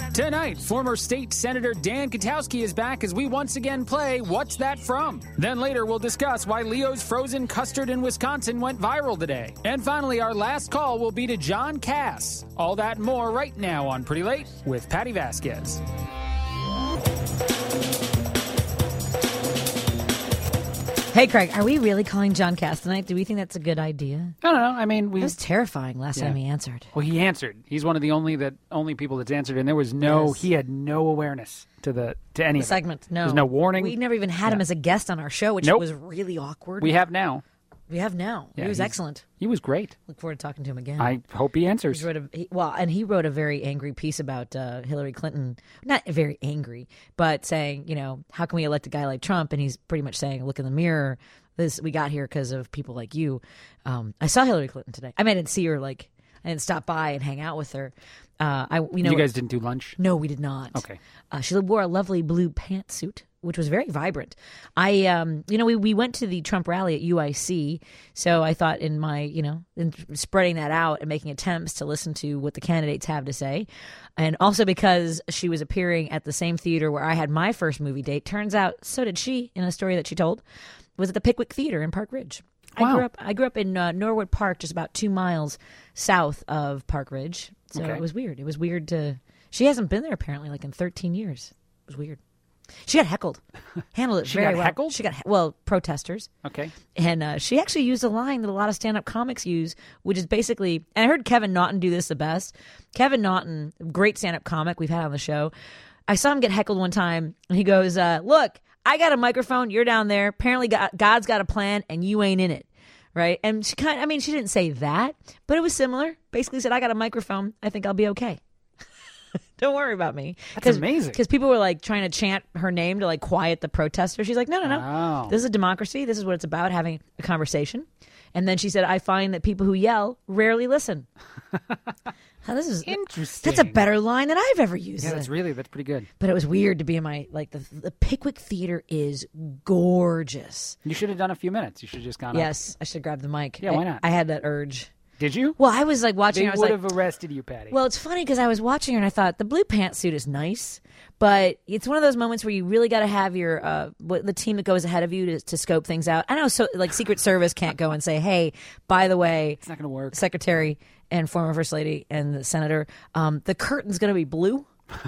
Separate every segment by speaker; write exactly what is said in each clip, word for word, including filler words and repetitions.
Speaker 1: Tonight, former state senator Dan Katowski is back as we once again play What's That From? Then later we'll discuss why Leo's frozen custard in Wisconsin went viral today. And finally, our last call will be to John Cass. All that and more right now on Pretty Late with Patty Vasquez.
Speaker 2: Hey, Craig, are we really calling John Cass tonight? Do we think that's a good idea?
Speaker 1: I don't know. I mean, we.
Speaker 2: It was terrifying last
Speaker 1: Yeah.
Speaker 2: time he answered.
Speaker 1: Well, he answered. He's one of the only that only people that's answered, and there was no.
Speaker 2: Yes.
Speaker 1: He had no awareness to the to any
Speaker 2: The
Speaker 1: of it.
Speaker 2: segment, no.
Speaker 1: There's no warning.
Speaker 2: We never even had
Speaker 1: Yeah.
Speaker 2: him as a guest on our show, which
Speaker 1: Nope.
Speaker 2: was really awkward.
Speaker 1: We have now.
Speaker 2: We have now.
Speaker 1: Yeah,
Speaker 2: he was
Speaker 1: he's-
Speaker 2: excellent.
Speaker 1: He was great.
Speaker 2: Look forward to talking to him again.
Speaker 1: I hope he answers.
Speaker 2: He wrote a, he, well, and he wrote a very angry piece about uh, Hillary Clinton. Not very angry, but saying, you know, how can we elect a guy like Trump? And he's pretty much saying, look in the mirror. This we got here because of people like you. Um, I saw Hillary Clinton today. I mean, I didn't see her like I didn't stop by and hang out with her. Uh, I you know
Speaker 1: you guys didn't do lunch?
Speaker 2: No, we did not.
Speaker 1: Okay.
Speaker 2: Uh, she wore a lovely blue pantsuit, which was very vibrant. I, um, you know, we, we went to the Trump rally at U I C, so I thought in my, you know, in spreading that out and making attempts to listen to what the candidates have to say, and also because she was appearing at the same theater where I had my first movie date. Turns out, so did she. In a story that she told, was at the Pickwick Theater in Park Ridge. I
Speaker 1: Wow.
Speaker 2: grew up. I grew up in uh, Norwood Park, just about two miles south of Park Ridge. So
Speaker 1: Okay.
Speaker 2: it was weird. It was weird to. She hasn't been there apparently, like in thirteen years. It was weird. She got heckled. Handled it
Speaker 1: She
Speaker 2: very
Speaker 1: got
Speaker 2: well.
Speaker 1: heckled?
Speaker 2: She got he- well protesters,
Speaker 1: Okay.
Speaker 2: and uh, she actually used a line that a lot of stand-up comics use, which is basically. And I heard Kevin Naughton do this the best. Kevin Naughton, great stand-up comic we've had on the show. I saw him get heckled one time, and he goes, uh, "Look, I got a microphone. You're down there. Apparently, God, God's got a plan, and you ain't in it." Right? And she kind of, I mean, she didn't say that, but it was similar. Basically said, I got a microphone. I think I'll be okay. Don't worry about me.
Speaker 1: That's amazing.
Speaker 2: Because people were like trying to chant her name to like quiet the protesters. She's like, no, no, no.
Speaker 1: Wow.
Speaker 2: This is a democracy. This is what it's about, having a conversation. And then she said, I find that people who yell rarely listen. Now, this is
Speaker 1: Interesting.
Speaker 2: That's a better line than I've ever used.
Speaker 1: Yeah, that's really that's pretty good.
Speaker 2: But it was weird to be in my, like, the, the Pickwick Theater is gorgeous.
Speaker 1: You should have done a few minutes. You should have just gone up.
Speaker 2: Yes, I should have grabbed the mic.
Speaker 1: Yeah, why
Speaker 2: I-
Speaker 1: not?
Speaker 2: I had that urge.
Speaker 1: Did you?
Speaker 2: Well, I was like watching.
Speaker 1: They
Speaker 2: I was
Speaker 1: would
Speaker 2: like,
Speaker 1: have arrested you, Patty.
Speaker 2: well, it's funny because I was watching her and I thought the blue pantsuit is nice, but it's one of those moments where you really got to have your uh, what, the team that goes ahead of you to, to scope things out. I know, so like Secret Service can't go and say, "Hey, by the way,
Speaker 1: it's not going to work.
Speaker 2: Secretary and former First Lady and the Senator, um, the curtain's going to be blue."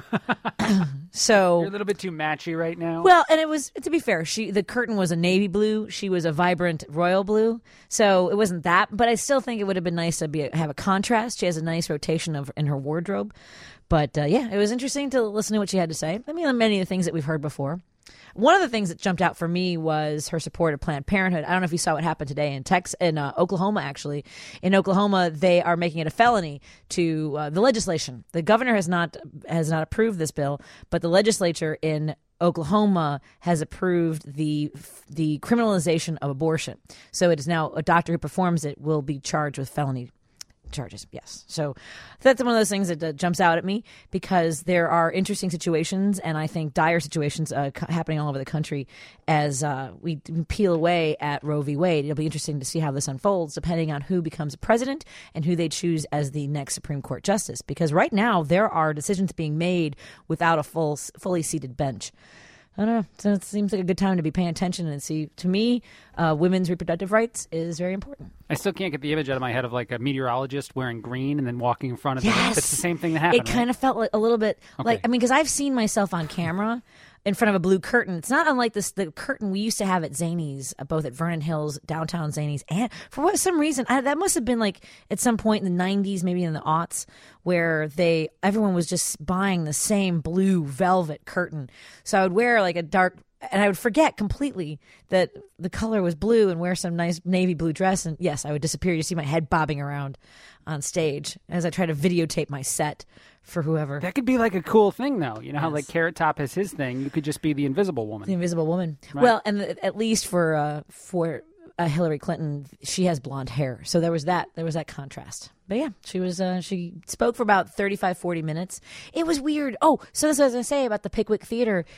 Speaker 2: So
Speaker 1: You're a little bit too matchy right now.
Speaker 2: well, and it was, to be fair, she the curtain was a navy blue. She was a vibrant royal blue. So it wasn't that. But I still think it would have been nice to be have a contrast. She has a nice rotation of in her wardrobe. But uh, yeah, it was interesting to listen to what she had to say. I mean, many of the things that we've heard before. One of the things that jumped out for me was her support of Planned Parenthood. I don't know if you saw what happened today in Tex in uh, Oklahoma. Actually, in Oklahoma, they are making it a felony to uh, the legislation. The governor has not has not approved this bill, but the legislature in Oklahoma has approved the the criminalization of abortion. So it is now a doctor who performs it will be charged with felony charges. Yes. So that's one of those things that uh, jumps out at me because there are interesting situations and I think dire situations uh, c- happening all over the country as uh, we peel away at Roe v. Wade. It'll be interesting to see how this unfolds depending on who becomes president and who they choose as the next Supreme Court justice. Because right now there are decisions being made without a full, fully seated bench. I don't know. So it seems like a good time to be paying attention and see. To me, uh, women's reproductive rights is very important.
Speaker 1: I still can't get the image out of my head of like a meteorologist wearing green and then walking in front of
Speaker 2: Yes.
Speaker 1: them. It's the same thing that happened.
Speaker 2: It kind of felt like a little bit like, I mean, because I've seen myself on camera in front of a blue curtain. It's not unlike this the curtain we used to have at Zany's, uh, both at Vernon Hills, downtown Zany's, and for what some reason I, that must have been like at some point in the nineties, maybe in the aughts, where they everyone was just buying the same blue velvet curtain. So I would wear like a dark. And I would forget completely that the color was blue and wear some nice navy blue dress. And yes, I would disappear. You see my head bobbing around on stage as I try to videotape my set for whoever.
Speaker 1: That could be like a cool thing, though. You know how
Speaker 2: Yes.
Speaker 1: like Carrot Top has his thing. You could just be the Invisible Woman.
Speaker 2: The Invisible Woman.
Speaker 1: Right.
Speaker 2: Well, and the, at least for uh, for uh, Hillary Clinton, she has blonde hair. So there was that. There was that contrast. But yeah, she was. Uh, she spoke for about thirty-five, forty minutes. It was weird. Oh, so this is what I was going to say about the Pickwick Theater.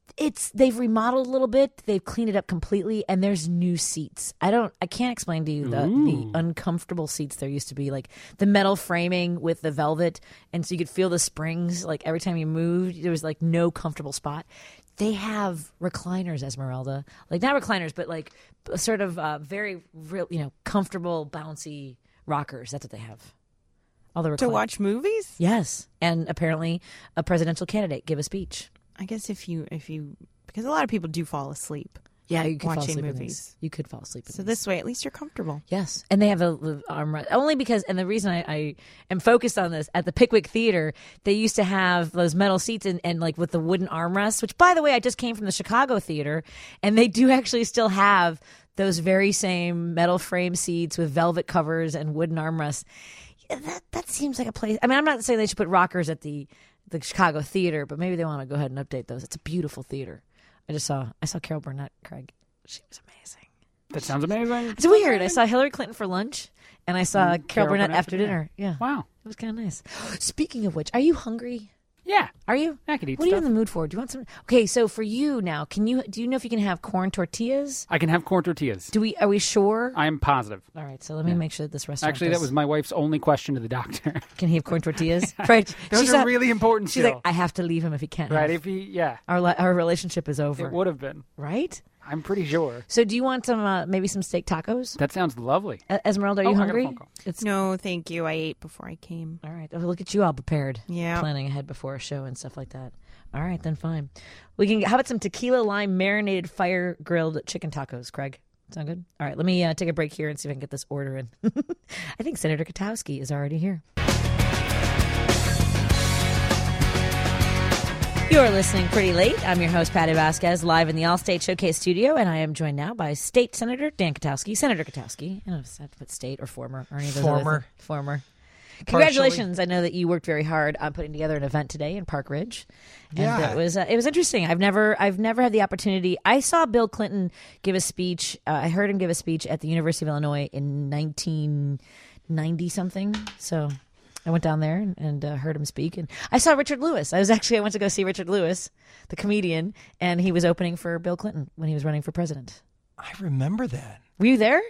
Speaker 2: It's they've remodeled a little bit. They've cleaned it up completely, and there's new seats. I don't. I can't explain to you the, the uncomfortable seats there used to be, like the metal framing with the velvet, and so you could feel the springs. Like every time you moved, there was like no comfortable spot. They have recliners, Esmeralda, like not recliners, but like sort of uh, very real, you know, comfortable, bouncy rockers. That's what they have. All the recliners.
Speaker 3: To watch movies?
Speaker 2: Yes, and apparently a presidential candidate give a speech.
Speaker 3: I guess if you, if you, because a lot of people do fall asleep.
Speaker 2: Yeah, you could fall
Speaker 3: watching
Speaker 2: asleep in
Speaker 3: movies.
Speaker 2: these. You could fall asleep. In
Speaker 3: So
Speaker 2: these.
Speaker 3: this way, at least you're comfortable.
Speaker 2: Yes, and they have a, a armrest only because, and the reason I, I am focused on this at the Pickwick Theater, they used to have those metal seats and, and like with the wooden armrests. Which, by the way, I just came from the Chicago Theater, and they do actually still have those very same metal frame seats with velvet covers and wooden armrests. Yeah, that that seems like a place. I mean, I'm not saying they should put rockers at the the Chicago Theater, but maybe they want to go ahead and update those. It's a beautiful theater. I just saw I saw Carol Burnett, Craig. She was amazing.
Speaker 1: That sounds amazing.
Speaker 2: It's weird. I saw Hillary Clinton for lunch, and I saw
Speaker 1: Mm,
Speaker 2: Carol,
Speaker 1: Carol
Speaker 2: Burnett
Speaker 1: Burnett
Speaker 2: after
Speaker 1: for
Speaker 2: dinner.
Speaker 1: dinner.
Speaker 2: Yeah.
Speaker 1: Wow.
Speaker 2: It was kind of nice. Speaking of which, are you hungry?
Speaker 1: Yeah.
Speaker 2: Are you?
Speaker 1: I could eat
Speaker 2: What are you
Speaker 1: stuff.
Speaker 2: in the mood for? Do you want some? Okay, so for you now, can you? Do you know if you can have corn tortillas?
Speaker 1: I can have corn tortillas.
Speaker 2: Do we? Are we sure?
Speaker 1: I am positive.
Speaker 2: All right. So let me make sure that this restaurant.
Speaker 1: Actually, that
Speaker 2: does-
Speaker 1: was my wife's only question to the doctor.
Speaker 2: Can he have corn tortillas? Right.
Speaker 1: Those
Speaker 2: She's
Speaker 1: are
Speaker 2: not-
Speaker 1: really important
Speaker 2: She's
Speaker 1: still.
Speaker 2: like, I have to leave him if he can't.
Speaker 1: Right,
Speaker 2: have-
Speaker 1: if he, yeah,
Speaker 2: Our li- our relationship is over.
Speaker 1: it would have been.
Speaker 2: Right.
Speaker 1: I'm pretty sure.
Speaker 2: So do you want some? Uh, maybe some steak tacos?
Speaker 1: That sounds lovely.
Speaker 2: E- Esmeralda, are
Speaker 1: Oh,
Speaker 2: you
Speaker 1: I got a
Speaker 2: hungry?
Speaker 1: phone call.
Speaker 2: It's
Speaker 3: No, thank you. I ate before I came.
Speaker 2: all right. Oh, look at you, all prepared.
Speaker 3: Yeah.
Speaker 2: Planning ahead before a show and stuff like that. All right, then fine. We can. How about some tequila lime marinated fire grilled chicken tacos, Craig? Sound good? All right. Let me uh, take a break here and see if I can get this order in. I think Senator Katowski is already here. You're listening Pretty Late. I'm your host, Patty Vasquez, live in the Allstate Showcase studio, and I am joined now by State Senator Dan Katowski. Senator Katowski. I don't know if I have to put state or former or any of those other
Speaker 4: Former.
Speaker 2: things. Former. Congratulations! I know that you worked very hard on putting together an event today in Park Ridge, and
Speaker 4: Yeah.
Speaker 2: it was uh, it was interesting. I've never I've never had the opportunity. I saw Bill Clinton give a speech. Uh, I heard him give a speech at the University of Illinois in nineteen ninety something. So I went down there and, and uh, heard him speak, and I saw Richard Lewis. I was actually I went to go see Richard Lewis, the comedian, and he was opening for Bill Clinton when he was running for president.
Speaker 4: I remember that.
Speaker 2: Were you there?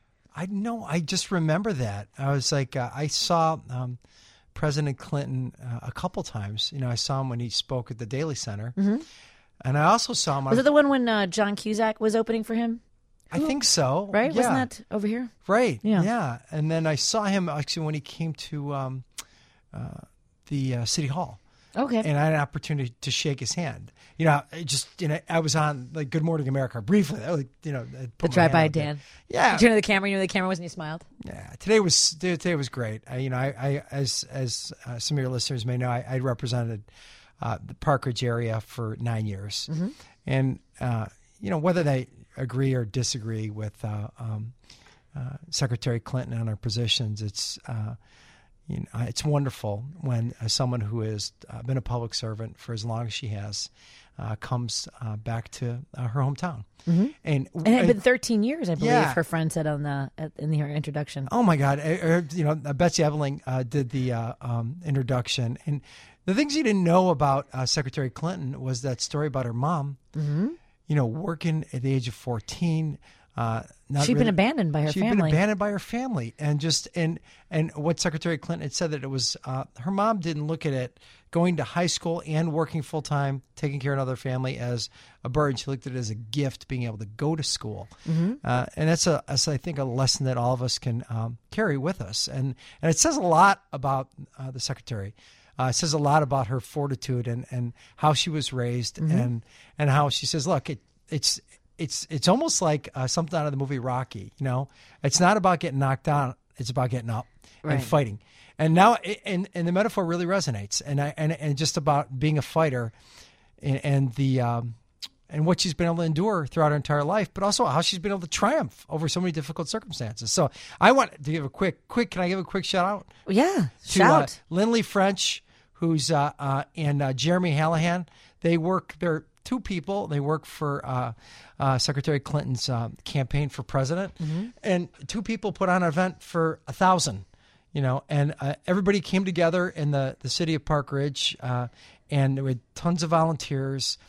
Speaker 4: I know. I just remember that. I was like, uh, I saw um, President Clinton uh, a couple times. You know, I saw him when he spoke at the Daily Center, mm-hmm. and I also saw him.
Speaker 2: Was it the one when uh, John Cusack was opening for him?
Speaker 4: I think so.
Speaker 2: Right?
Speaker 4: Yeah.
Speaker 2: Wasn't that over here?
Speaker 4: Right.
Speaker 2: Yeah.
Speaker 4: Yeah. And then I saw him actually when he came to um, uh, the uh, City Hall.
Speaker 2: Okay.
Speaker 4: And I had an opportunity to shake his hand. You know, I just, you know, I was on like Good Morning America briefly. I like, you know, I
Speaker 2: The
Speaker 4: put my
Speaker 2: drive by
Speaker 4: hand out there.
Speaker 2: Dan.
Speaker 4: Yeah.
Speaker 2: Did you know the camera? You know the camera was and you smiled?
Speaker 4: Yeah. Today was today was great. I, you know, I, I as as uh, some of your listeners may know, I, I represented uh, the Park Ridge area for nine years,
Speaker 2: Mm-hmm.
Speaker 4: and uh, you know, whether they agree or disagree with uh, um, uh, Secretary Clinton on our positions, it's. Uh, You know, it's wonderful when uh, someone who has uh, been a public servant for as long as she has uh, comes uh, back to uh, her hometown. Mm-hmm. And,
Speaker 2: And it had been thirteen years, I believe,
Speaker 4: Yeah.
Speaker 2: her friend said on the at, in the introduction.
Speaker 4: oh my God, I, I, you know, Betsy Eveling uh, did the uh, um, introduction, and the things you didn't know about uh, Secretary Clinton was that story about her mom. Mm-hmm. You know, working at the age of fourteen. Uh, not
Speaker 2: She'd been
Speaker 4: really-
Speaker 2: abandoned by her
Speaker 4: she'd
Speaker 2: family.
Speaker 4: been abandoned by her family, and just and and what Secretary Clinton had said that it was uh, her mom didn't look at it going to high school and working full time, taking care of another family as a burden. She looked at it as a gift, being able to go to school, mm-hmm. uh, and that's a that's, I think a lesson that all of us can um, carry with us, and and it says a lot about uh, the secretary. Uh, it says a lot about her fortitude and, and how she was raised, mm-hmm. and and how she says, look, it, it's. It's it's almost like uh, something out of the movie Rocky. You know, it's not about getting knocked down; it's about getting up
Speaker 2: Right.
Speaker 4: and fighting. And now, and and the metaphor really resonates. And I and and just about being a fighter, and, and the um, and what she's been able to endure throughout her entire life, but also how she's been able to triumph over so many difficult circumstances. So I want to give a quick quick. Can I give a quick shout out?
Speaker 2: Yeah,
Speaker 4: To,
Speaker 2: shout.
Speaker 4: Uh, Lindley French, who's uh, uh, and uh, Jeremy Hallahan. They work. They're two people. They work for uh, uh, Secretary Clinton's uh, campaign for president, mm-hmm. and two people put on an event for a thousand. You know, and uh, everybody came together in the, the city of Park Ridge, uh, and there were tons of volunteers.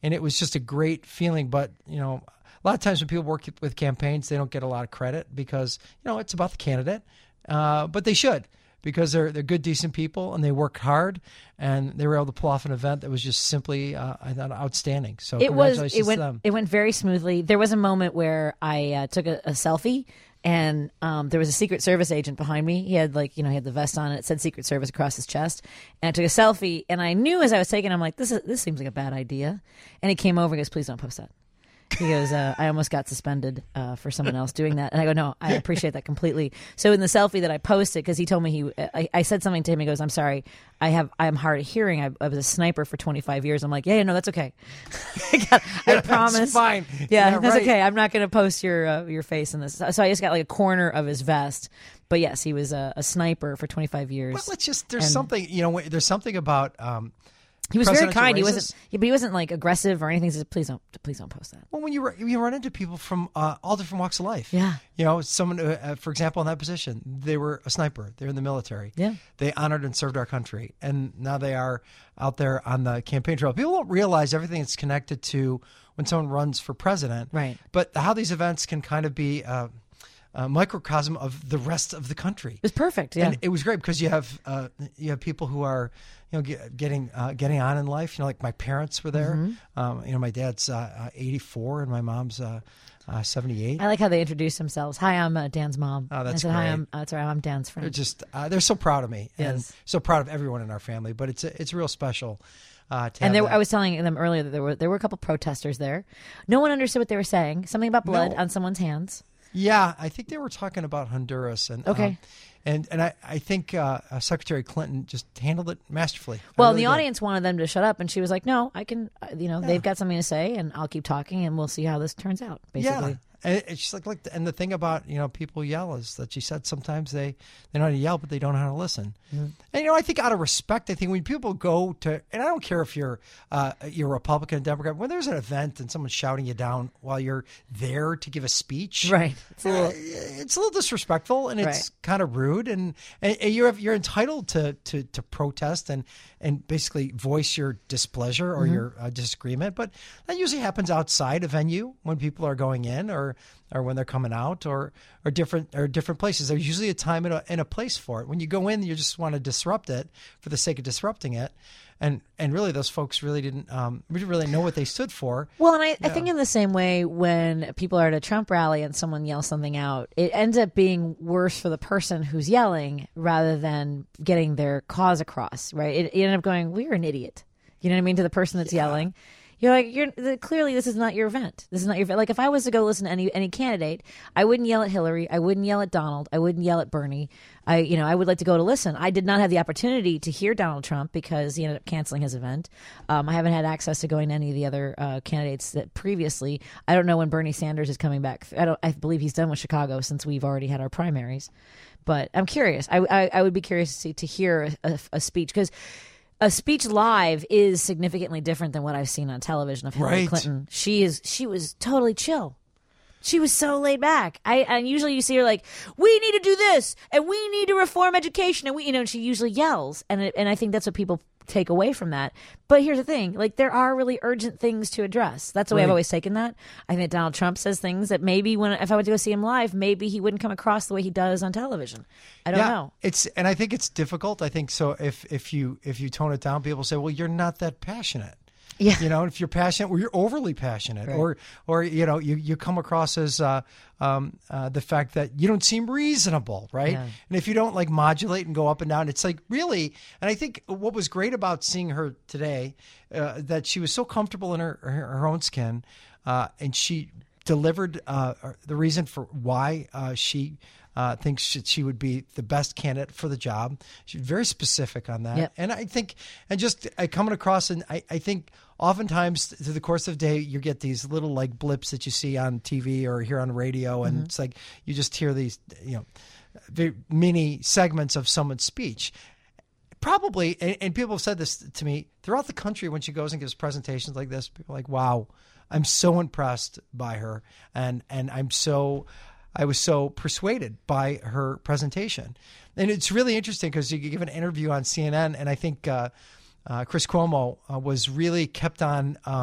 Speaker 4: and it was just a great feeling. But you know, a lot of times when people work with campaigns, they don't get a lot of credit because you know it's about the candidate, uh, but they should. Because they're they're good, decent people, and they work hard, and they were able to pull off an event that was just simply, uh, I thought, outstanding. So
Speaker 2: it was
Speaker 4: congratulations
Speaker 2: it went
Speaker 4: to them.
Speaker 2: it went very smoothly. There was a moment where I uh, took a, a selfie, and um, there was a Secret Service agent behind me. He had like you know he had the vest on, and it said Secret Service across his chest. And I took a selfie, and I knew as I was taking, it, I'm like, this is this seems like a bad idea. And he came over and goes, please don't post that. He goes, uh, I almost got suspended uh, for someone else doing that. And I go, no, I appreciate that completely. So in the selfie that I posted, because he told me he, I, I said something to him. He goes, I'm sorry, I have, I'm hard of hearing. I, I was a sniper for twenty-five years. I'm like, yeah, yeah no, that's okay. I, got, I promise.
Speaker 4: That's fine.
Speaker 2: Yeah,
Speaker 4: Yeah,
Speaker 2: that's
Speaker 4: right.
Speaker 2: okay. I'm not going to post your uh, your face in this. So I just got like a corner of his vest. But yes, he was a, a sniper for twenty-five years.
Speaker 4: Well, it's just there's
Speaker 2: And-
Speaker 4: something you know. There's something about. Um,
Speaker 2: He was very
Speaker 4: presidential
Speaker 2: kind. He
Speaker 4: races.
Speaker 2: wasn't, yeah, but he wasn't like aggressive or anything. He said, please don't, please don't post that.
Speaker 4: Well, when you ru- you run into people from uh, all different walks of life,
Speaker 2: Yeah.
Speaker 4: you know, someone, uh, uh, for example, in that position, they were a sniper. They're in the military.
Speaker 2: Yeah.
Speaker 4: They honored and served our country, and now they are out there on the campaign trail. People don't realize everything that's connected to when someone runs for president,
Speaker 2: Right.
Speaker 4: But how these events can kind of be uh, a microcosm of the rest of the country.
Speaker 2: It was perfect. Yeah.
Speaker 4: And it was great because you have uh, you have people who are you know get, getting uh, getting on in life. You know, like my parents were there.
Speaker 2: Mm-hmm.
Speaker 4: Um, you know, my dad's uh, eighty-four and my mom's uh, uh, seventy-eight.
Speaker 2: I like how they introduce themselves. Hi, I'm uh, Dan's mom.
Speaker 4: Oh, that's
Speaker 2: I said, Hi,
Speaker 4: great.
Speaker 2: I'm uh, sorry, I'm Dan's
Speaker 4: They're
Speaker 2: friend.
Speaker 4: just uh, they're so proud of me and
Speaker 2: Yes.
Speaker 4: so proud of everyone in our family. But it's it's real special. Uh, to
Speaker 2: And
Speaker 4: have
Speaker 2: there,
Speaker 4: that.
Speaker 2: I was telling them earlier that there were there were a couple protesters there. No one understood what they were saying. Something about blood
Speaker 4: No.
Speaker 2: on someone's hands.
Speaker 4: Yeah, I think they were talking about Honduras and
Speaker 2: Okay.
Speaker 4: um, and and I I think uh, uh, Secretary Clinton just handled it masterfully. I
Speaker 2: Well,
Speaker 4: really
Speaker 2: the
Speaker 4: did.
Speaker 2: audience wanted them to shut up, and she was like, "No, I can. uh, You know, they've got something to say, and I'll keep talking, and we'll see how this turns out." Basically,
Speaker 4: Yeah. And it's just like, like, and the thing about, you know, people yell is that she said sometimes they, they know how to yell, but they don't know how to listen.
Speaker 2: Mm-hmm.
Speaker 4: And, you know, I think out of respect, I think when people go to, and I don't care if you're, uh, you're Republican, Democrat, when there's an event and someone's shouting you down while you're there to give a speech.
Speaker 2: right? It's a
Speaker 4: uh,
Speaker 2: little,
Speaker 4: it's a little disrespectful and it's
Speaker 2: Right.
Speaker 4: kind of rude, and, and, and you're you're entitled to, to, to protest and, and basically voice your displeasure or
Speaker 2: Mm-hmm.
Speaker 4: your uh, disagreement. But that usually happens outside a venue when people are going in or or when they're coming out or or different or different places. There's usually a time and a, and a place for it. When you go in, you just want to disrupt it for the sake of disrupting it. And and really, those folks really didn't um, we didn't really know what they stood for.
Speaker 2: Well, and I, I think in the same way, when people are at a Trump rally and someone yells something out, it ends up being worse for the person who's yelling rather than getting their cause across, right? It, you end up going, well, you're an idiot. You know what I mean? To the person that's yelling. You're like, you're the, clearly this is not your event. This is not your event. Like if I was to go listen to any any candidate, I wouldn't yell at Hillary. I wouldn't yell at Donald. I wouldn't yell at Bernie. I, you know, I would like to go to listen. I did not have the opportunity to hear Donald Trump because he ended up canceling his event. Um, I haven't had access to going to any of the other uh, candidates that previously. I don't know when Bernie Sanders is coming back. I don't. I believe he's done with Chicago since we've already had our primaries. But I'm curious. I I, I would be curious to see, to hear a, a speech because. A speech live is significantly different than what I've seen on television of Hillary
Speaker 4: Right.
Speaker 2: Clinton. She is she was totally chill. She was so laid back. I and usually you see her like, we need to do this and we need to reform education and we you know and she usually yells and it, and I think that's what people take away from that. But here's the thing, like there are really urgent things to address. That's the way I've
Speaker 4: Right.
Speaker 2: always taken that. I think that Donald Trump says things that maybe when if I were to go see him live, maybe he wouldn't come across the way he does on television. I don't
Speaker 4: yeah,
Speaker 2: know.
Speaker 4: It's and I think it's difficult. I think so. If if you if you tone it down, people say, "Well, you're not that passionate."
Speaker 2: Yeah.
Speaker 4: You know, if you're passionate, or you're overly passionate,
Speaker 2: Right.
Speaker 4: or or you know, you, you come across as uh, um, uh, the fact that you don't seem reasonable, right?
Speaker 2: Yeah.
Speaker 4: And if you don't like modulate and go up and down, it's like really. And I think what was great about seeing her today, uh, that she was so comfortable in her her, her own skin, uh, and she delivered uh, the reason for why uh, she. Uh, thinks that she would be the best candidate for the job. She's very specific on that.
Speaker 2: Yep.
Speaker 4: And I think, and just I coming across, and I, I think oftentimes through the course of the day, you get these little like blips that you see on T V or hear on radio. And it's like, you just hear these, you know, very mini segments of someone's speech. Probably, and, and people have said this to me throughout the country when she goes and gives presentations like this, people are like, wow, I'm so impressed by her. And, and I'm so, I was so persuaded by her presentation. And it's really interesting because you give an interview on C N N, and I think uh, uh, Chris Cuomo uh, was really kept on um,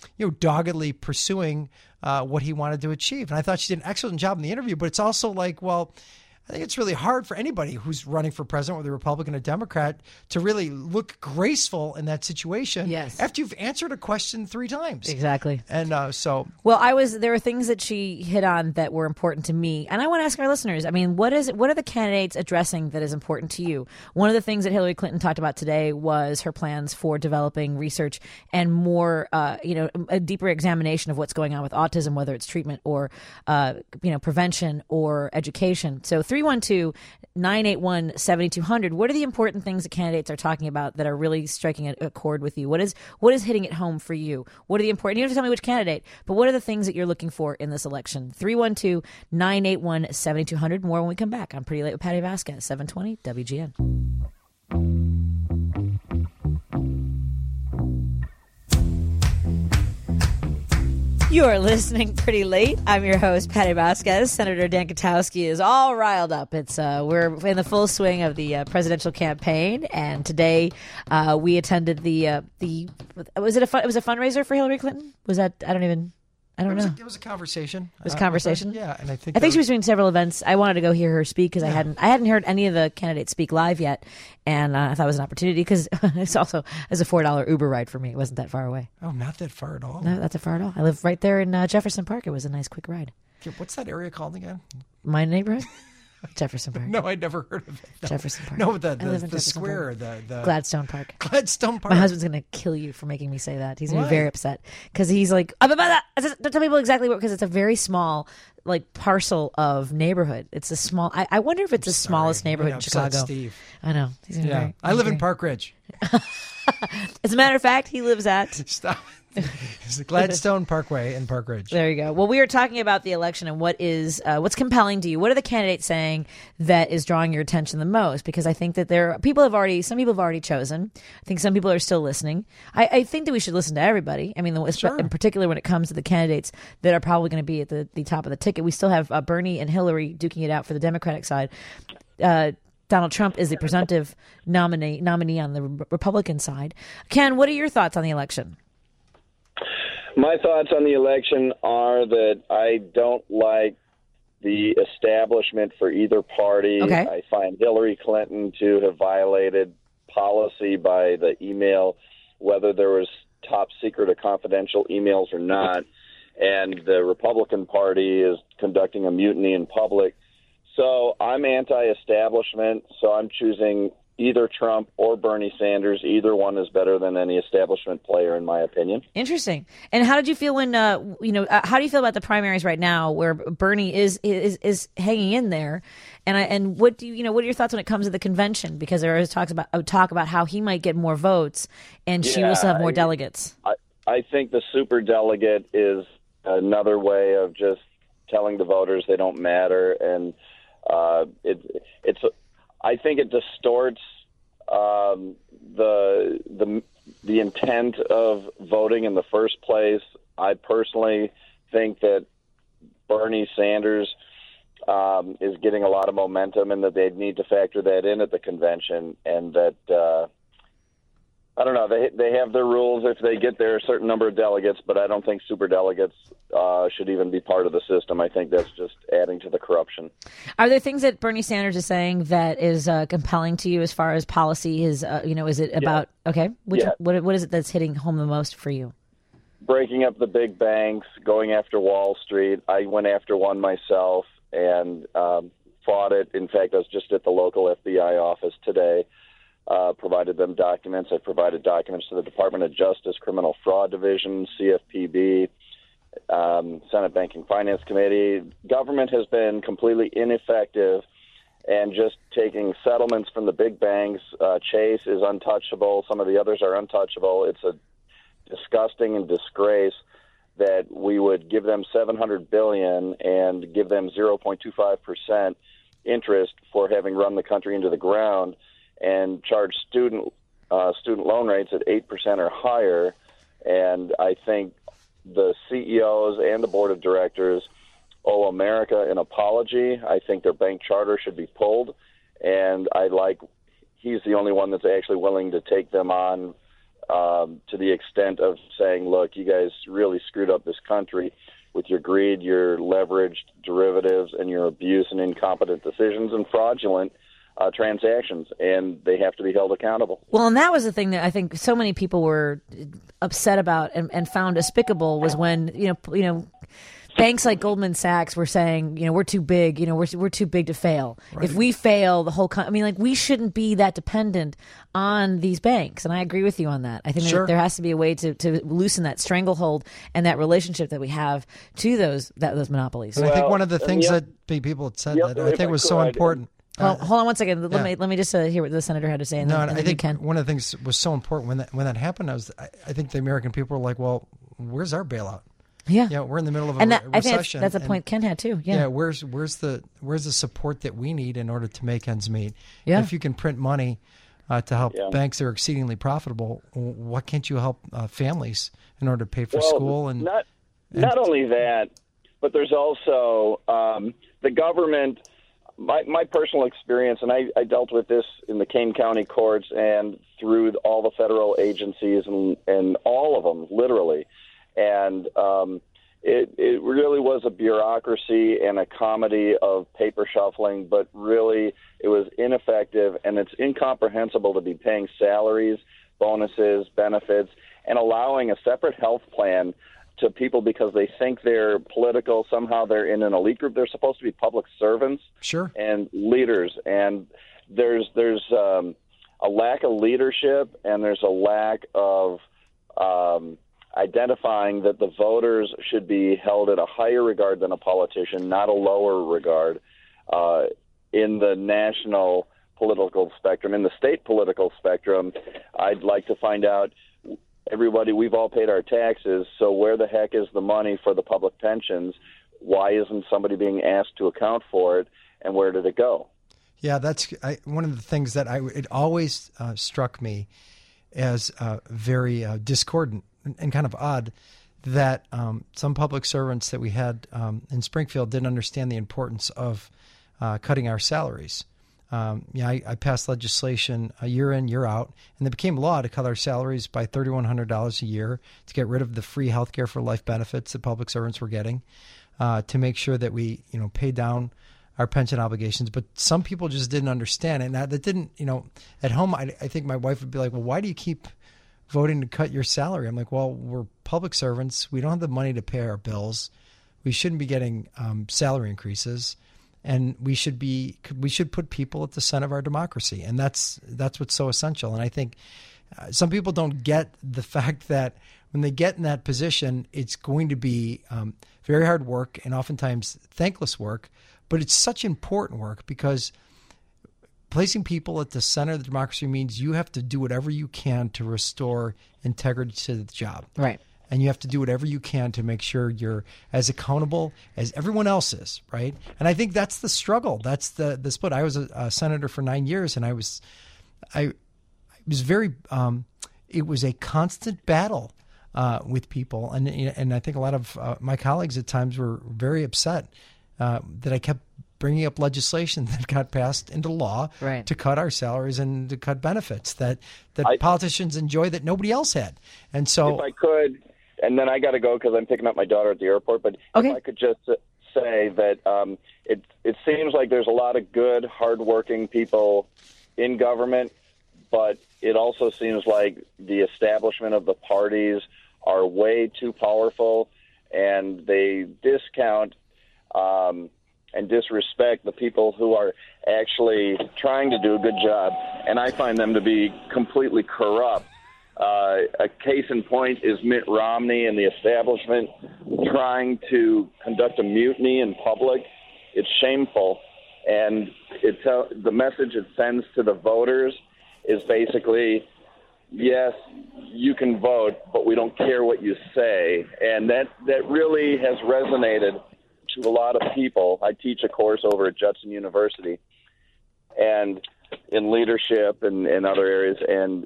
Speaker 4: you know, doggedly pursuing uh, what he wanted to achieve. And I thought she did an excellent job in the interview, but it's also like, well, I think it's really hard for anybody who's running for president, whether Republican or Democrat, to really look graceful in that situation.
Speaker 2: Yes.
Speaker 4: After you've answered a question three times.
Speaker 2: Exactly.
Speaker 4: And uh, so.
Speaker 2: Well, I was there were things that she hit on that were important to me, and I want to ask our listeners. I mean, what is what are the candidates addressing that is important to you? One of the things that Hillary Clinton talked about today was her plans for developing research and more, uh, you know, a deeper examination of what's going on with autism, whether it's treatment or, uh, you know, prevention or education. So three one two, nine eight one, seven two zero zero. What are the important things that candidates are talking about that are really striking a, a chord with you? What is what is hitting it home for you? What are the important? You don't have to tell me which candidate, but what are the things that you're looking for in this election? three one two, nine eight one, seven two zero zero. More when we come back. I'm Pretty Late with Patty Vasquez, seven twenty W G N. You're listening Pretty Late. I'm your host, Patty Vasquez. Senator Dan Katowski is all riled up. It's uh, we're in the full swing of the uh, presidential campaign, and today uh, we attended the uh, the was it a fun, it was a fundraiser for Hillary Clinton? Was that I don't even I don't
Speaker 4: it was
Speaker 2: know.
Speaker 4: A, it was a conversation.
Speaker 2: It was a
Speaker 4: uh,
Speaker 2: conversation.
Speaker 4: Yeah, and I think
Speaker 2: I think
Speaker 4: was,
Speaker 2: she was doing several events. I wanted to go hear her speak because yeah. I hadn't I hadn't heard any of the candidates speak live yet, and uh, I thought it was an opportunity because it's also it's a four dollar Uber ride for me. It wasn't that far away.
Speaker 4: Oh, not that far at all.
Speaker 2: No, not that far at all. I live right there in uh, Jefferson Park. It was a nice quick ride.
Speaker 4: Yeah, what's that area called again?
Speaker 2: My neighborhood. Jefferson Park.
Speaker 4: No, I'd never heard of it. No.
Speaker 2: Jefferson Park.
Speaker 4: No, the,
Speaker 2: I live
Speaker 4: the,
Speaker 2: in
Speaker 4: the
Speaker 2: Jefferson
Speaker 4: square,
Speaker 2: Park.
Speaker 4: the, the
Speaker 2: Gladstone Park.
Speaker 4: Gladstone Park.
Speaker 2: My husband's going to kill you for making me say that. He's going to
Speaker 4: Why?
Speaker 2: be very upset because he's like, "Ah, blah, blah, blah." Don't tell people exactly what, because it's a very small like parcel of neighborhood. It's a small, I, I wonder if it's the
Speaker 4: Sorry.
Speaker 2: smallest neighborhood in
Speaker 4: upset
Speaker 2: Chicago.
Speaker 4: Steve.
Speaker 2: I know. He's gonna
Speaker 4: Yeah.
Speaker 2: be very,
Speaker 4: I live
Speaker 2: very,
Speaker 4: in Park Ridge.
Speaker 2: As a matter of fact, he lives at
Speaker 4: Stop. It's the Gladstone Parkway in Park Ridge.
Speaker 2: There you go. Well, we are talking about the election and what is uh, what's compelling to you. What are the candidates saying that is drawing your attention the most? Because I think that there are, people have already some people have already chosen. I think some people are still listening. I, I think that we should listen to everybody. I mean, the,
Speaker 4: Sure.
Speaker 2: in particular when it comes to the candidates that are probably going to be at the, the top of the ticket. We still have uh, Bernie and Hillary duking it out for the Democratic side. Uh, Donald Trump is the presumptive nominee nominee on the Re- Republican side. Ken, what are your thoughts on the election?
Speaker 5: My thoughts on the election are that I don't like the establishment for either party.
Speaker 2: Okay.
Speaker 5: I find Hillary Clinton to have violated policy by the email, whether there was top secret or confidential emails or not. And the Republican Party is conducting a mutiny in public. So I'm anti-establishment, so I'm choosing either Trump or Bernie Sanders. Either one is better than any establishment player, in my opinion.
Speaker 2: Interesting. And how did you feel when, uh, you know, uh, how do you feel about the primaries right now, where Bernie is is is hanging in there? And I, and what do you, you know, what are your thoughts when it comes to the convention? Because there is talks about uh, talk about how he might get more votes, and she
Speaker 5: Yeah,
Speaker 2: will still have more
Speaker 5: I,
Speaker 2: delegates.
Speaker 5: I, I think the super delegate is another way of just telling the voters they don't matter, and uh, it it's. I think it distorts um, the the the intent of voting in the first place. I personally think that Bernie Sanders um, is getting a lot of momentum, and that they need to factor that in at the convention, and that uh, I don't know. They they have their rules if they get there a certain number of delegates, but I don't think super delegates uh, should even be part of the system. I think that's just adding to the corruption.
Speaker 2: Are there things that Bernie Sanders is saying that is uh, compelling to you as far as policy? Is uh, you know, is it about yeah. okay? Which,
Speaker 5: yeah.
Speaker 2: what what is it that's hitting home the most for you?
Speaker 5: Breaking up the big banks, going after Wall Street. I went after one myself and um, fought it. In fact, I was just at the local F B I office today. Uh, provided them documents. I provided documents to the Department of Justice Criminal Fraud Division, C F P B, um, Senate Banking Finance Committee. Government has been completely ineffective and just taking settlements from the big banks. Uh, Chase is untouchable. Some of the others are untouchable. It's a disgusting and disgrace that we would give them seven hundred billion dollars and give them zero point two five percent interest for having run the country into the ground, and charge student uh, student loan rates at eight percent or higher. And I think the C E Os and the board of directors owe America an apology. I think their bank charter should be pulled, and I like he's the only one that's actually willing to take them on um, to the extent of saying, look, you guys really screwed up this country with your greed, your leveraged derivatives, and your abuse and incompetent decisions and fraudulent uh, transactions, and they have to be held accountable.
Speaker 2: Well, and that was the thing that I think so many people were upset about and, and found despicable was when, you know, you know, banks like Goldman Sachs were saying, you know, we're too big, you know, we're we're too big to fail. Right. If we fail, the whole co- I mean, like, we shouldn't be that dependent on these banks. And I agree with you on that. I think
Speaker 4: Sure.
Speaker 2: that there has to be a way to, to loosen that stranglehold and that relationship that we have to those that, those monopolies.
Speaker 4: And I think one of the
Speaker 5: Well,
Speaker 4: things
Speaker 5: yep.
Speaker 4: that people had said
Speaker 5: Yep,
Speaker 4: that I
Speaker 5: if
Speaker 4: think
Speaker 5: I
Speaker 4: was so
Speaker 5: could.
Speaker 4: important.
Speaker 2: Well,
Speaker 4: uh,
Speaker 2: hold on one second. Let
Speaker 4: yeah.
Speaker 2: me let me just uh, hear what the senator had to say. And
Speaker 4: No,
Speaker 2: then,
Speaker 4: and
Speaker 2: and
Speaker 4: I
Speaker 2: then
Speaker 4: think
Speaker 2: you can.
Speaker 4: one of the things was so important when that when that happened. I was, I, I think the American people were like, "Well, where's our bailout?
Speaker 2: Yeah,
Speaker 4: Yeah, we're in the middle of a
Speaker 2: and that,
Speaker 4: re-
Speaker 2: I think that's,
Speaker 4: recession.
Speaker 2: that's a
Speaker 4: and-
Speaker 2: point Ken had too. Yeah,
Speaker 4: Yeah, where's where's the where's the support that we need in order to make ends meet?
Speaker 2: Yeah.
Speaker 4: If you can print money uh, to help
Speaker 5: Yeah.
Speaker 4: banks that are exceedingly profitable, w- what can't you help uh, families in order to pay for
Speaker 5: Well,
Speaker 4: school and
Speaker 5: not
Speaker 4: and-
Speaker 5: not only that, but there's also um, the government. My, my personal experience, and I, I dealt with this in the Kane County courts and through all the federal agencies and, and all of them, literally. And um, it, it really was a bureaucracy and a comedy of paper shuffling, but really it was ineffective, and it's incomprehensible to be paying salaries, bonuses, benefits, and allowing a separate health plan to people because they think they're political. Somehow they're in an elite group. They're supposed to be public servants
Speaker 4: Sure.
Speaker 5: and leaders. And there's there's um, a lack of leadership, and there's a lack of um, identifying that the voters should be held at a higher regard than a politician, not a lower regard, uh, in the national political spectrum. In the state political spectrum, I'd like to find out, everybody, we've all paid our taxes, so where the heck is the money for the public pensions? Why isn't somebody being asked to account for it, and where did it go?
Speaker 4: Yeah, that's I, one of the things that I it always uh, struck me as uh, very uh, discordant and, and kind of odd that um, some public servants that we had um, in Springfield didn't understand the importance of uh, cutting our salaries. Um, yeah, I, I passed legislation a year in, year out, and it became law to cut our salaries by three thousand one hundred dollars a year, to get rid of the free health care for life benefits that public servants were getting, uh, to make sure that we, you know, pay down our pension obligations. But some people just didn't understand it. And that, that didn't, you know, at home, I, I think my wife would be like, well, why do you keep voting to cut your salary? I'm like, well, we're public servants. We don't have the money to pay our bills. We shouldn't be getting um, salary increases. And we should be we should put people at the center of our democracy, and that's that's what's so essential. And I think uh, some people don't get the fact that when they get in that position, it's going to be um, very hard work and oftentimes thankless work, but it's such important work because placing people at the center of the democracy means you have to do whatever you can to restore integrity to the job.
Speaker 2: right.
Speaker 4: And you have to do whatever you can to make sure you're as accountable as everyone else is, right? And I think that's the struggle. That's the the split. I was a, a senator for nine years, and I was, I, I was very. Um, it was a constant battle uh, with people, and and I think a lot of uh, my colleagues at times were very upset uh, that I kept bringing up legislation that got passed into law
Speaker 2: Right.
Speaker 4: to cut our salaries and to cut benefits that that
Speaker 5: I-
Speaker 4: politicians enjoy that nobody else had, and so.
Speaker 5: If I could, and then I got to go because I'm picking up my daughter at the airport, but
Speaker 2: Okay.
Speaker 5: if I could just uh, say that um, it, it seems like there's a lot of good, hardworking people in government, but it also seems like the establishment of the parties are way too powerful, and they discount um, and disrespect the people who are actually trying to do a good job, and I find them to be completely corrupt. Uh, a case in point is Mitt Romney and the establishment trying to conduct a mutiny in public. It's shameful, and it tell, the message it sends to the voters is basically, yes, you can vote, but we don't care what you say. And that, that really has resonated to a lot of people. I teach a course over at Judson University and in leadership and, and other areas, and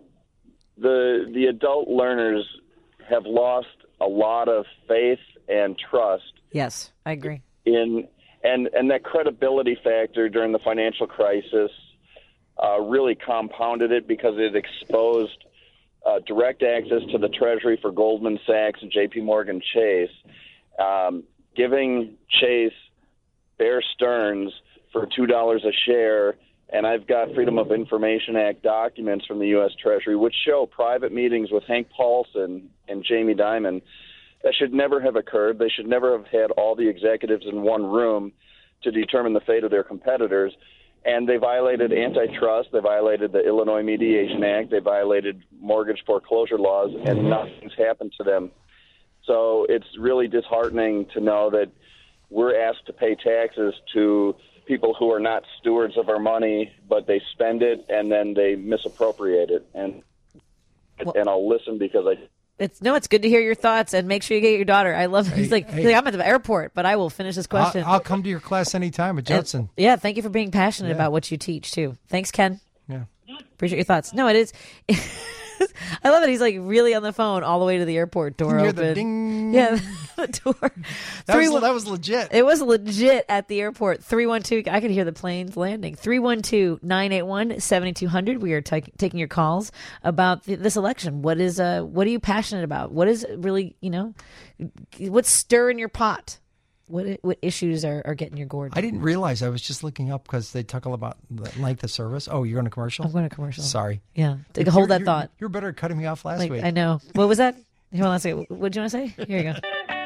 Speaker 5: the the adult learners have lost a lot of faith and trust
Speaker 2: Yes, I agree.
Speaker 5: in and and that credibility factor during the financial crisis uh, really compounded it because it exposed uh, direct access to the Treasury for Goldman Sachs and J P Morgan Chase, um, giving Chase Bear Stearns for two dollars a share. And I've got Freedom of Information Act documents from the U S Treasury which show private meetings with Hank Paulson and Jamie Dimon that should never have occurred. They should never have had all the executives in one room to determine the fate of their competitors. And they violated antitrust. They violated the Illinois Mediation Act. They violated mortgage foreclosure laws, and nothing's happened to them. So it's really disheartening to know that we're asked to pay taxes to people who are not stewards of our money, but they spend it and then they misappropriate it. And well, and I'll listen because I.
Speaker 2: It's no, it's good to hear your thoughts, and make sure you get your daughter. I love.
Speaker 4: Hey,
Speaker 2: he's like,
Speaker 4: hey.
Speaker 2: he's like, I'm at the airport, but I will finish this question.
Speaker 4: I'll, I'll come to your class anytime at Judson.
Speaker 2: And, yeah, thank you for being passionate
Speaker 4: Yeah.
Speaker 2: about what you teach too. Thanks, Ken.
Speaker 4: Yeah.
Speaker 2: Appreciate your thoughts. No, it is. I love it. He's like really on the phone all the way to the airport. Door
Speaker 4: Hear
Speaker 2: open.
Speaker 4: the ding.
Speaker 2: Yeah, the door.
Speaker 4: That
Speaker 2: Three
Speaker 4: was,
Speaker 2: one-
Speaker 4: that was legit.
Speaker 2: It was legit at the airport. three one two, I could hear the planes landing. three one two, nine eight one, seven two zero zero. We are t- taking your calls about th- this election. What is uh what are you passionate about? What is really, you know, what's stirring your pot? What what issues are, are getting your gourd?
Speaker 4: I didn't realize. I was just looking up because they talk all about the length of service. Oh, you're on a commercial?
Speaker 2: I'm going to commercial.
Speaker 4: Sorry.
Speaker 2: Yeah. To
Speaker 4: You're-
Speaker 2: hold that
Speaker 4: you're-
Speaker 2: thought.
Speaker 4: You're better at cutting me off last
Speaker 2: Like,
Speaker 4: week.
Speaker 2: I know. What was that? Hold on a second. What did you want to say? Here you go.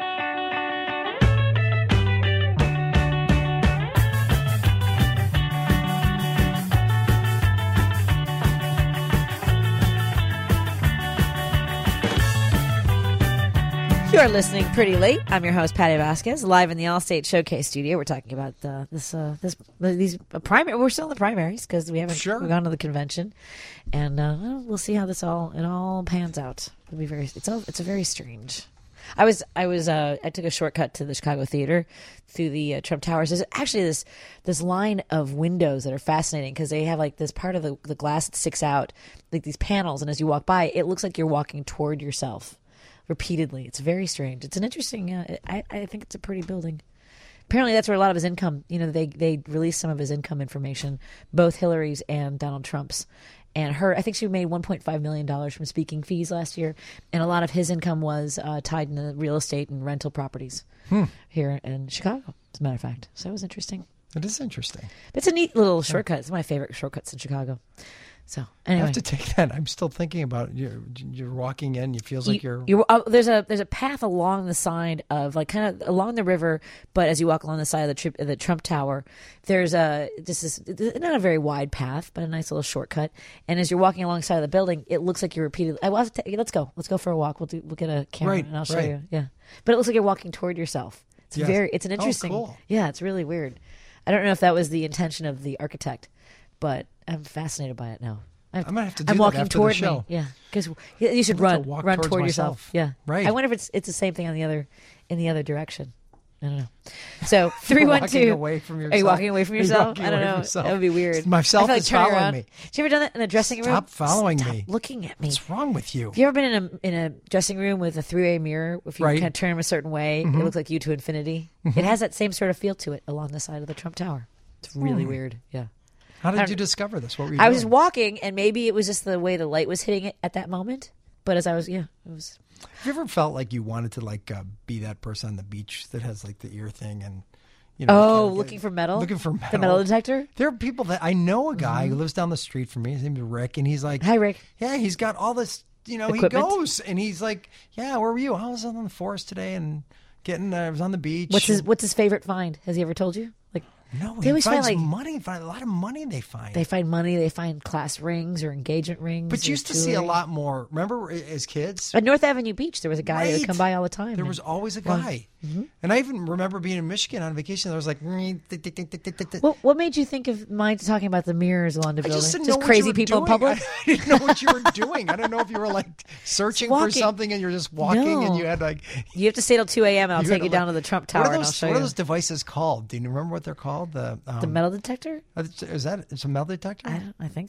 Speaker 2: You are listening pretty late. I'm your host, Patty Vasquez, live in the Allstate Showcase studio. We're talking about uh, this, uh, this, these uh, primary. We're still in the primaries because we haven't
Speaker 4: Sure.
Speaker 2: we've gone to the convention, and uh, well, we'll see how this all it all pans out. It'll be very. It's all. It's a very strange. I was. I was. Uh, I took a shortcut to the Chicago Theater through the uh, Trump Towers. There's actually this this line of windows that are fascinating because they have like this part of the the glass that sticks out, like these panels, and as you walk by, it looks like you're walking toward yourself. Repeatedly. It's very strange. It's an interesting, uh, I, I think it's a pretty building. Apparently that's where a lot of his income, you know, they, they released some of his income information, both Hillary's and Donald Trump's. And her, I think she made one point five million dollars from speaking fees last year. And a lot of his income was uh, tied into real estate and rental properties
Speaker 4: Hmm.
Speaker 2: here in Chicago, as a matter of fact. So it was interesting.
Speaker 4: It is interesting.
Speaker 2: It's a neat little shortcut. It's my favorite shortcuts in Chicago. So
Speaker 4: I
Speaker 2: anyway.
Speaker 4: have to take that. I'm still thinking about it. You're, you're walking in. It feels like you're.
Speaker 2: you're uh, there's a there's a path along the side of like kind of along the river, but as you walk along the side of the, tri- the Trump Tower, there's a this is not a very wide path, but a nice little shortcut. And as you're walking alongside of the building, it looks like you're repeatedly. I will have to t- let's go. Let's go for a walk. We'll do. We'll get a camera
Speaker 4: Right,
Speaker 2: and I'll show
Speaker 4: right.
Speaker 2: you. Yeah, but it looks like you're walking toward yourself. It's
Speaker 4: Yes.
Speaker 2: very. It's an
Speaker 4: Oh,
Speaker 2: interesting.
Speaker 4: cool.
Speaker 2: Yeah, it's really weird. I don't know if that was the intention of the architect, but I'm fascinated by it now.
Speaker 4: I'm gonna have to do
Speaker 2: I'm
Speaker 4: that
Speaker 2: walking
Speaker 4: after
Speaker 2: toward
Speaker 4: the show.
Speaker 2: me. Yeah, because you should
Speaker 4: I'm gonna
Speaker 2: run,
Speaker 4: walk
Speaker 2: run
Speaker 4: towards
Speaker 2: toward
Speaker 4: myself.
Speaker 2: yourself. Yeah,
Speaker 4: Right.
Speaker 2: I wonder if it's it's the same thing on the other in the other direction. I don't know. So three
Speaker 4: You're
Speaker 2: one
Speaker 4: walking
Speaker 2: two.
Speaker 4: away from
Speaker 2: Are you
Speaker 4: yourself.
Speaker 2: walking away from
Speaker 4: You're
Speaker 2: yourself?
Speaker 4: walking
Speaker 2: I don't
Speaker 4: away from
Speaker 2: know.
Speaker 4: yourself.
Speaker 2: That would be weird.
Speaker 4: Myself
Speaker 2: I feel like
Speaker 4: is
Speaker 2: turning
Speaker 4: following
Speaker 2: around.
Speaker 4: me.
Speaker 2: Have you ever done that in a dressing room?
Speaker 4: Stop following
Speaker 2: Stop
Speaker 4: me.
Speaker 2: looking at me.
Speaker 4: What's wrong with you?
Speaker 2: Have you ever been in a in a dressing room with a three way mirror? If you
Speaker 4: Right.
Speaker 2: kind of turn them a certain way,
Speaker 4: Mm-hmm.
Speaker 2: it looks like you to infinity. It has that same sort of feel to it along the side of the Trump Tower. It's really weird. Yeah.
Speaker 4: How
Speaker 2: I
Speaker 4: did
Speaker 2: don't-
Speaker 4: you discover this? What were you
Speaker 2: I
Speaker 4: doing?
Speaker 2: was just walking, and maybe it was just the way the light was hitting it at that moment. But as I was, yeah, it was.
Speaker 4: Have you ever felt like you wanted to like uh, be that person on the beach that has like the ear thing and you know?
Speaker 2: Oh,
Speaker 4: kind of
Speaker 2: looking
Speaker 4: get-
Speaker 2: for metal?
Speaker 4: Looking for metal.
Speaker 2: The metal detector?
Speaker 4: There are people that I know a guy who lives down the street from me. His name is Rick, and he's like,
Speaker 2: Hi, Rick.
Speaker 4: yeah, he's got all this. You know,
Speaker 2: Equipment?
Speaker 4: he goes and he's like, yeah, where were you? I was on the forest today and getting. Uh, I was on the beach.
Speaker 2: What's his What's his favorite find? Has he ever told you? Like
Speaker 4: No,
Speaker 2: They
Speaker 4: he
Speaker 2: always find,
Speaker 4: finds
Speaker 2: like-
Speaker 4: money. Find a lot of money. They find.
Speaker 2: they find money, they find class rings or engagement rings.
Speaker 4: but you
Speaker 2: or
Speaker 4: used to see a
Speaker 2: jewelry.
Speaker 4: lot more. Remember, as kids,
Speaker 2: At North Avenue Beach, there was a guy that would
Speaker 4: Right.
Speaker 2: come by all the time.
Speaker 4: there
Speaker 2: and-
Speaker 4: was always a
Speaker 2: Well,
Speaker 4: guy. And I even remember being in Michigan on vacation. There was like,
Speaker 2: What What made you think of mine talking about the mirrors along the
Speaker 4: I
Speaker 2: building?
Speaker 4: just didn't know what
Speaker 2: crazy
Speaker 4: you were
Speaker 2: people
Speaker 4: doing.
Speaker 2: in public.
Speaker 4: I didn't know what you were doing. I don't know if you were like searching for
Speaker 2: Walking.
Speaker 4: something and you're just walking
Speaker 2: No.
Speaker 4: and you had like.
Speaker 2: You have to stay till two a m and I'll
Speaker 4: you
Speaker 2: take
Speaker 4: had
Speaker 2: you
Speaker 4: to,
Speaker 2: down
Speaker 4: like-
Speaker 2: to the Trump
Speaker 4: What
Speaker 2: Tower
Speaker 4: are
Speaker 2: and I'll
Speaker 4: those?
Speaker 2: show
Speaker 4: What
Speaker 2: you
Speaker 4: are those devices called? Do you remember what they're called? The um,
Speaker 2: the metal detector.
Speaker 4: uh, Is that it's a metal detector?
Speaker 2: I don't, I think so.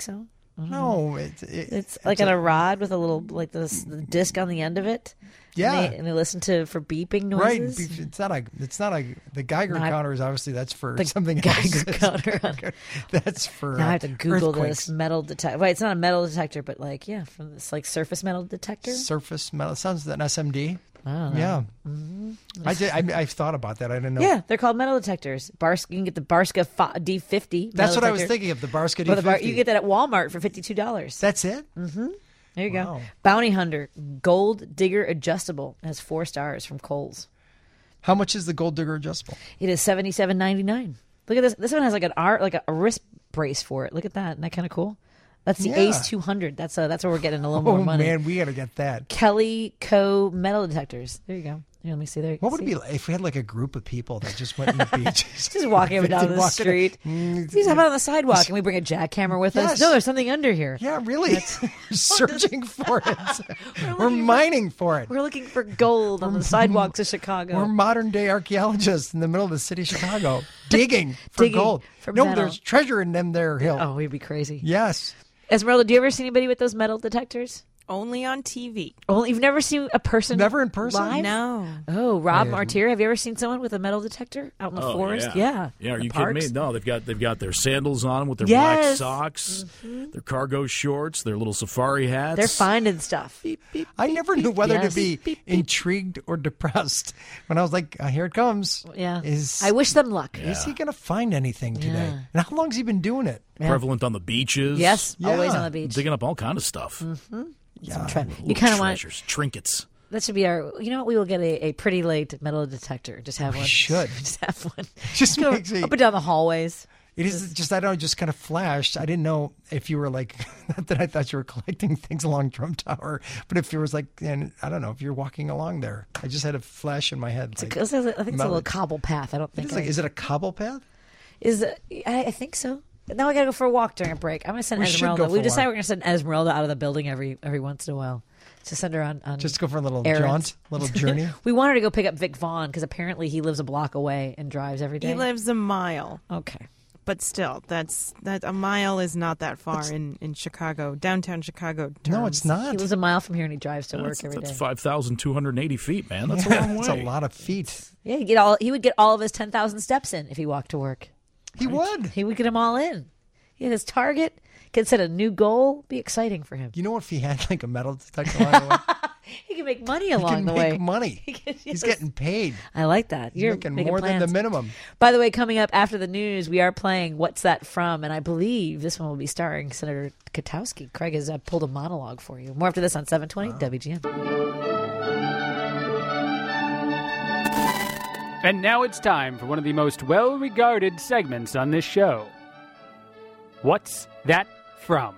Speaker 4: No, it's it,
Speaker 2: It's like on a rod with a little like this the disc on the end of it.
Speaker 4: Yeah.
Speaker 2: and they, and they listen to for beeping
Speaker 4: right.
Speaker 2: noises.
Speaker 4: It's not a. It's not a. The Geiger
Speaker 2: No, I-
Speaker 4: counter is obviously that's for
Speaker 2: The
Speaker 4: something
Speaker 2: Geiger
Speaker 4: else.
Speaker 2: counter.
Speaker 4: That's for.
Speaker 2: Now I
Speaker 4: uh,
Speaker 2: have to Google
Speaker 4: earthquakes.
Speaker 2: this metal detector. Wait, it's not a metal detector, but like yeah, from this like surface metal detector.
Speaker 4: Surface metal. Sounds like an S M D.
Speaker 2: I don't know.
Speaker 4: Yeah.
Speaker 2: Mm-hmm.
Speaker 4: I did. I, I've thought about that. I didn't know.
Speaker 2: Yeah, they're called metal detectors. Bars, you can get the Barska fi- D fifty.
Speaker 4: That's
Speaker 2: metal
Speaker 4: what I was
Speaker 2: detector.
Speaker 4: thinking of. The Barska
Speaker 2: Or the Bar-
Speaker 4: D fifty.
Speaker 2: you get that at Walmart for fifty-two dollars.
Speaker 4: That's it.
Speaker 2: There you
Speaker 4: Wow.
Speaker 2: go. Bounty Hunter Gold Digger Adjustable has four stars from Kohl's.
Speaker 4: How much is the Gold Digger adjustable?
Speaker 2: It is seventy-seven ninety-nine. Look at this. This one has like an art, like a, a wrist brace for it. Look at that. Isn't that kind of cool? That's the
Speaker 4: Yeah.
Speaker 2: Ace two hundred. That's uh, that's where we're getting a little more
Speaker 4: Oh
Speaker 2: money.
Speaker 4: man, we got to get that.
Speaker 2: Kelly Co. metal detectors. There you go. Here, let me see there.
Speaker 4: What would it
Speaker 2: see?
Speaker 4: be like if we had like a group of people that just went in the beach?
Speaker 2: Just walking up and down the
Speaker 4: Walking-
Speaker 2: street.
Speaker 4: Mm,
Speaker 2: He's out on the sidewalk, and we bring a jackhammer with us.
Speaker 4: Yes.
Speaker 2: No, there's something under here.
Speaker 4: Yeah, really. We're searching for it. We're mining for it.
Speaker 2: We're looking for gold on the sidewalks of Chicago.
Speaker 4: We're modern day archaeologists in the middle of the city of Chicago, digging for
Speaker 2: Digging
Speaker 4: gold.
Speaker 2: for
Speaker 4: no,
Speaker 2: metal.
Speaker 4: there's treasure in them there hill.
Speaker 2: Oh, we'd be crazy.
Speaker 4: Yes.
Speaker 2: Esmeralda, do you ever see anybody with those metal detectors?
Speaker 3: Only on T V.
Speaker 2: Oh, you've never seen a person
Speaker 4: Never in person?
Speaker 2: live?
Speaker 3: No.
Speaker 2: Oh, Rob
Speaker 4: Yeah.
Speaker 2: Martyr, have you ever seen someone with a metal detector out in the
Speaker 6: Oh,
Speaker 2: forest?
Speaker 6: yeah.
Speaker 2: Yeah.
Speaker 6: Yeah, are
Speaker 2: The
Speaker 6: you
Speaker 2: parks?
Speaker 6: kidding me? No, they've got they've got their sandals on them with their
Speaker 2: Yes.
Speaker 6: black socks, their cargo shorts, their little safari hats.
Speaker 2: They're finding stuff.
Speaker 4: I never knew whether
Speaker 2: Yes.
Speaker 4: to be intrigued or depressed when I was like, uh, here it comes.
Speaker 2: Yeah.
Speaker 4: Is,
Speaker 2: I wish them luck.
Speaker 4: is he going to find anything today?
Speaker 2: Yeah.
Speaker 4: And how long's he been doing it?
Speaker 6: prevalent on the beaches.
Speaker 2: Yes,
Speaker 4: Yeah.
Speaker 2: always on the beach.
Speaker 6: Digging up all kind of stuff.
Speaker 4: Yeah.
Speaker 2: Tre- you
Speaker 6: Little
Speaker 2: kind of want
Speaker 6: treasures, trinkets.
Speaker 2: that should be our. You know what? We will get a, a pretty late metal detector. Just have one.
Speaker 4: should.
Speaker 2: Just have one.
Speaker 4: Just
Speaker 2: Go
Speaker 4: makes me.
Speaker 2: up and down the hallways.
Speaker 4: It is just I don't know, just kind of flashed. I didn't know if you were like not that I thought you were collecting things along Trump Tower, but if it was like, and I don't know if you're walking along there. I just had a flash in my head. Like,
Speaker 2: It's a- I think it's a
Speaker 4: metal-
Speaker 2: little cobble path. I don't think.
Speaker 4: it's like,
Speaker 2: I-
Speaker 4: is it a cobble path?
Speaker 2: Is it, I, I think so. Now I gotta go for a walk during a break. I'm gonna send
Speaker 4: We should
Speaker 2: Esmeralda.
Speaker 4: go for
Speaker 2: We
Speaker 4: a
Speaker 2: decided
Speaker 4: walk.
Speaker 2: we're gonna send Esmeralda out of the building every every once in a while to send her on. on
Speaker 4: Just go for a little
Speaker 2: errands.
Speaker 4: jaunt, little journey.
Speaker 2: We want her to go pick up Vic Vaughn because apparently he lives a block away and drives every day.
Speaker 3: He lives a mile,
Speaker 2: Okay.
Speaker 3: but still, that's that a mile is not that far in, in Chicago, downtown Chicago.
Speaker 4: No,
Speaker 3: terms.
Speaker 4: it's
Speaker 2: He
Speaker 4: not.
Speaker 2: lives a mile from here and he drives to work
Speaker 6: That's,
Speaker 2: every day.
Speaker 6: that's five thousand two hundred eighty feet, man. That's
Speaker 4: Yeah,
Speaker 6: a long way.
Speaker 4: it's a lot of feet.
Speaker 2: Yeah, he get all he would get all of his ten thousand steps in if he walked to work.
Speaker 4: He would.
Speaker 2: He would get them all in. He had his target. Could set a new goal. Be exciting for him.
Speaker 4: You know, if he had like a metal detector along the way,
Speaker 2: He can make money
Speaker 4: he
Speaker 2: along
Speaker 4: can
Speaker 2: the
Speaker 4: make
Speaker 2: way.
Speaker 4: money.
Speaker 2: He can-
Speaker 4: He's
Speaker 2: yes.
Speaker 4: getting paid.
Speaker 2: I like that.
Speaker 4: He's
Speaker 2: You're
Speaker 4: making
Speaker 2: making
Speaker 4: more than
Speaker 2: plans.
Speaker 4: the minimum.
Speaker 2: By the way, coming up after the news, we are playing What's That From? And I believe this one will be starring Senator Katowski. Craig has uh, pulled a monologue for you. More after this on seven twenty W G N.
Speaker 1: And now it's time for one of the most well-regarded segments on this show. What's That From?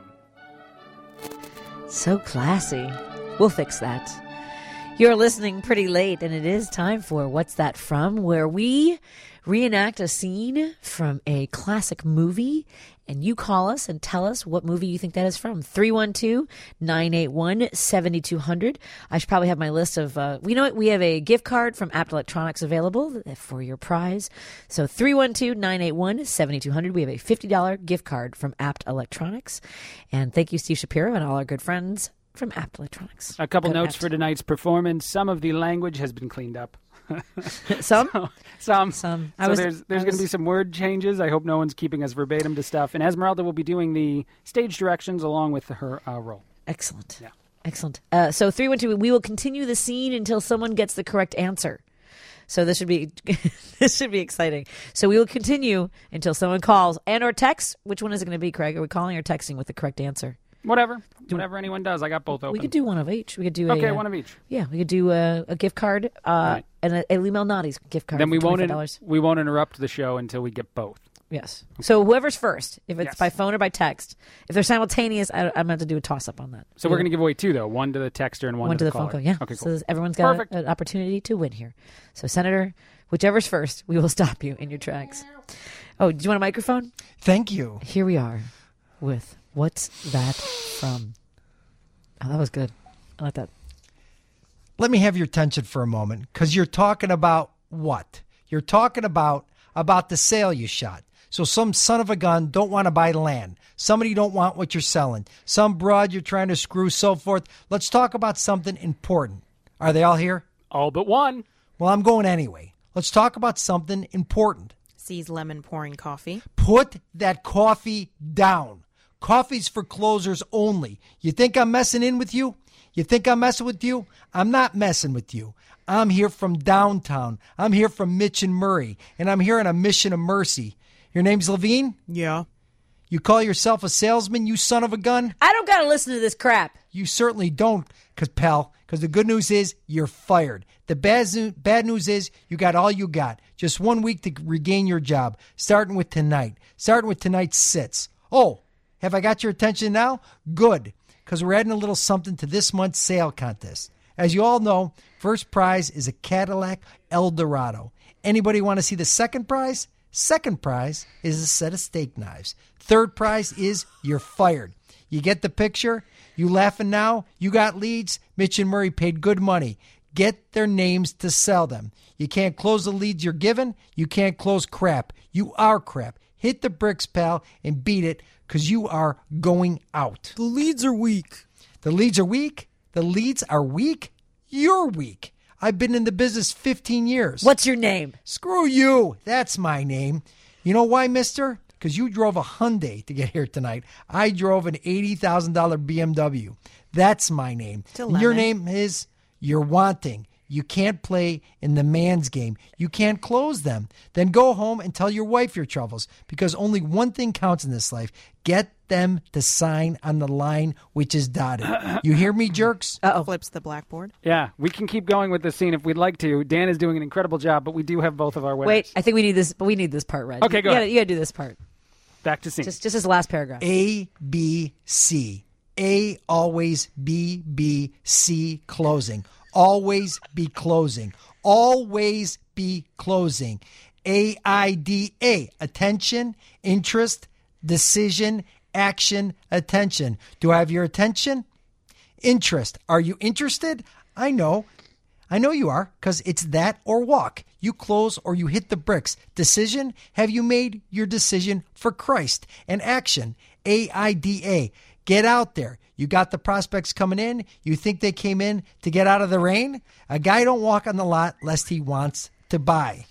Speaker 2: So classy. We'll fix that. You're listening pretty late, and it is time for What's That From?, where we reenact a scene from a classic movie, and you call us and tell us what movie you think that is from. three one two, nine eight one, seven two zero zero. I should probably have my list of, uh, we know what, we have a gift card from Apt Electronics available for your prize. So three one two, nine eight one, seven two zero zero. We have a fifty dollars gift card from Apt Electronics. And thank you, Steve Shapiro, and all our good friends from Apt Electronics.
Speaker 1: A couple
Speaker 2: Go to
Speaker 1: notes
Speaker 2: Apt.
Speaker 1: for tonight's performance. Some of the language has been cleaned up.
Speaker 2: Some?
Speaker 1: Some.
Speaker 2: Some. I
Speaker 1: So
Speaker 2: was-
Speaker 1: there's
Speaker 2: I
Speaker 1: there's going
Speaker 2: was-
Speaker 1: to be some word changes. I hope no one's keeping us verbatim to stuff. And Esmeralda will be doing the stage directions along with her uh, role.
Speaker 2: Excellent.
Speaker 1: Yeah.
Speaker 2: Excellent. Uh, so three one two. We will continue the scene until someone gets the correct answer. So this should be this should be exciting. So we will continue until someone calls and or texts. Which one is it going to be, Craig? Are we calling or texting with the correct answer?
Speaker 1: Whatever. Whatever anyone does. I got both open.
Speaker 2: We could do one of each. We could do
Speaker 1: Okay,
Speaker 2: a, uh,
Speaker 1: one of each.
Speaker 2: Yeah, we could do a, a gift card uh,
Speaker 1: Right.
Speaker 2: and a, a Lee Malnati's gift card.
Speaker 1: Then we
Speaker 2: for
Speaker 1: won't
Speaker 2: twenty-five
Speaker 1: in,
Speaker 2: dollars.
Speaker 1: we won't interrupt the show until we get both.
Speaker 2: Yes. So whoever's first, if it's
Speaker 1: Yes.
Speaker 2: by phone or by text, if they're simultaneous, I, I'm going to have to do a toss up on that.
Speaker 1: So we're going to give away two though. One to the texter and one,
Speaker 2: One to the phone
Speaker 1: caller.
Speaker 2: call, yeah.
Speaker 1: Okay,
Speaker 2: So
Speaker 1: cool.
Speaker 2: this- everyone's got
Speaker 1: Perfect.
Speaker 2: an opportunity to win here. So, Senator, whichever's first, we will stop you in your tracks. Oh, do you want a microphone?
Speaker 4: Thank you.
Speaker 2: Here we are with What's That From? Oh, that was good. I like that.
Speaker 4: Let me have your attention for a moment because you're talking about what? You're talking about about the sale you shot. So some son of a gun don't want to buy land. Somebody don't want what you're selling. Some broad you're trying to screw, so forth. Let's talk about something important. Are they all here?
Speaker 1: All but one.
Speaker 4: Well, I'm going anyway. Let's talk about something important.
Speaker 3: Sees lemon pouring coffee.
Speaker 4: Put that coffee down. Coffee's for closers only. You think I'm messing in with you? You think I'm messing with you? I'm not messing with you. I'm here from downtown. I'm here from Mitch and Murray, and I'm here on a mission of mercy. Your name's Levine?
Speaker 3: Yeah.
Speaker 4: You call yourself a salesman, you son of a gun?
Speaker 2: I don't got to listen to this crap.
Speaker 4: You certainly don't, cause, pal, because the good news is you're fired. The bad, bad news is you got all you got. Just one week to regain your job, starting with tonight. Starting with tonight's sits. Oh, have I got your attention now? Good, because we're adding a little something to this month's sale contest. As you all know, first prize is a Cadillac Eldorado. Anybody want to see the second prize? Second prize is a set of steak knives. Third prize is you're fired. You get the picture? You laughing now? You got leads? Mitch and Murray paid good money. Get their names to sell them. You can't close the leads you're given. You can't close crap. You are crap. Hit the bricks, pal, and beat it, because you are going out.
Speaker 3: The leads are weak.
Speaker 4: The leads are weak? The leads are weak? You're weak. I've been in the business fifteen years.
Speaker 2: What's your name?
Speaker 4: Screw you. That's my name. You know why, mister? Because you drove a Hyundai to get here tonight. I drove an eighty thousand dollars B M W. That's my name. And your name is You're Wanting. You can't play in the man's game. You can't close them. Then go home and tell your wife your troubles, because only one thing counts in this life. Get them to sign on the line which is dotted. You hear me, jerks?
Speaker 3: Uh-oh. Flips the blackboard.
Speaker 1: Yeah, we can keep going with this scene if we'd like to. Dan is doing an incredible job, but we do have both of our winners.
Speaker 2: Wait, I think we need this. But we need this part, Red.
Speaker 1: Okay, go
Speaker 2: you
Speaker 1: ahead.
Speaker 2: Gotta, you gotta do this part.
Speaker 1: Back to scene.
Speaker 2: Just, just this last paragraph.
Speaker 4: A, B, C. A, always, B, B, C, closing. Always be closing. Always be closing. A I D A, attention, interest, decision, action, attention. Do I have your attention? Interest. Are you interested? I know. I know you are, because it's that or walk. You close or you hit the bricks. Decision. Have you made your decision for Christ? And action. A I D A. Get out there. You got the prospects coming in. You think they came in to get out of the rain? A guy don't walk on the lot lest he wants to buy.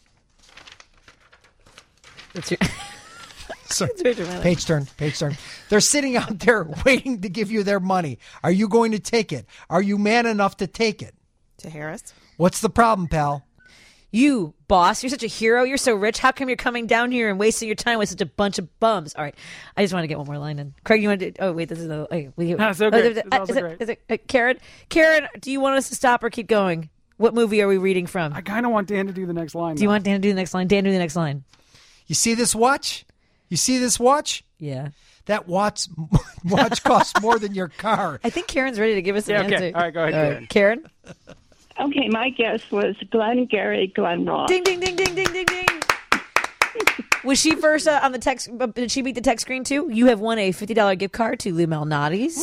Speaker 2: It's your...
Speaker 4: So, page turn, page turn. They're sitting out there waiting to give you their money. Are you going to take it? Are you man enough to take it?
Speaker 3: To Harris.
Speaker 4: What's the problem, pal?
Speaker 2: You, boss, you're such a hero. You're so rich. How come you're coming down here and wasting your time with such a bunch of bums? All right. I just want to get one more line in. Craig, you want to do, oh, wait, this is the, okay. We,
Speaker 1: That's so great.
Speaker 2: oh, is it,
Speaker 1: That's also
Speaker 2: is it,
Speaker 1: great.
Speaker 2: is it, uh, Karen, Karen, do you want us to stop or keep going? What movie are we reading from?
Speaker 1: I kind of want Dan to do the next line.
Speaker 2: Do you
Speaker 1: though.
Speaker 2: want Dan to do the next line? Dan, do the next line.
Speaker 4: You see this watch? You see this watch?
Speaker 2: Yeah.
Speaker 4: That watch watch costs more than your car.
Speaker 2: I think Karen's ready to give us an
Speaker 1: Yeah, okay.
Speaker 2: answer.
Speaker 1: All right, go ahead,
Speaker 2: All right. Karen.
Speaker 7: Okay, my guess was Glenn Gary Glenn Ross.
Speaker 2: Ding, ding, ding, ding, ding, ding, ding. Was she first uh, on the text? uh, Did she beat the text screen too? You have won a fifty dollars gift card to Lou Malnati's.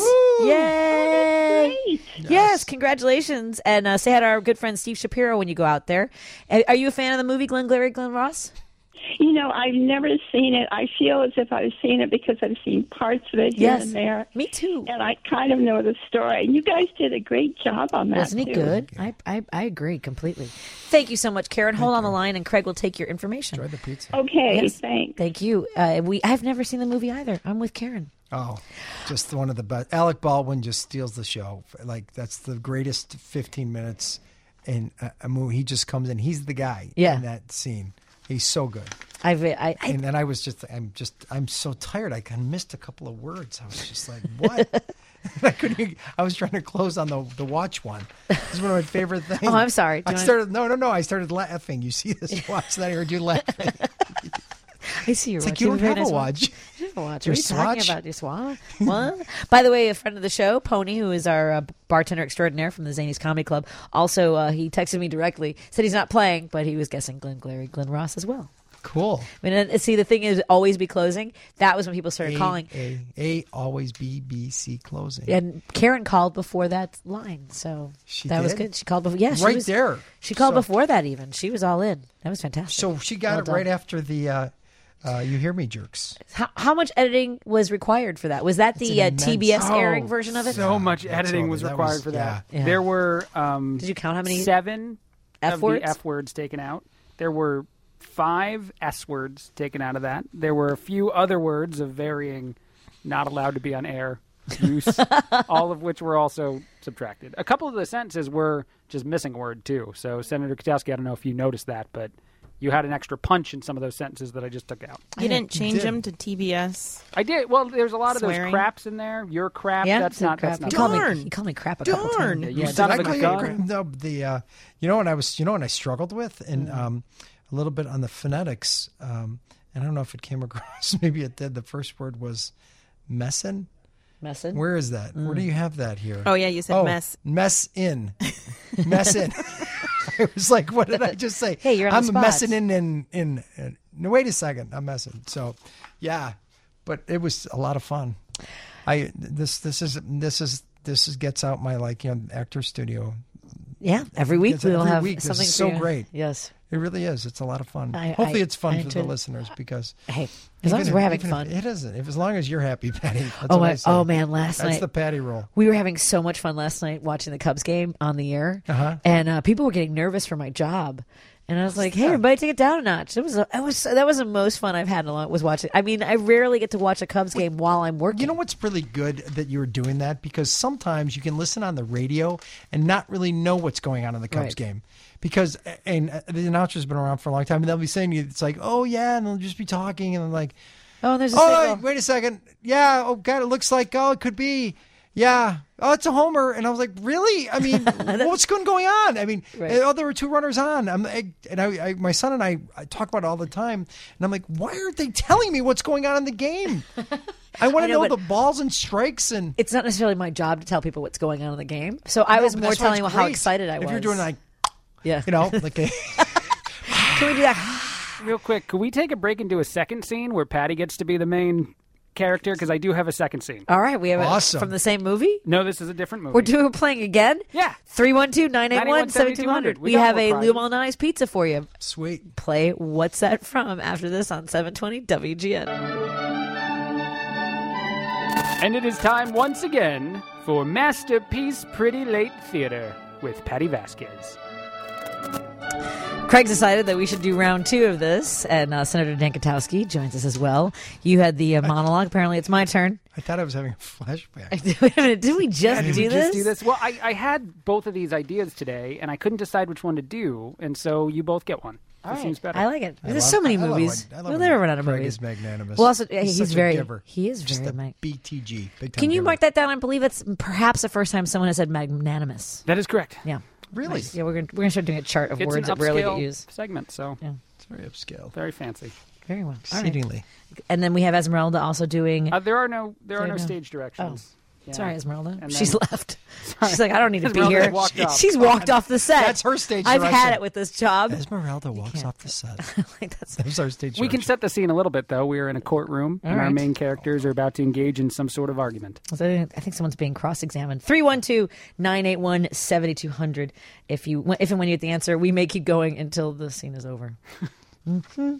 Speaker 2: Yay!
Speaker 7: Great.
Speaker 2: Yes, congratulations. And uh, say hi to our good friend Steve Shapiro when you go out there. Uh, Are you a fan of the movie Glenn Glary, Glenn Ross?
Speaker 7: You know, I've never seen it. I feel as if I've seen it because I've seen parts of it here
Speaker 2: Yes.
Speaker 7: and there.
Speaker 2: Me too.
Speaker 7: And I kind of know the story. And you guys did a great job on that,
Speaker 2: Wasn't he
Speaker 7: too.
Speaker 2: good? I, I I agree completely. Thank you so much, Karen. Hold on the line, and Craig will take your information.
Speaker 4: Enjoy the pizza.
Speaker 7: Okay,
Speaker 2: Yes.
Speaker 7: thanks.
Speaker 2: Thank you. Uh, we I've never seen the movie either. I'm with Karen.
Speaker 4: Oh, just one of the best. Alec Baldwin just steals the show. Like, that's the greatest fifteen minutes in a, a movie. He just comes in. He's the guy
Speaker 2: Yeah.
Speaker 4: in that scene. He's so good.
Speaker 2: I've I, I
Speaker 4: And then I was just, I'm just, I'm so tired. I kind of missed a couple of words. I was just like, what? I couldn't. Even, I was trying to close on the the watch one. This is one of my favorite things.
Speaker 2: Oh, I'm sorry. Do
Speaker 4: I
Speaker 2: you wanna-
Speaker 4: started. No, no, no. I started laughing. You see this watch? That I heard you laughing.
Speaker 2: I see your
Speaker 4: It's
Speaker 2: watch.
Speaker 4: like you don't
Speaker 2: have a
Speaker 4: have
Speaker 2: very
Speaker 4: a
Speaker 2: nice
Speaker 4: watch.
Speaker 2: You have a watch.
Speaker 4: Your
Speaker 2: What are you talking
Speaker 4: swatch?
Speaker 2: about? Your swatch? What? By the way, a friend of the show, Pony, who is our uh, bartender extraordinaire from the Zanies Comedy Club, also uh, he texted me directly, said he's not playing, but he was guessing Glenn Glary, Glenn Ross as well.
Speaker 4: Cool.
Speaker 2: I mean, and see, the thing is, always be closing. That was when people started
Speaker 4: A,
Speaker 2: calling.
Speaker 4: A, A, always B, B, C, closing.
Speaker 2: And Karen called before that line, so
Speaker 4: She
Speaker 2: that was
Speaker 4: did?
Speaker 2: good. She called before. Yeah, she
Speaker 4: Right
Speaker 2: was,
Speaker 4: there.
Speaker 2: She called
Speaker 4: So-
Speaker 2: before that. Even she was all in. That was fantastic.
Speaker 4: So she got
Speaker 2: Well
Speaker 4: it
Speaker 2: done.
Speaker 4: right after the uh, Uh, you hear me, jerks.
Speaker 2: How, how much editing was required for that? Was that the uh,
Speaker 4: immense-
Speaker 2: T B S
Speaker 8: Oh,
Speaker 2: airing version of it?
Speaker 8: So much
Speaker 4: That's
Speaker 8: editing
Speaker 4: all-
Speaker 8: was
Speaker 4: that
Speaker 8: required
Speaker 4: was-
Speaker 8: for that.
Speaker 2: yeah. Yeah.
Speaker 8: There were um,
Speaker 2: Did you count how many
Speaker 8: seven
Speaker 2: F
Speaker 8: of
Speaker 2: words?
Speaker 8: the F words taken out. There were five S words taken out of that. There were a few other words of varying, not allowed to be on air use, all of which were also subtracted. A couple of the sentences were just missing a word too. So Senator Katowski, I don't know if you noticed that, but you had an extra punch in some of those sentences that I just took out.
Speaker 3: You didn't change
Speaker 4: did.
Speaker 3: them to T B S.
Speaker 8: I did. Well, there's a lot of
Speaker 3: Swearing.
Speaker 8: those craps in there. Your crap.
Speaker 2: Yeah,
Speaker 8: that's
Speaker 2: it's a
Speaker 8: not.
Speaker 2: crap.
Speaker 8: That's not.
Speaker 2: You called me.
Speaker 3: Darn.
Speaker 2: You called me crap a couple
Speaker 3: Darn.
Speaker 2: times.
Speaker 8: You
Speaker 4: Did
Speaker 8: son
Speaker 4: I
Speaker 8: of a
Speaker 4: call you
Speaker 8: gun.
Speaker 4: crap? No, the uh, you know when I was you know when I struggled with and um, a little bit on the phonetics. Um, and I don't know if it came across. Maybe it did. The first word was messin.
Speaker 2: Messin.
Speaker 4: Where is that? Where do you have that here?
Speaker 3: Oh, yeah, you said
Speaker 4: oh,
Speaker 3: mess.
Speaker 4: Mess in. Mess in. It was like, what did I just say?
Speaker 2: Hey, you're on
Speaker 4: I'm
Speaker 2: the spot.
Speaker 4: messing in, in, in, in. No, wait a second. I'm messing. So, yeah, but it was a lot of fun. I, this, this is, this is, this is, gets out my, like, you know, actor studio.
Speaker 2: Yeah, every week
Speaker 4: It's
Speaker 2: we'll
Speaker 4: every
Speaker 2: have
Speaker 4: week. This
Speaker 2: something
Speaker 4: is
Speaker 2: for
Speaker 4: so
Speaker 2: you.
Speaker 4: great.
Speaker 2: Yes.
Speaker 4: It really is. It's a lot of fun.
Speaker 2: I-
Speaker 4: Hopefully
Speaker 2: I-
Speaker 4: it's fun
Speaker 2: I
Speaker 4: for the
Speaker 2: enjoyed it.
Speaker 4: listeners because
Speaker 2: Hey, as long as
Speaker 4: even
Speaker 2: we're
Speaker 4: if-
Speaker 2: having
Speaker 4: even
Speaker 2: fun.
Speaker 4: if it isn't. If as long as you're happy, Patty. That's
Speaker 2: Oh
Speaker 4: what
Speaker 2: my!
Speaker 4: I say.
Speaker 2: Oh man! Last
Speaker 4: That's
Speaker 2: night
Speaker 4: the Patty roll.
Speaker 2: we were having so much fun last night watching the Cubs game on the air,
Speaker 4: Uh-huh.
Speaker 2: and uh, people were getting nervous for my job. And I was like, "Hey, everybody, take it down a notch." It was, a, it was that was the most fun I've had in a long. Was watching. I mean, I rarely get to watch a Cubs game while I'm working.
Speaker 4: You know what's really good that you were doing that because sometimes you can listen on the radio and not really know what's going on in the Cubs
Speaker 2: Right.
Speaker 4: game because and uh, the announcer's been around for a long time and they'll be saying it's like oh yeah and they'll just be talking and they're like
Speaker 2: Oh, there's a
Speaker 4: oh
Speaker 2: signal.
Speaker 4: wait, wait a second yeah oh god it looks like oh it could be yeah oh it's a homer and I was like really I mean what's going going on I mean
Speaker 2: Right.
Speaker 4: oh there were two runners on I'm I, and I, I my son and I, I talk about it all the time and I'm like why aren't they telling me what's going on in the game I want
Speaker 2: I
Speaker 4: to
Speaker 2: know,
Speaker 4: know,
Speaker 2: but-
Speaker 4: the balls and strikes and
Speaker 2: It's not necessarily my job to tell people what's going on in the game. So I
Speaker 4: No,
Speaker 2: was
Speaker 4: but
Speaker 2: more
Speaker 4: that's why
Speaker 2: telling
Speaker 4: it's
Speaker 2: how
Speaker 4: great.
Speaker 2: excited I
Speaker 4: if
Speaker 2: was.
Speaker 4: you're doing like
Speaker 2: yeah,
Speaker 4: you know like a,
Speaker 2: can we do that?
Speaker 8: Real quick, could we take a break and do a second scene where Patty gets to be the main character? Because I do have a second scene.
Speaker 2: All right, we have
Speaker 4: Awesome.
Speaker 2: it from the same movie.
Speaker 8: No, this is a different movie.
Speaker 2: We're doing we're playing again.
Speaker 8: Yeah.
Speaker 2: three one two, nine eight one, seven two zero zero.
Speaker 8: We
Speaker 2: We
Speaker 8: got
Speaker 2: have
Speaker 8: more
Speaker 2: a
Speaker 8: prizes.
Speaker 2: Lou Malnati's pizza for you.
Speaker 4: sweet
Speaker 2: Play What's That From after this on seven twenty W G N.
Speaker 8: And it is time once again for Masterpiece Pretty Late Theater with Patty Vasquez.
Speaker 2: Craig decided that we should do round two of this, and uh, Senator Dan Katowski joins us as well. You had the uh, monologue. Apparently, it's my turn.
Speaker 4: I thought I was having a flashback.
Speaker 2: Wait a minute, did we just
Speaker 8: Did
Speaker 2: do
Speaker 8: we
Speaker 2: this?
Speaker 8: just do this? Well, I, I had both of these ideas today, and I couldn't decide which one to do, and so you both get one.
Speaker 2: All
Speaker 8: It
Speaker 2: right.
Speaker 8: seems better.
Speaker 2: I like it.
Speaker 4: I
Speaker 2: There's
Speaker 4: love-
Speaker 2: so many
Speaker 4: I love
Speaker 2: movies.
Speaker 4: when- I love
Speaker 2: We'll
Speaker 4: when
Speaker 2: never run out of
Speaker 4: Craig
Speaker 2: movies.
Speaker 4: is magnanimous.
Speaker 2: Well, also, yeah,
Speaker 4: he's,
Speaker 2: he's
Speaker 4: such
Speaker 2: very-
Speaker 4: a giver.
Speaker 2: he is
Speaker 4: Just
Speaker 2: very
Speaker 4: a
Speaker 2: mag-
Speaker 4: B T G. Big time
Speaker 2: Can you
Speaker 4: giver.
Speaker 2: mark that down? I believe it's perhaps the first time someone has said magnanimous.
Speaker 8: That is correct.
Speaker 2: Yeah.
Speaker 4: Really?
Speaker 2: Nice. Yeah, we're gonna we're gonna start doing a chart of
Speaker 8: It's
Speaker 2: words
Speaker 8: an
Speaker 2: that rarely get
Speaker 8: upscale
Speaker 2: used.
Speaker 8: segment, so
Speaker 2: Yeah.
Speaker 4: It's very upscale.
Speaker 8: very fancy.
Speaker 2: Very well. All right.
Speaker 4: Exceedingly.
Speaker 2: And then we have Esmeralda also doing.
Speaker 8: Uh, there are no there are
Speaker 2: There
Speaker 8: no
Speaker 2: you go.
Speaker 8: stage directions. Yeah.
Speaker 2: Sorry, Esmeralda.
Speaker 8: And
Speaker 2: She's
Speaker 8: then-
Speaker 2: left. She's like, I don't need to be
Speaker 8: Esmeralda
Speaker 2: here.
Speaker 8: walked off.
Speaker 2: She's walked off the set.
Speaker 4: That's her stage
Speaker 2: I've had
Speaker 4: direction.
Speaker 2: it with this job.
Speaker 4: Esmeralda walks off the set.
Speaker 2: Like, that's
Speaker 4: That's our stage
Speaker 8: We can
Speaker 4: direction.
Speaker 8: set the scene a little bit, though. We are in a courtroom,
Speaker 2: All
Speaker 8: and our
Speaker 2: right.
Speaker 8: main characters are about to engage in some sort of argument.
Speaker 2: So I think someone's being cross-examined. three one two, nine eight one, seven two zero zero. If you, if and when you get the answer, we may keep going until the scene is over. Mm-hmm.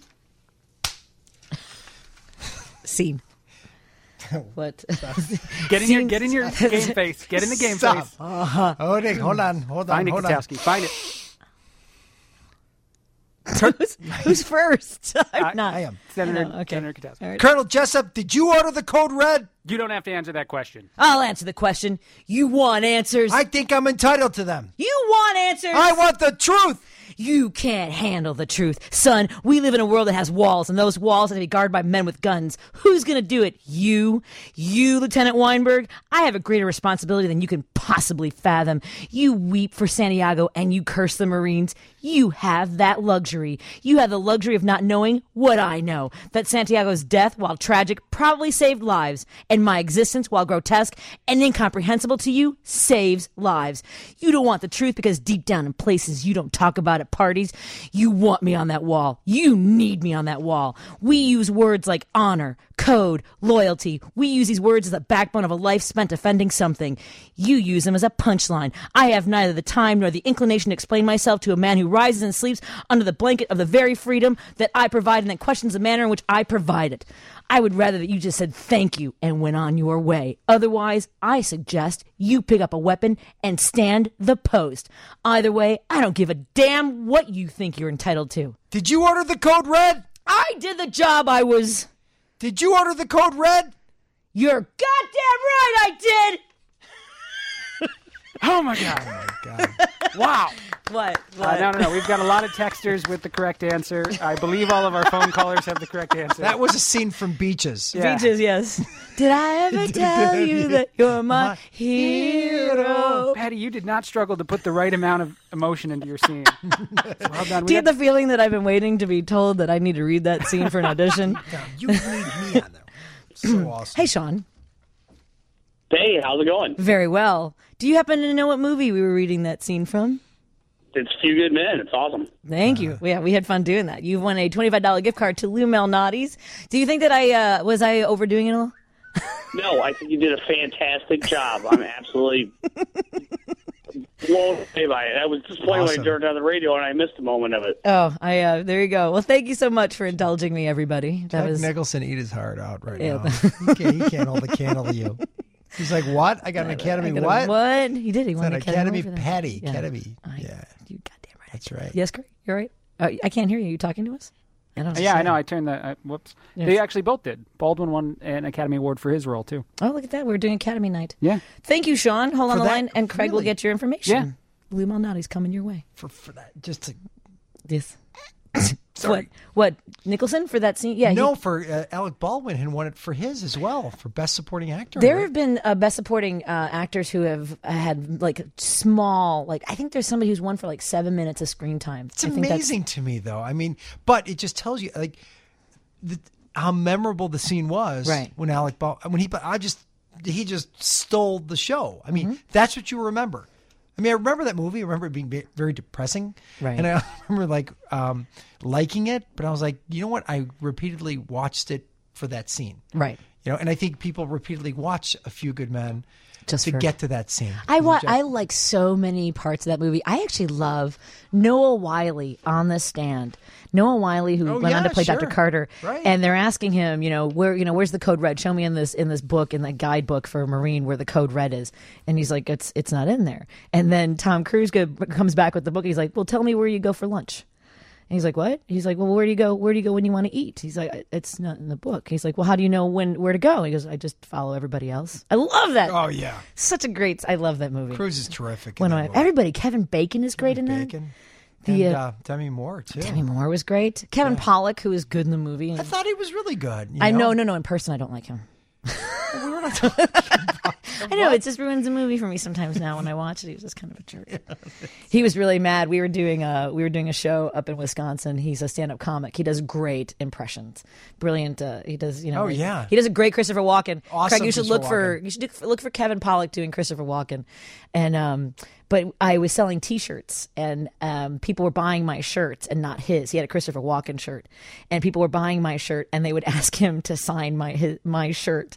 Speaker 2: Scene. What?
Speaker 8: Get in your
Speaker 2: Scene-
Speaker 8: get in your game face. Get in the game
Speaker 4: Stop.
Speaker 8: face.
Speaker 4: Hold it. Hold on. Hold on.
Speaker 8: Find it,
Speaker 4: hold on.
Speaker 8: Katowski. Find it.
Speaker 2: who's, who's first? I'm
Speaker 8: I-
Speaker 2: not.
Speaker 4: I am.
Speaker 8: Senator,
Speaker 2: know, okay.
Speaker 8: Senator Katowski.
Speaker 2: All right.
Speaker 4: Colonel Jessup, did you order the code red?
Speaker 8: You don't have to answer that question.
Speaker 2: I'll answer the question. You want answers?
Speaker 4: I think I'm entitled to them.
Speaker 2: you want answers?
Speaker 4: I want the truth.
Speaker 2: You can't handle the truth. Son, we live in a world that has walls, and those walls have to be guarded by men with guns. Who's going to do it? You? You, Lieutenant Weinberg? I have a greater responsibility than you can possibly fathom. You weep for Santiago, and you curse the Marines. You have that luxury. You have the luxury of not knowing what I know. That Santiago's death, while tragic, probably saved lives. And my existence, while grotesque and incomprehensible to you, saves lives. You don't want the truth because deep down in places you don't talk about it at parties. You want me on that wall. You need me on that wall. We use words like honor, code, loyalty. We use these words as the backbone of a life spent defending something. You use them as a punchline. I have neither the time nor the inclination to explain myself to a man who rises and sleeps under the blanket of the very freedom that I provide and then questions the manner in which I provide it. I would rather that you just said thank you and went on your way. Otherwise, I suggest you pick up a weapon and stand the post. Either way, I don't give a damn what you think you're entitled to.
Speaker 4: Did you order the code red?
Speaker 2: I did the job I was...
Speaker 4: Did you order the code red?
Speaker 2: You're goddamn right I did!
Speaker 8: Oh, my God.
Speaker 4: Oh, my God.
Speaker 8: Wow.
Speaker 2: What?
Speaker 8: Uh,
Speaker 2: What?
Speaker 8: no, no, no. We've got a lot of texters with the correct answer. I believe all of our phone callers have the correct answer.
Speaker 4: That was a scene from Beaches.
Speaker 8: Yeah.
Speaker 2: Beaches, yes. Did I ever tell you that you're my,
Speaker 4: My
Speaker 2: hero?
Speaker 8: Patty, you did not struggle to put the right amount of emotion into your scene. Well done.
Speaker 2: Do
Speaker 8: We
Speaker 2: you
Speaker 8: got-
Speaker 2: get the feeling that I've been waiting to be told that I need to read that scene for an audition?
Speaker 4: God, you need me on there. So awesome.
Speaker 2: Hey, Sean.
Speaker 9: Hey, how's it going?
Speaker 2: Very well. Do you happen to know what movie we were reading that scene from?
Speaker 9: It's Few Good Men. It's awesome.
Speaker 2: Thank you. Yeah, we had fun doing that. You've won a twenty-five dollars gift card to Lou Malnati's. Do you think that I, uh, was I overdoing it a little?
Speaker 9: No, I think you did a fantastic job. I'm absolutely blown away by it. I was disappointed when
Speaker 4: Awesome.
Speaker 9: I turned on the radio and I missed a moment of it.
Speaker 2: Oh, I, uh, there you go. Well, thank you so much for indulging me, everybody. That
Speaker 4: Jack
Speaker 2: was,
Speaker 4: Nicholson eat his heart out right
Speaker 2: Yeah.
Speaker 4: now. He can't, he can't hold a candle to you. He's like, what? I got an Academy
Speaker 2: I got a-
Speaker 4: what?
Speaker 2: What? He did. He
Speaker 4: It's
Speaker 2: won
Speaker 4: an
Speaker 2: an
Speaker 4: Academy
Speaker 2: for that.
Speaker 4: Patty.
Speaker 2: Yeah.
Speaker 4: Academy.
Speaker 2: I-
Speaker 4: Yeah,
Speaker 2: You goddamn right.
Speaker 4: that's right.
Speaker 2: Yes, great. You're right. Uh, I can't hear you. You talking to us? I don't know.
Speaker 8: Yeah, I know. I turned the. Uh, whoops.
Speaker 2: Yes.
Speaker 8: They actually both did. Baldwin won an Academy Award for his role, too.
Speaker 2: Oh, look at that. We're doing Academy night.
Speaker 8: Yeah.
Speaker 2: Thank you, Sean. Hold on
Speaker 4: For
Speaker 2: the
Speaker 4: that-
Speaker 2: line, and Craig will
Speaker 4: really?
Speaker 2: get your information.
Speaker 8: Yeah.
Speaker 2: Lou Malnati's coming your way.
Speaker 4: For, for that, just to,
Speaker 2: Yes.
Speaker 4: sorry.
Speaker 2: What? What? Nicholson for that scene? Yeah.
Speaker 4: no,
Speaker 2: he-
Speaker 4: for uh, Alec Baldwin had won it for his as well, for Best Supporting Actor.
Speaker 2: there have been uh, best supporting uh, actors who have had like small, like I think there's somebody who's won for like seven minutes of screen time.
Speaker 4: It's
Speaker 2: I think that's-
Speaker 4: amazing to me, though. I mean, but it just tells you like the, how memorable the scene was
Speaker 2: Right.
Speaker 4: when Alec Baldwin when he. I just he just stole the show. I mean,
Speaker 2: Mm-hmm.
Speaker 4: that's what you remember. I mean, I remember that movie. I remember it being ve- very depressing,
Speaker 2: Right.
Speaker 4: and I remember like um, liking it. But I was like, you know what? I repeatedly watched it for that scene,
Speaker 2: Right.
Speaker 4: You know, and I think people repeatedly watch A Few Good Men
Speaker 2: Just
Speaker 4: to
Speaker 2: for-
Speaker 4: get to that scene.
Speaker 2: I wa-
Speaker 4: Just-
Speaker 2: I like so many parts of that movie. I actually love Noah Wiley on the stand. Noah Wiley, who
Speaker 4: Oh,
Speaker 2: went on
Speaker 4: yeah,
Speaker 2: to play
Speaker 4: sure.
Speaker 2: Doctor Carter,
Speaker 4: Right.
Speaker 2: and they're asking him, you know, where, you know, where's the code red? Show me in this in this book, in the guidebook for a Marine, where the code red is. And he's like, it's it's not in there. And then Tom Cruise go, comes back with the book. He's like, well, tell me where you go for lunch. And he's like, what? He's like, well, where do you go? Where do you go when you want to eat? He's like, it's not in the book. He's like, well, how do you know when where to go? He goes, I just follow everybody else. I love that.
Speaker 4: Oh yeah,
Speaker 2: Such a great. I love that movie.
Speaker 4: Cruise is terrific. in
Speaker 2: One of
Speaker 4: that
Speaker 2: my,
Speaker 4: movie.
Speaker 2: everybody. Kevin Bacon is great in that.
Speaker 4: Bacon.
Speaker 2: The,
Speaker 4: and
Speaker 2: uh,
Speaker 4: uh, Demi Moore too.
Speaker 2: Demi Moore was great. Kevin Pollak, who is good in the movie.
Speaker 4: I thought he was really good. you
Speaker 2: I know,
Speaker 4: know,
Speaker 2: no, no. In person, I don't like him.
Speaker 4: We were not talking about
Speaker 2: I know it just ruins a movie for me sometimes. Now when I watch it, he was just kind of a jerk. He was really mad. We were doing a we were doing a show up in Wisconsin. He's a stand up comic. He does great impressions. Brilliant. Uh, he does you know.
Speaker 4: Oh,
Speaker 2: like-
Speaker 4: yeah.
Speaker 2: He does a great Christopher Walken.
Speaker 4: Awesome
Speaker 2: Craig, you should
Speaker 4: Christopher
Speaker 2: look for
Speaker 4: Walken.
Speaker 2: you should look for, look for Kevin Pollak doing Christopher Walken, and um. But I was selling T-shirts, and um, people were buying my shirts and not his. He had a Christopher Walken shirt, and people were buying my shirt, and they would ask him to sign my his, my shirt.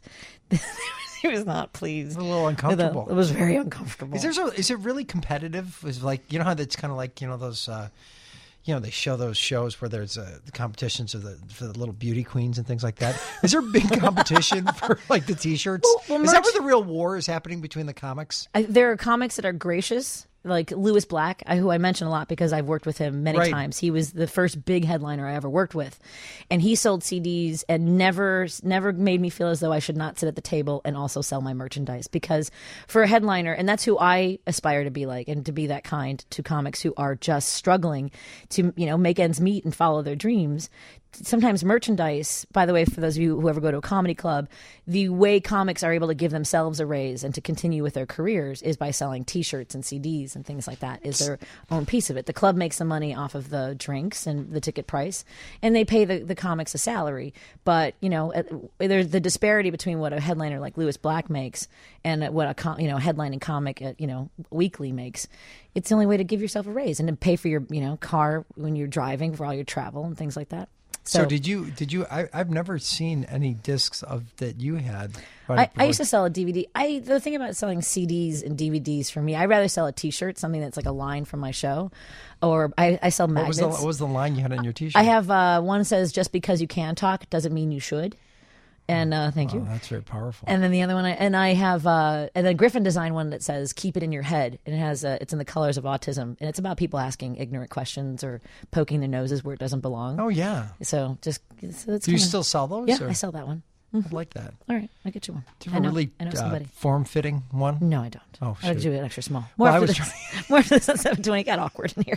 Speaker 2: He was not pleased.
Speaker 4: a little uncomfortable.
Speaker 2: It was very uncomfortable.
Speaker 4: Is there so, is it really competitive? Is like you know how that's kind of like you know those uh, you know they show those shows where there's uh, the competitions of the for the little beauty queens and things like that. Is there big competition for like the T-shirts?
Speaker 2: Well, well,
Speaker 4: is that
Speaker 2: merch-
Speaker 4: where the real war is happening between the comics?
Speaker 2: I, there are comics that are gracious, like Lewis Black, I, who I mention a lot because I've worked with him many
Speaker 4: Right.
Speaker 2: times. He was the first big headliner I ever worked with, and he sold C Ds and never, never made me feel as though I should not sit at the table and also sell my merchandise. Because for a headliner, and that's who I aspire to be like, and to be that kind to comics who are just struggling to, you know, make ends meet and follow their dreams. sometimes merchandise, by the way, for those of you who ever go to a comedy club, the way comics are able to give themselves a raise and to continue with their careers is by selling T-shirts and C Ds and things like that, is their own piece of it. The club makes the money off of the drinks and the ticket price, and they pay the, the comics a salary. But, you know, there's the disparity between what a headliner like Lewis Black makes and what a com- you know headlining comic at, you know, Weekly makes. It's the only way to give yourself a raise and to pay for your, you know, car when you're driving, for all your travel and things like that. So,
Speaker 4: so did you? Did you? I, I've never seen any discs of that you had.
Speaker 2: I, I used to sell a D V D. I the thing about selling C Ds and D V Ds for me, I'd rather sell a T-shirt, something that's like a line from my show, or I, I sell magnets.
Speaker 4: What was, the, what was the line you had on your T-shirt?
Speaker 2: I have uh, one says, "Just because you can talk doesn't mean you should." And uh, thank
Speaker 4: wow,
Speaker 2: you.
Speaker 4: That's very powerful.
Speaker 2: And then the other one, I, and I have, uh, and then Griffin designed one that says "Keep it in your head," and it has, uh, it's in the colors of autism, and it's about people asking ignorant questions or poking their noses where it doesn't belong.
Speaker 4: Oh yeah.
Speaker 2: So just, so it's
Speaker 4: do you
Speaker 2: kinda,
Speaker 4: still sell those?
Speaker 2: Yeah,
Speaker 4: or?
Speaker 2: I sell that one.
Speaker 4: I like that.
Speaker 2: All right, I'll get you one.
Speaker 4: Do you have
Speaker 2: I
Speaker 4: a
Speaker 2: know,
Speaker 4: really
Speaker 2: I know
Speaker 4: uh,
Speaker 2: somebody.
Speaker 4: form-fitting one?
Speaker 2: No, I don't.
Speaker 4: Oh,
Speaker 2: I'll
Speaker 4: shoot.
Speaker 2: do it extra small. More
Speaker 4: Well, I
Speaker 2: after
Speaker 4: was
Speaker 2: this.
Speaker 4: trying-
Speaker 2: More after this on seven twenty. It got awkward in here.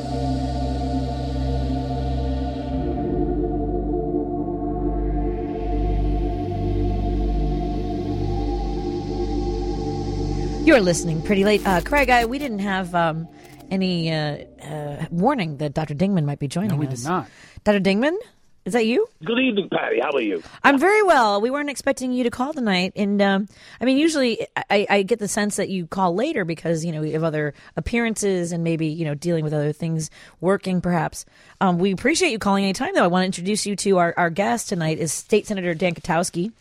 Speaker 2: You're listening pretty late. Uh, Craig, I, we didn't have um, any uh, uh, warning that Doctor Dingman might be joining
Speaker 8: No, we
Speaker 2: us.
Speaker 8: did not.
Speaker 2: Doctor Dingman? Is that you?
Speaker 9: Good evening, Patty. How are you?
Speaker 2: I'm very well. We weren't expecting you to call tonight. And, um, I mean, usually I, I get the sense that you call later because, you know, you have other appearances and maybe, you know, dealing with other things, working perhaps. Um, we appreciate you calling anytime, though. I want to introduce you to our, our guest tonight is State Senator Dan Katowski.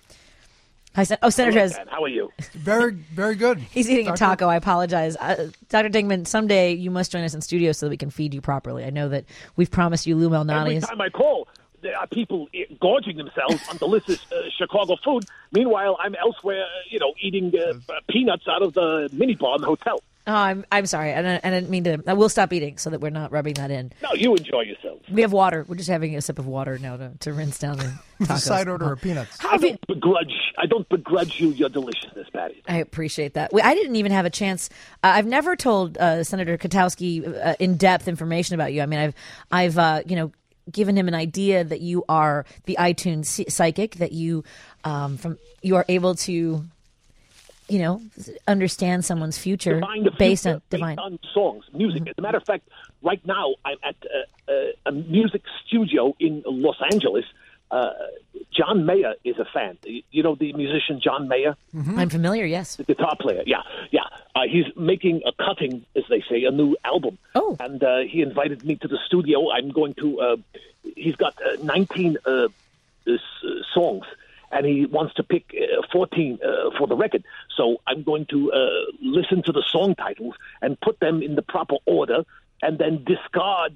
Speaker 2: Hi, Sen- oh, Senator has...
Speaker 9: How are you?
Speaker 4: Very, very good.
Speaker 2: He's eating
Speaker 4: Doctor?
Speaker 2: a taco. I apologize. Uh, Doctor Dingman, someday you must join us in studio so that we can feed you properly. I know that we've promised you Lou
Speaker 9: Every
Speaker 2: Malnati's.
Speaker 9: time I call, there are people gorging themselves on delicious uh, Chicago food. Meanwhile, I'm elsewhere, uh, you know, eating uh, peanuts out of the minibar in the hotel.
Speaker 2: Oh, I'm I'm sorry. I didn't, I didn't mean to. I will stop eating so that we're not rubbing that in.
Speaker 9: No, you enjoy yourself.
Speaker 2: We have water. We're just having a sip of water now to, to rinse down the
Speaker 4: With a
Speaker 2: tacos.
Speaker 4: side order of peanuts.
Speaker 2: How
Speaker 9: I
Speaker 2: have you,
Speaker 9: don't begrudge. I don't begrudge you your deliciousness, Patty.
Speaker 2: I appreciate that. We- I didn't even have a chance. Uh, I've never told uh, Senator Katowski uh, in-depth information about you. I mean, I've I've uh, you know given him an idea that you are the iTunes psychic, that you um, from you are able to, you know, understand someone's future
Speaker 9: Divine the
Speaker 2: based
Speaker 9: future,
Speaker 2: on divine.
Speaker 9: based on songs, music. As a matter of fact, right now I'm at uh, uh, a music studio in Los Angeles. Uh, John Mayer is a fan. You know the musician John Mayer,
Speaker 2: I'm familiar. Yes.
Speaker 9: the guitar player. Yeah, yeah. Uh, he's making a cutting, as they say, a new album.
Speaker 2: Oh.
Speaker 9: And uh, he invited me to the studio. I'm going to. Uh, he's got uh, nineteen uh, uh, songs. And he wants to pick uh, fourteen uh, for the record. So I'm going to uh, listen to the song titles and put them in the proper order and then discard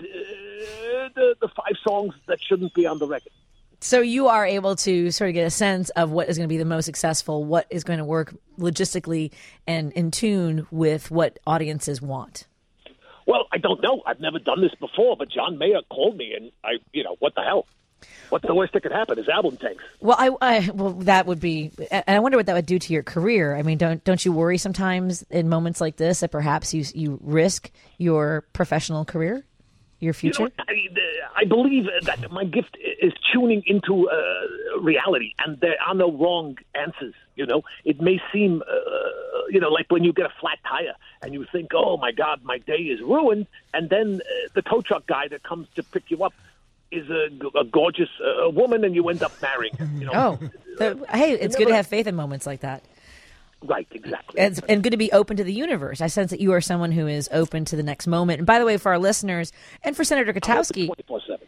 Speaker 9: uh, the, the five songs that shouldn't be on the record.
Speaker 2: So you are able to sort of get a sense of what is going to be the most successful, what is going to work logistically and in tune with what audiences want.
Speaker 9: Well, I don't know. I've never done this before, but John Mayer called me, and I, you know, what the hell? What's the worst that could happen? His album tanks.
Speaker 2: Well, I, I well that would be, and I wonder what that would do to your career. I mean, don't don't you worry sometimes in moments like this that perhaps you you risk your professional career, your future?
Speaker 9: You know, I, I believe that my gift is tuning into uh, reality, and there are no wrong answers. You know, it may seem, uh, you know, like when you get a flat tire and you think, "Oh my God, my day is ruined," and then uh, the tow truck guy that comes to pick you up is a, a gorgeous uh, woman, and you end up marrying her. You know?
Speaker 2: Oh, the, hey, it's good to have faith in moments like that.
Speaker 9: Right, exactly.
Speaker 2: And, and good to be open to the universe. I sense that you are someone who is open to the next moment. And by the way, for our listeners and for Senator Katowski,
Speaker 9: twenty-four seven.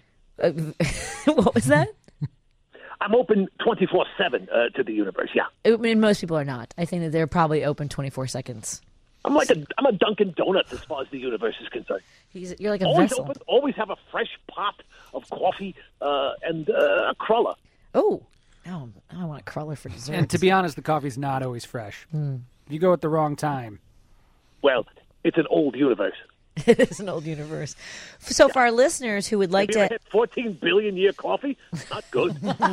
Speaker 2: uh, what was that?
Speaker 9: I'm open twenty-four seven uh, to the universe, yeah.
Speaker 2: I mean, most people are not. I think that they're probably open twenty-four seconds.
Speaker 9: I'm like a, I'm a Dunkin' Donuts as far as the universe is concerned.
Speaker 2: He's, you're like a
Speaker 9: Always
Speaker 2: vessel.
Speaker 9: open, always have a fresh pot of coffee uh, and uh, a cruller.
Speaker 2: Oh, oh, I want a cruller for dessert.
Speaker 8: And to be honest, the coffee's not always fresh.
Speaker 2: Mm.
Speaker 8: If you go at the wrong time.
Speaker 9: Well, it's an old universe.
Speaker 2: It is an old universe. So for our listeners who would like
Speaker 9: Have you ever
Speaker 2: to...
Speaker 9: had fourteen billion year coffee? Not good.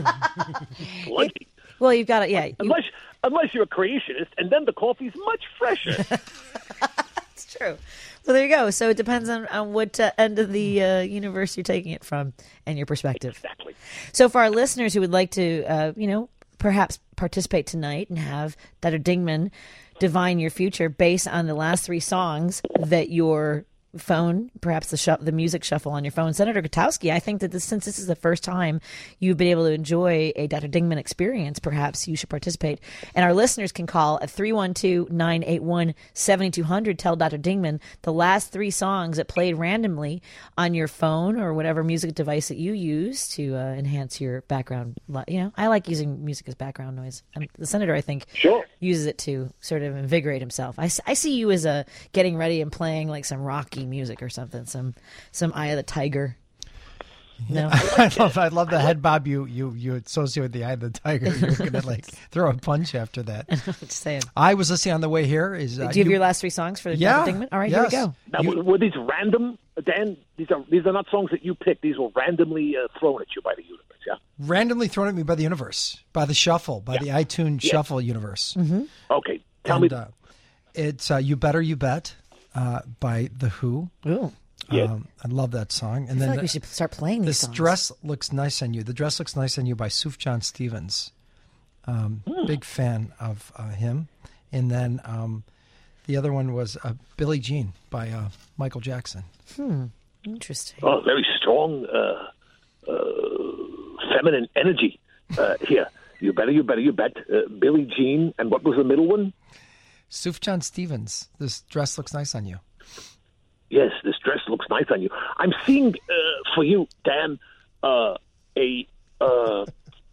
Speaker 9: Sludgy.
Speaker 2: Well, you've got it, yeah. You,
Speaker 9: Unless, unless you're a creationist, and then the coffee's much fresher.
Speaker 2: it's true. So there you go. So it depends on, on what uh, end of the uh, universe you're taking it from and your perspective.
Speaker 9: Exactly.
Speaker 2: So for our listeners who would like to, uh, you know, perhaps participate tonight and have Doctor Dingman divine your future based on the last three songs that your phone, perhaps the shu- the music shuffle on your phone. Senator Gutowski, I think that this, since this is the first time you've been able to enjoy a Doctor Dingman experience, perhaps you should participate. And our listeners can call at three one two, nine eight one, seven two zero zero. Tell Doctor Dingman the last three songs that played randomly on your phone or whatever music device that you use to uh, enhance your background. You know, I like using music as background noise. And the senator, I think,
Speaker 9: Sure.
Speaker 2: uses it to sort of invigorate himself. I, s- I see you as a getting ready and playing like some Rocky music or something, some some Eye of the Tiger. No,
Speaker 4: I love I love the head bob you you you associate with the Eye of the Tiger. You're gonna like throw a punch after that.
Speaker 2: just saying.
Speaker 4: I was listening on the way here. Is uh,
Speaker 2: Do you have your last three songs for the
Speaker 4: Yeah,
Speaker 2: Doctor Dingman? All right,
Speaker 4: yes.
Speaker 2: here we go.
Speaker 9: Now,
Speaker 4: You-
Speaker 9: were, were these random, Dan? These are these are not songs that you picked. These were randomly uh, thrown at you by the universe. Yeah.
Speaker 4: randomly thrown at me by the universe, by the shuffle, by the iTunes
Speaker 9: Yeah.
Speaker 4: shuffle universe.
Speaker 9: Okay. Tell
Speaker 4: and,
Speaker 9: me.
Speaker 4: uh, it's uh, "You Better You Bet" uh, by The Who.
Speaker 2: Ooh,
Speaker 9: Yeah.
Speaker 4: Um, I love that song. And
Speaker 2: I feel
Speaker 4: then
Speaker 2: like
Speaker 4: the-
Speaker 2: we should start playing these
Speaker 4: This
Speaker 2: songs.
Speaker 4: Dress Looks Nice on You. The Dress Looks Nice on You by Sufjan Stevens. Um,
Speaker 2: Hmm.
Speaker 4: Big fan of uh, him. And then um, the other one was uh, Billie Jean by uh, Michael Jackson.
Speaker 2: Interesting.
Speaker 9: Oh, very strong uh, uh, feminine energy uh, here. You better, you better, you bet. Uh, Billie Jean, and what was the middle one?
Speaker 4: Sufjan Stevens. This Dress Looks Nice on You.
Speaker 9: Yes, this dress looks nice on you. I'm seeing uh, for you, Dan, uh, a. Uh, uh,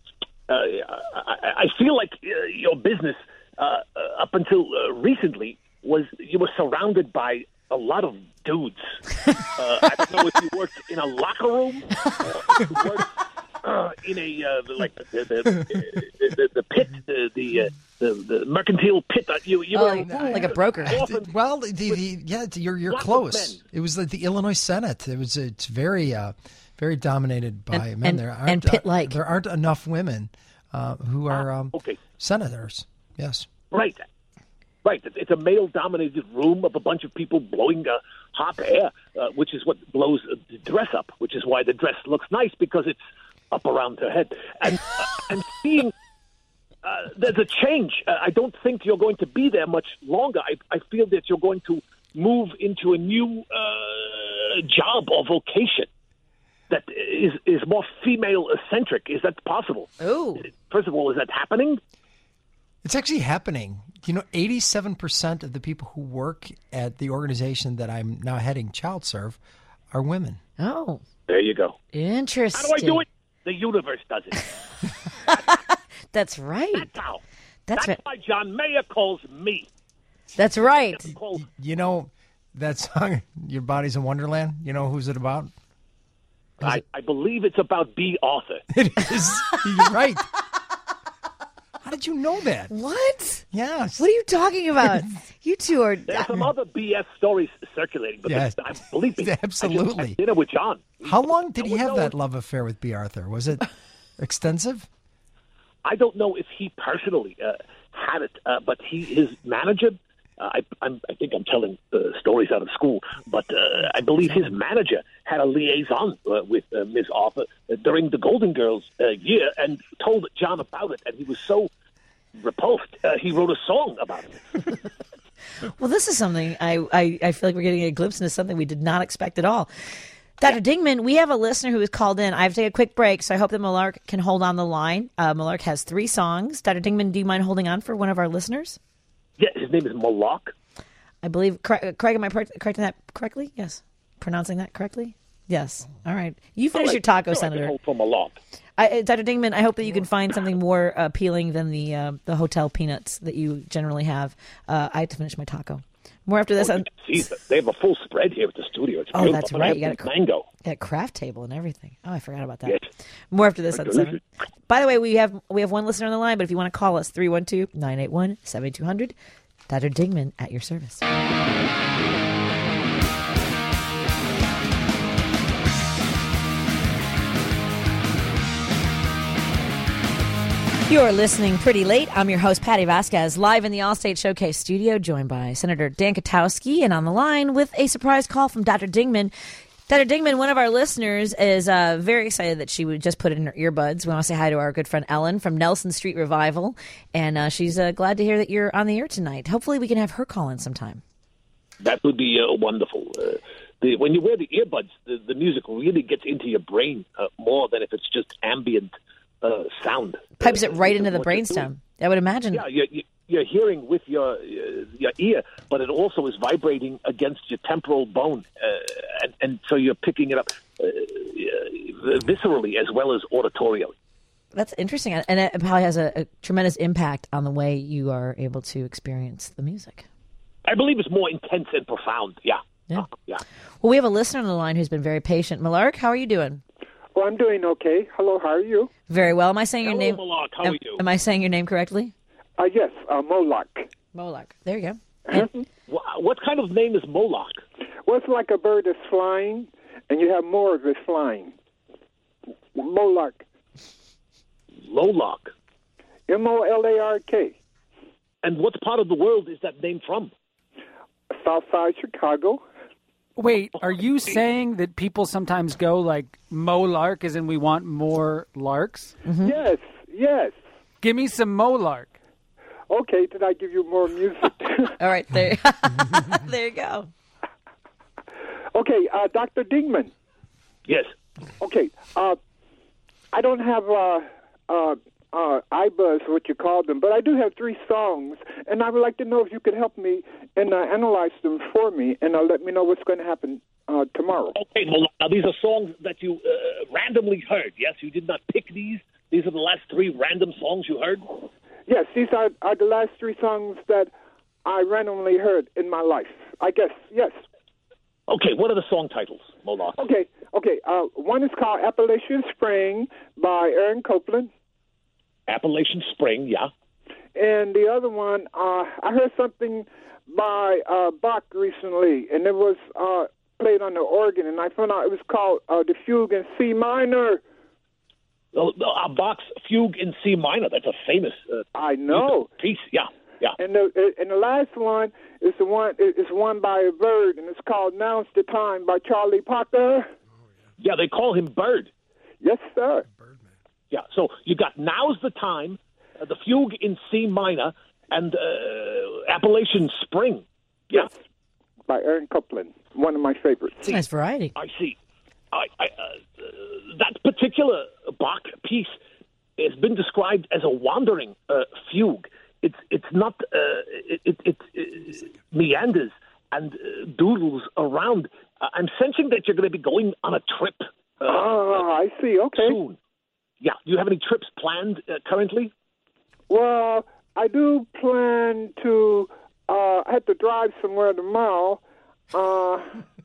Speaker 9: I, I feel like uh, your business, uh, uh, up until uh, recently, was you were surrounded by a lot of dudes. Uh, I don't know if you worked in a locker room, or if you worked uh, in a uh, like the the, the, the, the pit, the the, uh, the the mercantile pit. Uh, you you
Speaker 2: Oh,
Speaker 9: were
Speaker 2: like a broker.
Speaker 9: often-
Speaker 4: Well, the, the, yeah, you're you're
Speaker 9: lots of
Speaker 4: close.
Speaker 9: men.
Speaker 4: It was like the Illinois Senate. It was it's very uh, very dominated by
Speaker 2: And-
Speaker 4: men.
Speaker 2: and-
Speaker 4: there
Speaker 2: and pit-like.
Speaker 4: uh, there aren't enough women uh, who are um,
Speaker 9: okay.
Speaker 4: senators. Yes.
Speaker 9: Right. Right. It's a male-dominated room of a bunch of people blowing uh, hot air, uh, which is what blows the dress up, which is why the dress looks nice, because it's up around her head. And uh, I'm seeing uh, there's a change. Uh, I don't think you're going to be there much longer. I, I feel that you're going to move into a new uh, job or vocation that is, is more female-centric. Is that possible?
Speaker 2: Ooh.
Speaker 9: First of all, is that happening?
Speaker 4: It's actually happening. You know, eighty-seven percent of the people who work at the organization that I'm now heading, Child Serve, are women.
Speaker 2: Oh,
Speaker 9: There you go.
Speaker 2: interesting.
Speaker 9: How do I do it? The universe does it.
Speaker 2: That's right.
Speaker 9: That's how.
Speaker 2: That's
Speaker 9: That's
Speaker 2: right.
Speaker 9: why John Mayer calls me.
Speaker 2: That's right.
Speaker 9: Call,
Speaker 4: You know that song, Your Body's a Wonderland? You know who's it about?
Speaker 9: I, I believe it's about B. Arthur.
Speaker 4: It is. You're right. How did you know that?
Speaker 2: What?
Speaker 4: Yes.
Speaker 2: What are you talking about? You two are.
Speaker 9: There's some other B S stories circulating, but
Speaker 4: Yes.
Speaker 9: I believe me. I just
Speaker 4: Absolutely.
Speaker 9: had dinner with John.
Speaker 4: How long did
Speaker 9: No
Speaker 4: he
Speaker 9: one
Speaker 4: have that
Speaker 9: knows.
Speaker 4: love affair with B. Arthur? Was it extensive?
Speaker 9: I don't know if he personally uh, had it, uh, but he his manager. Uh, I, I'm, I think I'm telling uh, stories out of school, but uh, I believe his manager had a liaison uh, with uh, Miss Arthur uh, during the Golden Girls uh, year and told John about it, and he was so repulsed, uh, he wrote a song about it.
Speaker 2: Well, this is something I, I, I feel like we're getting a glimpse into something we did not expect at all. Doctor Dingman, we have a listener who has called in. I have to take a quick break, so I hope that Malark can hold on the line. Uh, Malark has three songs. Doctor Dingman, do you mind holding on for one of our listeners?
Speaker 9: Yeah, his name is Malak.
Speaker 2: I believe, Craig, Craig am I per- correcting that correctly? Yes. Pronouncing that correctly? Yes. All right. You finish your taco,
Speaker 9: No, I can
Speaker 2: Senator.
Speaker 9: hold for Malak.
Speaker 2: I, Doctor Dingman, I hope that you can find something more appealing than the uh, the hotel peanuts that you generally have. Uh, I have to finish my taco. More after this.
Speaker 9: Oh,
Speaker 2: on
Speaker 9: you can see, they have a full spread here at the studio. It's
Speaker 2: Oh,
Speaker 9: beautiful.
Speaker 2: that's
Speaker 9: And I
Speaker 2: right.
Speaker 9: have
Speaker 2: You got a
Speaker 9: some
Speaker 2: cr-
Speaker 9: mango.
Speaker 2: at craft table and everything. Oh, I forgot about that.
Speaker 9: Yes.
Speaker 2: More after this on
Speaker 9: Delicious.
Speaker 2: seven. By the way, we have we have one listener on the line, but if you want to call us, three one two, nine eight one, seven two zero zero. Doctor Dingman at your service. You're listening Pretty Late. I'm your host, Patty Vasquez, live in the Allstate Showcase studio, joined by Senator Dan Katowski, and on the line with a surprise call from Doctor Dingman. Doctor Dingman, one of our listeners, is uh, very excited that she would just put in her earbuds. We want to say hi to our good friend Ellen from Nelson Street Revival, and uh, she's uh, glad to hear that you're on the air tonight. Hopefully we can have her call in sometime.
Speaker 9: That would be uh, wonderful. Uh, the, when you wear the earbuds, the, the music really gets into your brain uh, more than if it's just ambient uh, sound.
Speaker 2: Pipes it right
Speaker 9: uh,
Speaker 2: into the brainstem, I would imagine.
Speaker 9: Yeah, you're, you're hearing with your uh, your ear, but it also is vibrating against your temporal bone, uh, and, and so you're picking it up uh, viscerally as well as auditorially.
Speaker 2: That's interesting, and it probably has a, a tremendous impact on the way you are able to experience the music.
Speaker 9: I believe it's more intense and profound, yeah.
Speaker 2: Yeah.
Speaker 9: Uh, yeah.
Speaker 2: Well, we have a listener on the line who's been very patient. Malark, how are you doing?
Speaker 10: Well, I'm doing okay. Hello, how are you?
Speaker 2: Very well. Am I saying
Speaker 9: Hello,
Speaker 2: your name?
Speaker 9: Malark, how
Speaker 2: am,
Speaker 9: are you?
Speaker 2: am I saying your name correctly?
Speaker 10: Uh, yes, uh, Moloch.
Speaker 2: Moloch. There you go.
Speaker 10: And,
Speaker 9: Wh- What kind of name is Moloch?
Speaker 10: well, it's like a bird that's flying, and you have more of it flying. Moloch.
Speaker 9: Lolok.
Speaker 10: M O L A R K.
Speaker 9: And what part of the world is that name from?
Speaker 10: Southside Chicago.
Speaker 8: Wait, are you saying that people sometimes go like Molark, as in we want more larks?
Speaker 2: Mm-hmm.
Speaker 10: Yes, yes.
Speaker 8: Give me some Molark.
Speaker 10: Okay, did I give you more music?
Speaker 2: All right, there, there you go.
Speaker 10: Okay, uh, Doctor Dingman.
Speaker 9: Yes.
Speaker 10: Okay, uh, I don't have uh, uh, uh, iBuzz, what you call them, but I do have three songs, and I would like to know if you could help me and uh, analyze them for me, and uh, let me know what's going to happen uh, tomorrow.
Speaker 9: Okay, well, now these are songs that you uh, randomly heard, yes? You did not pick these? These are the last three random songs you heard?
Speaker 10: Yes, these are, are the last three songs that I randomly heard in my life. I guess, yes.
Speaker 9: Okay, what are the song titles, Moloch?
Speaker 10: Okay, okay. Uh, one is called Appalachian Spring by Aaron Copland.
Speaker 9: Appalachian Spring, yeah.
Speaker 10: And the other one, uh, I heard something by uh, Bach recently, and it was uh, played on the organ, and I found out it was called uh, the Fugue in C minor.
Speaker 9: Uh, uh, Bach's Fugue in C minor, that's a famous uh,
Speaker 10: I know.
Speaker 9: piece, yeah, yeah.
Speaker 10: And the and the last one is the one is one by a bird, and it's called Now's the Time by Charlie Parker.
Speaker 9: Yeah, they call him Bird.
Speaker 10: Yes, sir.
Speaker 9: Yeah, so you got Now's the Time, uh, the Fugue in C minor, and uh, Appalachian Spring. Yeah.
Speaker 10: Yes, by Aaron Copland, one of my favorites.
Speaker 2: Nice variety.
Speaker 9: I see. I, I, uh, that particular Bach piece has been described as a wandering uh, fugue. It's it's not uh, it, it, it, it meanders and uh, doodles around. Uh, I'm sensing that you're going to be going on a trip. Uh,
Speaker 10: Oh, I see. Okay.
Speaker 9: Soon. Yeah. Do you have any trips planned uh, currently?
Speaker 10: Well, I do plan to. Uh, I have to drive somewhere tomorrow. Uh,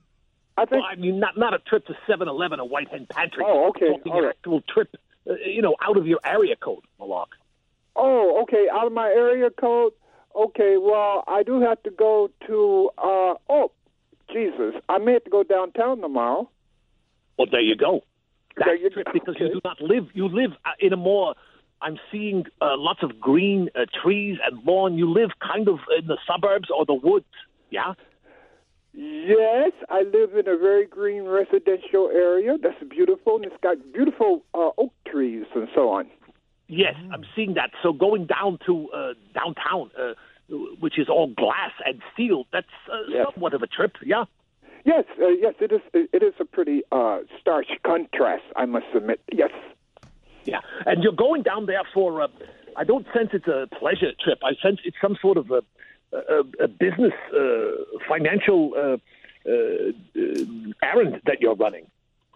Speaker 10: I think.
Speaker 9: Well, I mean, not not a trip to seven eleven or White Hen Pantry.
Speaker 10: Oh, okay.
Speaker 9: I'm talking
Speaker 10: All
Speaker 9: an
Speaker 10: right.
Speaker 9: actual trip, uh, you know, out of your area code, Malak.
Speaker 10: Oh, okay. Out of my area code. Okay. Well, I do have to go to. Uh, oh, Jesus! I may have to go downtown tomorrow.
Speaker 9: Well, there you go. That's
Speaker 10: There you
Speaker 9: trip
Speaker 10: go.
Speaker 9: because you
Speaker 10: Okay.
Speaker 9: do not live. You live uh, in a more. I'm seeing uh, lots of green uh, trees and lawn. You live kind of in the suburbs or the woods. Yeah.
Speaker 10: Yes, I live in a very green residential area. That's beautiful, and it's got beautiful uh, oak trees and so on.
Speaker 9: Yes, I'm seeing that. So going down to uh, downtown, uh, which is all glass and steel, that's uh,
Speaker 10: Yes.
Speaker 9: somewhat of a trip. Yeah.
Speaker 10: Yes, uh, yes, it is. It is a pretty uh, stark contrast, I must admit. Yes.
Speaker 9: Yeah, and you're going down there for. Uh, I don't sense it's a pleasure trip. I sense it's some sort of a, a, a business, uh, financial uh, uh, errand that you're running.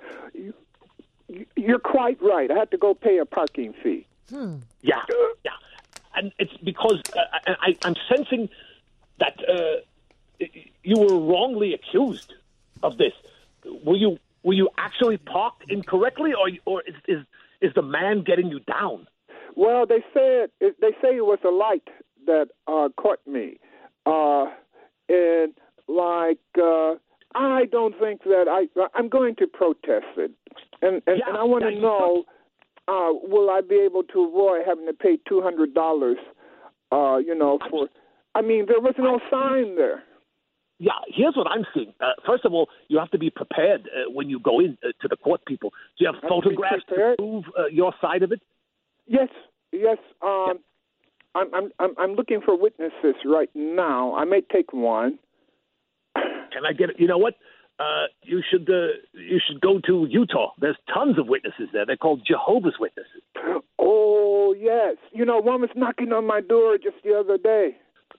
Speaker 10: You're quite right. I had to go pay a parking fee.
Speaker 2: Hmm.
Speaker 9: Yeah, yeah, and it's because uh, I, I'm sensing that uh, you were wrongly accused of this. Were you were you actually parked incorrectly, or or is is, is the man getting you down?
Speaker 10: Well, they said it, they say it was a light that uh, caught me, uh, and like uh, I don't think that I I'm going to protest it, and and,
Speaker 9: Yeah,
Speaker 10: and I want to
Speaker 9: yeah, you
Speaker 10: know uh, will I be able to avoid having to pay two hundred dollars? Uh, you know, for I mean there was no sign there.
Speaker 9: Yeah, here's what I'm seeing. Uh, first of all, you have to be prepared uh, when you go in uh, to the court, people. Do you have
Speaker 10: Have to be
Speaker 9: photographs to
Speaker 10: prepared?
Speaker 9: prove uh, your side of it?
Speaker 10: Yes, yes. Um, I'm, I'm, I'm, I'm looking for witnesses right now. I may take one.
Speaker 9: Can I get it? You know what? Uh, you should uh, you should go to Utah. There's tons of witnesses there. They're called Jehovah's Witnesses.
Speaker 10: Oh, yes. You know, one was knocking on my door just the other day.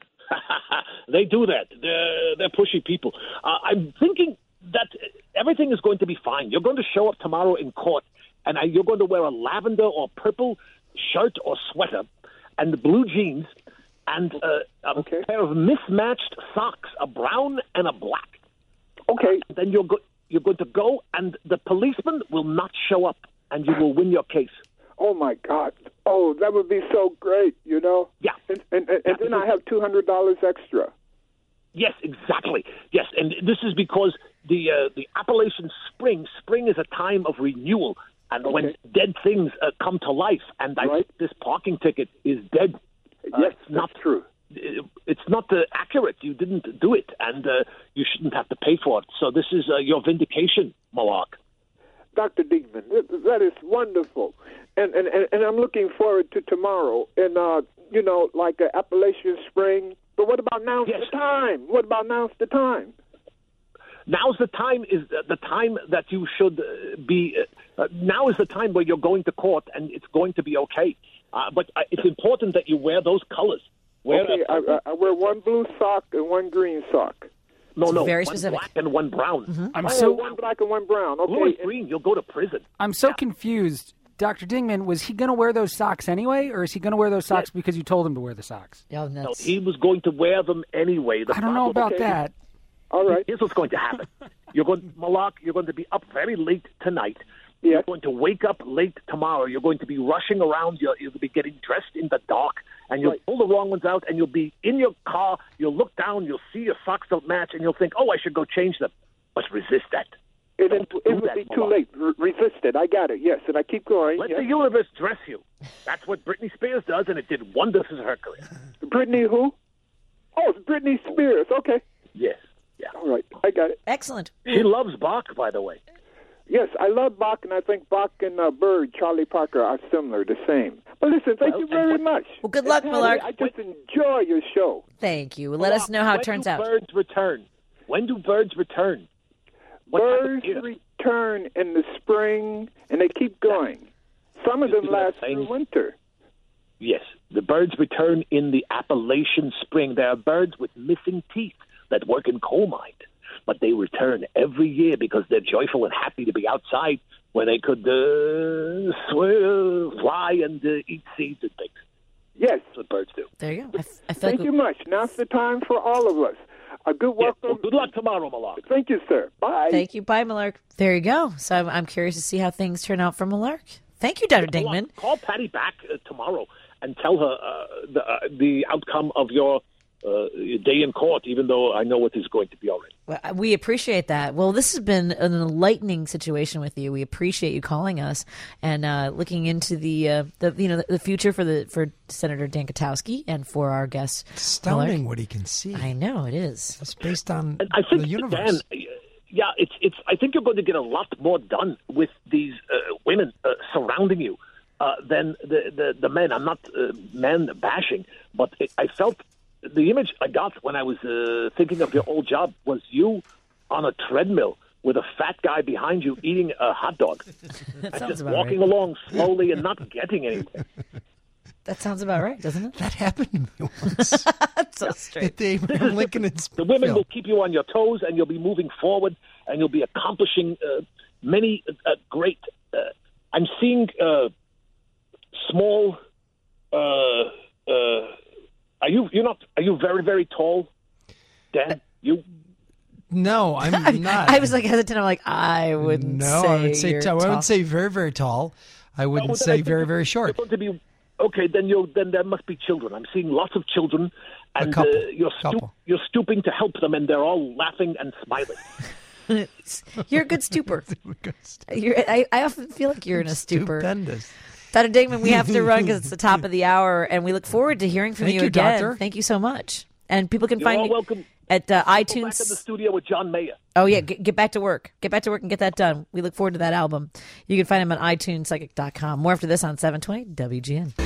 Speaker 9: They do that. They're, they're pushy people. Uh, I'm thinking that everything is going to be fine. You're going to show up tomorrow in court, and uh, you're going to wear a lavender or purple shirt or sweater and blue jeans and uh, a
Speaker 10: Okay.
Speaker 9: pair of mismatched socks, a brown and a black.
Speaker 10: Okay.
Speaker 9: Uh, then you're, go- you're going to go, and the policeman will not show up, and you will win your case.
Speaker 10: Oh, my God. Oh, that would be so great, you know?
Speaker 9: Yeah.
Speaker 10: And, and, and, and then I have two hundred dollars extra.
Speaker 9: Yes, exactly. Yes, and this is because the uh, the Appalachian Spring, spring is a time of renewal, and when
Speaker 10: Okay.
Speaker 9: dead things uh, come to life, and I
Speaker 10: Right.
Speaker 9: think this parking ticket is dead. Uh,
Speaker 10: Yes,
Speaker 9: it's not
Speaker 10: that's true.
Speaker 9: It's not uh, accurate. You didn't do it, and uh, you shouldn't have to pay for it. So this is uh, your vindication, Malak.
Speaker 10: Doctor Diekman, that, that is wonderful. And, and, and, and I'm looking forward to tomorrow. And, uh, you know, like uh, Appalachian Spring. But what about now's
Speaker 9: Yes.
Speaker 10: the time? What about now's the time?
Speaker 9: Now's the time is the time that you should uh, be. Uh, uh, now is the time where you're going to court, and it's going to be okay. Uh, but uh, it's important that you wear those colors. Wear
Speaker 10: Okay,
Speaker 9: a-
Speaker 10: I, I wear one blue sock and one green sock.
Speaker 9: no, no,
Speaker 2: very
Speaker 9: one
Speaker 2: specific.
Speaker 9: black and one brown.
Speaker 8: I'm
Speaker 10: Oh,
Speaker 8: so
Speaker 10: one black and one brown.
Speaker 9: Blue
Speaker 10: Okay.
Speaker 9: and green, you'll go to prison.
Speaker 8: I'm so confused. Doctor Dingman, was he going to wear those socks anyway, or is he going to wear those socks because you told him to wear the socks?
Speaker 2: Oh,
Speaker 9: No,
Speaker 2: that's,
Speaker 9: he was going to wear them anyway. The
Speaker 8: I don't know
Speaker 9: problem-
Speaker 8: about that.
Speaker 10: All right.
Speaker 9: Here's what's going to happen. You're going, Malak, you're going to be up very late tonight.
Speaker 10: Yes.
Speaker 9: You're going to wake up late tomorrow. You're going to be rushing around. You'll, you'll be getting dressed in the dark, and you'll
Speaker 10: Right.
Speaker 9: pull the wrong ones out, and you'll be in your car. You'll look down. You'll see your socks don't match, and you'll think, oh, I should go change them. But resist that.
Speaker 10: It,
Speaker 9: Don't
Speaker 10: it,
Speaker 9: do
Speaker 10: it would
Speaker 9: that,
Speaker 10: be too
Speaker 9: Malak.
Speaker 10: late. Re- resist it. I got it. Yes. And I keep going.
Speaker 9: Let
Speaker 10: Yes.
Speaker 9: the universe dress you. That's what Britney Spears does, and it did wonders in her career.
Speaker 10: Brittany who? Oh, it's Britney Spears. Okay.
Speaker 9: Yes. Yeah.
Speaker 10: All right. I got it.
Speaker 2: excellent.
Speaker 9: She loves Bach, by the way.
Speaker 10: Yes, I love Bach, and I think Bach and uh, Bird, Charlie Parker, are similar, the same. But listen, thank
Speaker 9: Well,
Speaker 10: you
Speaker 9: and
Speaker 10: very
Speaker 9: what-
Speaker 10: much.
Speaker 2: Well, good luck,
Speaker 10: It's
Speaker 2: Millard.
Speaker 10: I just enjoy your show.
Speaker 2: Thank you. Let us know how
Speaker 9: when
Speaker 2: it turns
Speaker 9: do
Speaker 2: out.
Speaker 9: Birds return. When do birds return? What time of
Speaker 10: Birds
Speaker 9: year?
Speaker 10: return in the spring, and they keep going. Some of
Speaker 9: You
Speaker 10: them
Speaker 9: see what I'm
Speaker 10: last
Speaker 9: saying?
Speaker 10: through winter.
Speaker 9: Yes, the birds return in the Appalachian Spring. There are birds with missing teeth that work in coal mines, but they return every year because they're joyful and happy to be outside where they could uh, sw- fly and uh, eat seeds and things.
Speaker 10: Yes.
Speaker 9: That's what birds do.
Speaker 2: There you go. I, f- I feel
Speaker 10: Thank
Speaker 2: like
Speaker 10: you much. Now's the time for all of us. A good
Speaker 9: Yes,
Speaker 10: welcome.
Speaker 9: well, good luck tomorrow, Malak.
Speaker 10: Thank you, sir. Bye.
Speaker 2: Thank you. Bye, Malark. There you go. So I'm, I'm curious to see how things turn out for Malark. Thank you, Doctor Dingman.
Speaker 9: Call Patty back uh, tomorrow and tell her uh, the, uh, the outcome of your uh, day in court, even though I know what is going to be already.
Speaker 2: Well, we appreciate that. Well, this has been an enlightening situation with you. We appreciate you calling us and uh, looking into the uh, the you know the, the future for the for Senator Dan Katowski and for our guest.
Speaker 4: Astounding
Speaker 2: Malark.
Speaker 4: what he can see.
Speaker 2: I know it is.
Speaker 4: It's based on
Speaker 9: And I think,
Speaker 4: the universe.
Speaker 9: Dan, yeah, it's it's. I think you're going to get a lot more done with these uh, women uh, surrounding you uh, than the, the the men. I'm not uh, men bashing, but it, I felt the image I got when I was uh, thinking of your old job was you on a treadmill with a fat guy behind you eating a hot dog and
Speaker 2: sounds
Speaker 9: just
Speaker 2: about
Speaker 9: walking
Speaker 2: right.
Speaker 9: along slowly and not getting anywhere.
Speaker 2: That sounds about right, doesn't it?
Speaker 4: That happened to me once
Speaker 2: That's so straight.
Speaker 4: at the Abraham Lincoln in
Speaker 9: The women will
Speaker 4: Springfield.
Speaker 9: keep you on your toes, and you'll be moving forward, and you'll be accomplishing uh, many uh, great. Uh, I'm seeing uh, small. Uh, uh, are you? You're not. Are you very, very tall, Dan? You.
Speaker 4: No, I'm not.
Speaker 2: I was like hesitant. I'm like, I wouldn't
Speaker 4: no,
Speaker 2: say
Speaker 4: I would say
Speaker 2: you're
Speaker 4: tall. I
Speaker 2: tall.
Speaker 4: wouldn't say very, very tall. I wouldn't
Speaker 9: Oh, then I
Speaker 4: say
Speaker 9: think
Speaker 4: very,
Speaker 9: you're-
Speaker 4: very short.
Speaker 9: You're going to be okay. Then you. Then there must be children. I'm seeing lots of children, and
Speaker 4: couple,
Speaker 9: uh, you're stoop,
Speaker 4: couple.
Speaker 9: you're stooping to help them, and they're all laughing and smiling.
Speaker 2: You're a good stupor. You're, I, I often feel like you're in a stupor.
Speaker 4: Stupendous.
Speaker 2: Doctor Dingman, we have to run because it's the top of the hour, and we look forward to hearing from
Speaker 4: Thank
Speaker 2: you
Speaker 4: you,
Speaker 2: again.
Speaker 4: Doctor.
Speaker 2: Thank you so much. And people can
Speaker 9: You're
Speaker 2: find
Speaker 9: all
Speaker 2: you.
Speaker 9: welcome.
Speaker 2: at uh,
Speaker 9: Go back
Speaker 2: iTunes.
Speaker 9: in the studio with John Mayer.
Speaker 2: Oh, yeah. Get, get back to work. Get back to work and get that done. We look forward to that album. You can find him on i tunes psychic dot com. More after this on seven twenty W G N.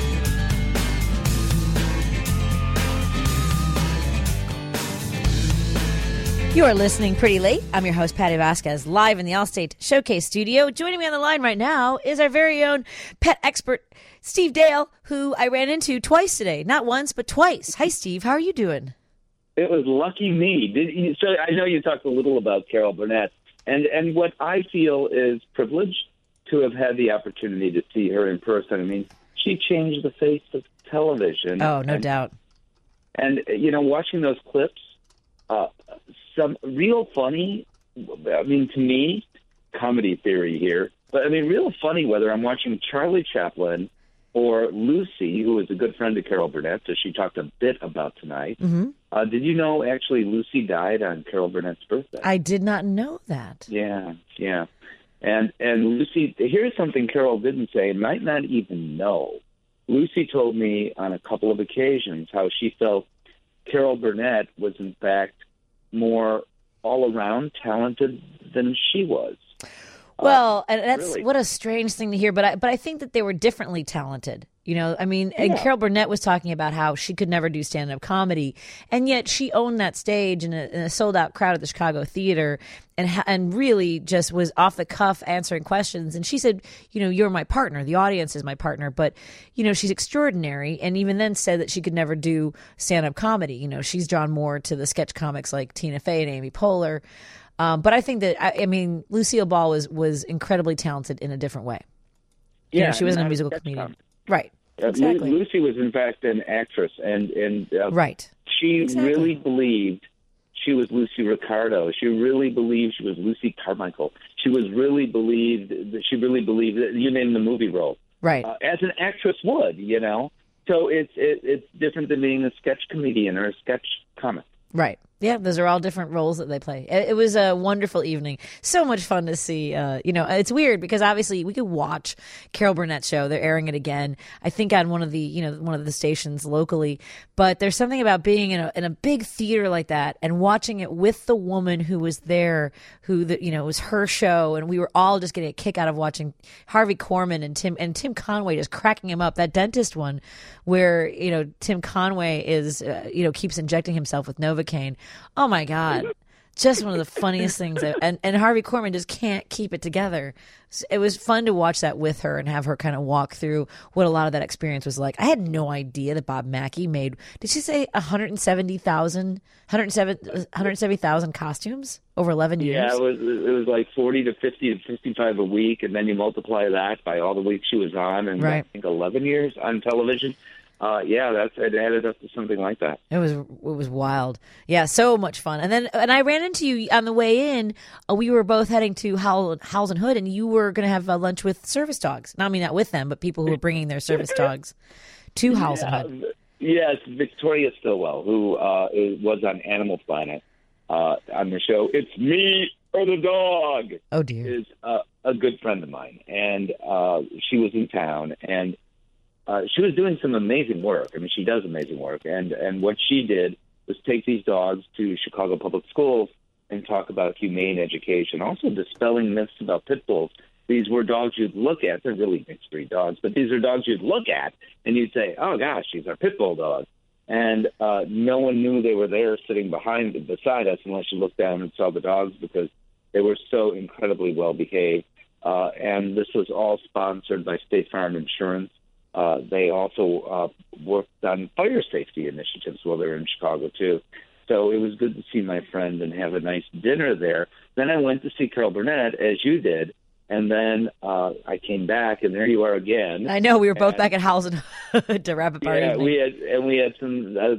Speaker 2: You are listening Pretty Late. I'm your host, Patty Vasquez, live in the Allstate Showcase studio. Joining me on the line right now is our very own pet expert, Steve Dale, who I ran into twice today. Not once, but twice. Hi, Steve. How are you doing?
Speaker 11: It was lucky me. Did you, so I know you talked a little about Carol Burnett, and, and what I feel is privileged to have had the opportunity to see her in person. I mean, she changed the face of television.
Speaker 2: Oh, no
Speaker 11: and,
Speaker 2: doubt.
Speaker 11: And, you know, watching those clips, uh, some real funny, I mean, to me, comedy theory here, but I mean, real funny whether I'm watching Charlie Chaplin or Lucy, who is a good friend of Carol Burnett, that she talked a bit about tonight.
Speaker 2: Mm-hmm.
Speaker 11: Uh, did you know, actually, Lucy died on Carol Burnett's birthday?
Speaker 2: I did not know that.
Speaker 11: Yeah, yeah. And and Lucy, here's something Carol didn't say, might not even know. Lucy told me on a couple of occasions how she felt Carol Burnett was, in fact, more all-around talented than she was.
Speaker 2: Well,
Speaker 11: uh,
Speaker 2: and that's
Speaker 11: really.
Speaker 2: What a strange thing to hear, but I, but I think that they were differently talented. You know, I mean, and
Speaker 11: Yeah.
Speaker 2: Carol Burnett was talking about how she could never do stand-up comedy, and yet she owned that stage in a, in a sold-out crowd at the Chicago Theater, and ha- and really just was off the cuff answering questions. And she said, you know, you're my partner, the audience is my partner, but you know, she's extraordinary. And even then said that she could never do stand-up comedy. You know, she's drawn more to the sketch comics like Tina Fey and Amy Poehler. Um, but I think that I, I mean, Lucille Ball was was incredibly talented in a different way. You
Speaker 11: Yeah,
Speaker 2: know, she wasn't
Speaker 11: not
Speaker 2: a
Speaker 11: a
Speaker 2: musical
Speaker 11: sketch
Speaker 2: comedian.
Speaker 11: comic.
Speaker 2: Right.
Speaker 11: Uh, Lu-
Speaker 2: Exactly.
Speaker 11: Lucy was, in fact, an actress, and and uh,
Speaker 2: Right.
Speaker 11: she
Speaker 2: Exactly.
Speaker 11: really believed she was Lucy Ricardo. She really believed she was Lucy Carmichael. She was really believed that she really believed that you named the movie role,
Speaker 2: Right.
Speaker 11: uh, as an actress would, you know. So it's it, it's different than being a sketch comedian or a sketch comic.
Speaker 2: Right. Yeah, those are all different roles that they play. It, it was a wonderful evening. So much fun to see. Uh, you know, it's weird because obviously we could watch Carol Burnett's show. They're airing it again, I think, on one of the, you know, one of the stations locally. But there's something about being in a in a big theater like that and watching it with the woman who was there, who the, you know, it was her show, and we were all just getting a kick out of watching Harvey Korman and Tim and Tim Conway just cracking him up. That dentist one, where you know Tim Conway is, uh, you know, keeps injecting himself with Novocaine. Oh my God. Just one of the funniest things. I, and, and Harvey Korman just can't keep it together. It was fun to watch that with her and have her kind of walk through what a lot of that experience was like. I had no idea that Bob Mackie made, did she say one hundred seventy thousand one hundred seventy thousand costumes over eleven years?
Speaker 11: Yeah, it was it was like forty to fifty to fifty-five a week, and then you multiply that by all the weeks she was on, and
Speaker 2: Right.
Speaker 11: I think eleven years on television. Uh, yeah, that's it added up to something like that.
Speaker 2: It was it was wild. Yeah, so much fun. And then and I ran into you on the way in. Uh, we were both heading to Howl, Howls and Hood, and you were going to have uh, lunch with service dogs. Not I mean not with them, but people who were bringing their service dogs to Howls
Speaker 11: Yeah,
Speaker 2: and Hood.
Speaker 11: Yes, Victoria Stillwell, who uh, was on Animal Planet uh, on the show. It's me or the dog.
Speaker 2: Oh dear.
Speaker 11: Is uh, a good friend of mine, and uh, she was in town, and uh, she was doing some amazing work. I mean, she does amazing work, and and what she did was take these dogs to Chicago Public Schools and talk about humane education, also dispelling myths about pit bulls. These were dogs you'd look at. They're really mixed breed dogs, but these are dogs you'd look at and you'd say, oh, gosh, she's our pit bull dog. And uh, no one knew they were there sitting behind beside us unless you looked down and saw the dogs because they were so incredibly well behaved. Uh, and this was all sponsored by State Farm Insurance. Uh, they also uh, worked on fire safety initiatives while they were in Chicago, too. So it was good to see my friend and have a nice dinner there. Then I went to see Carol Burnett, as you did. And then uh, I came back, and there you are again.
Speaker 2: I know we were both
Speaker 11: and,
Speaker 2: back at Howls and Hood to wrap up our
Speaker 11: yeah,
Speaker 2: evening.
Speaker 11: we had and we had some uh,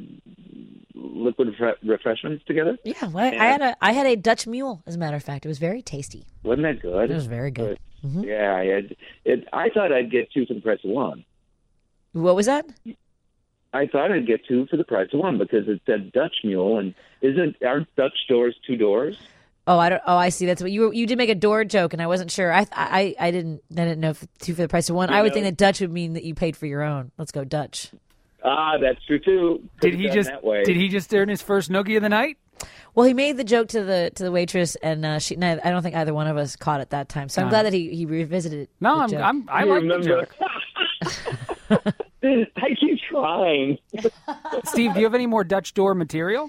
Speaker 11: liquid re- refreshments together.
Speaker 2: Yeah, well, I had a I had a Dutch Mule, as a matter of fact. It was very tasty.
Speaker 11: Wasn't that good?
Speaker 2: It was very good. Mm-hmm.
Speaker 11: Yeah, I had. It, I thought I'd get two for the price of one.
Speaker 2: What was that?
Speaker 11: I thought I'd get two for the price of one because it said Dutch Mule, and isn't aren't Dutch doors two doors?
Speaker 2: Oh, I don't. Oh, I see. That's what you were, you did make a door joke, and I wasn't sure. I I I didn't I didn't know if two for the price of one.
Speaker 11: You
Speaker 2: I would
Speaker 11: know.
Speaker 2: think that Dutch would mean that you paid for your own. Let's go Dutch.
Speaker 11: Ah, that's true too.
Speaker 8: Did
Speaker 11: Could've
Speaker 8: he
Speaker 11: done
Speaker 8: just
Speaker 11: that way.
Speaker 8: did he just earn his first noogie of the night?
Speaker 2: Well, he made the joke to the to the waitress, and uh, she. I don't think either one of us caught it that time. So I'm
Speaker 8: No.
Speaker 2: glad that he, he revisited.
Speaker 8: No,
Speaker 2: the
Speaker 8: I'm,
Speaker 2: joke.
Speaker 8: I'm I
Speaker 11: You
Speaker 8: like the
Speaker 11: remember?
Speaker 8: joke.
Speaker 11: I keep trying.
Speaker 8: Steve, do you have any more Dutch door material?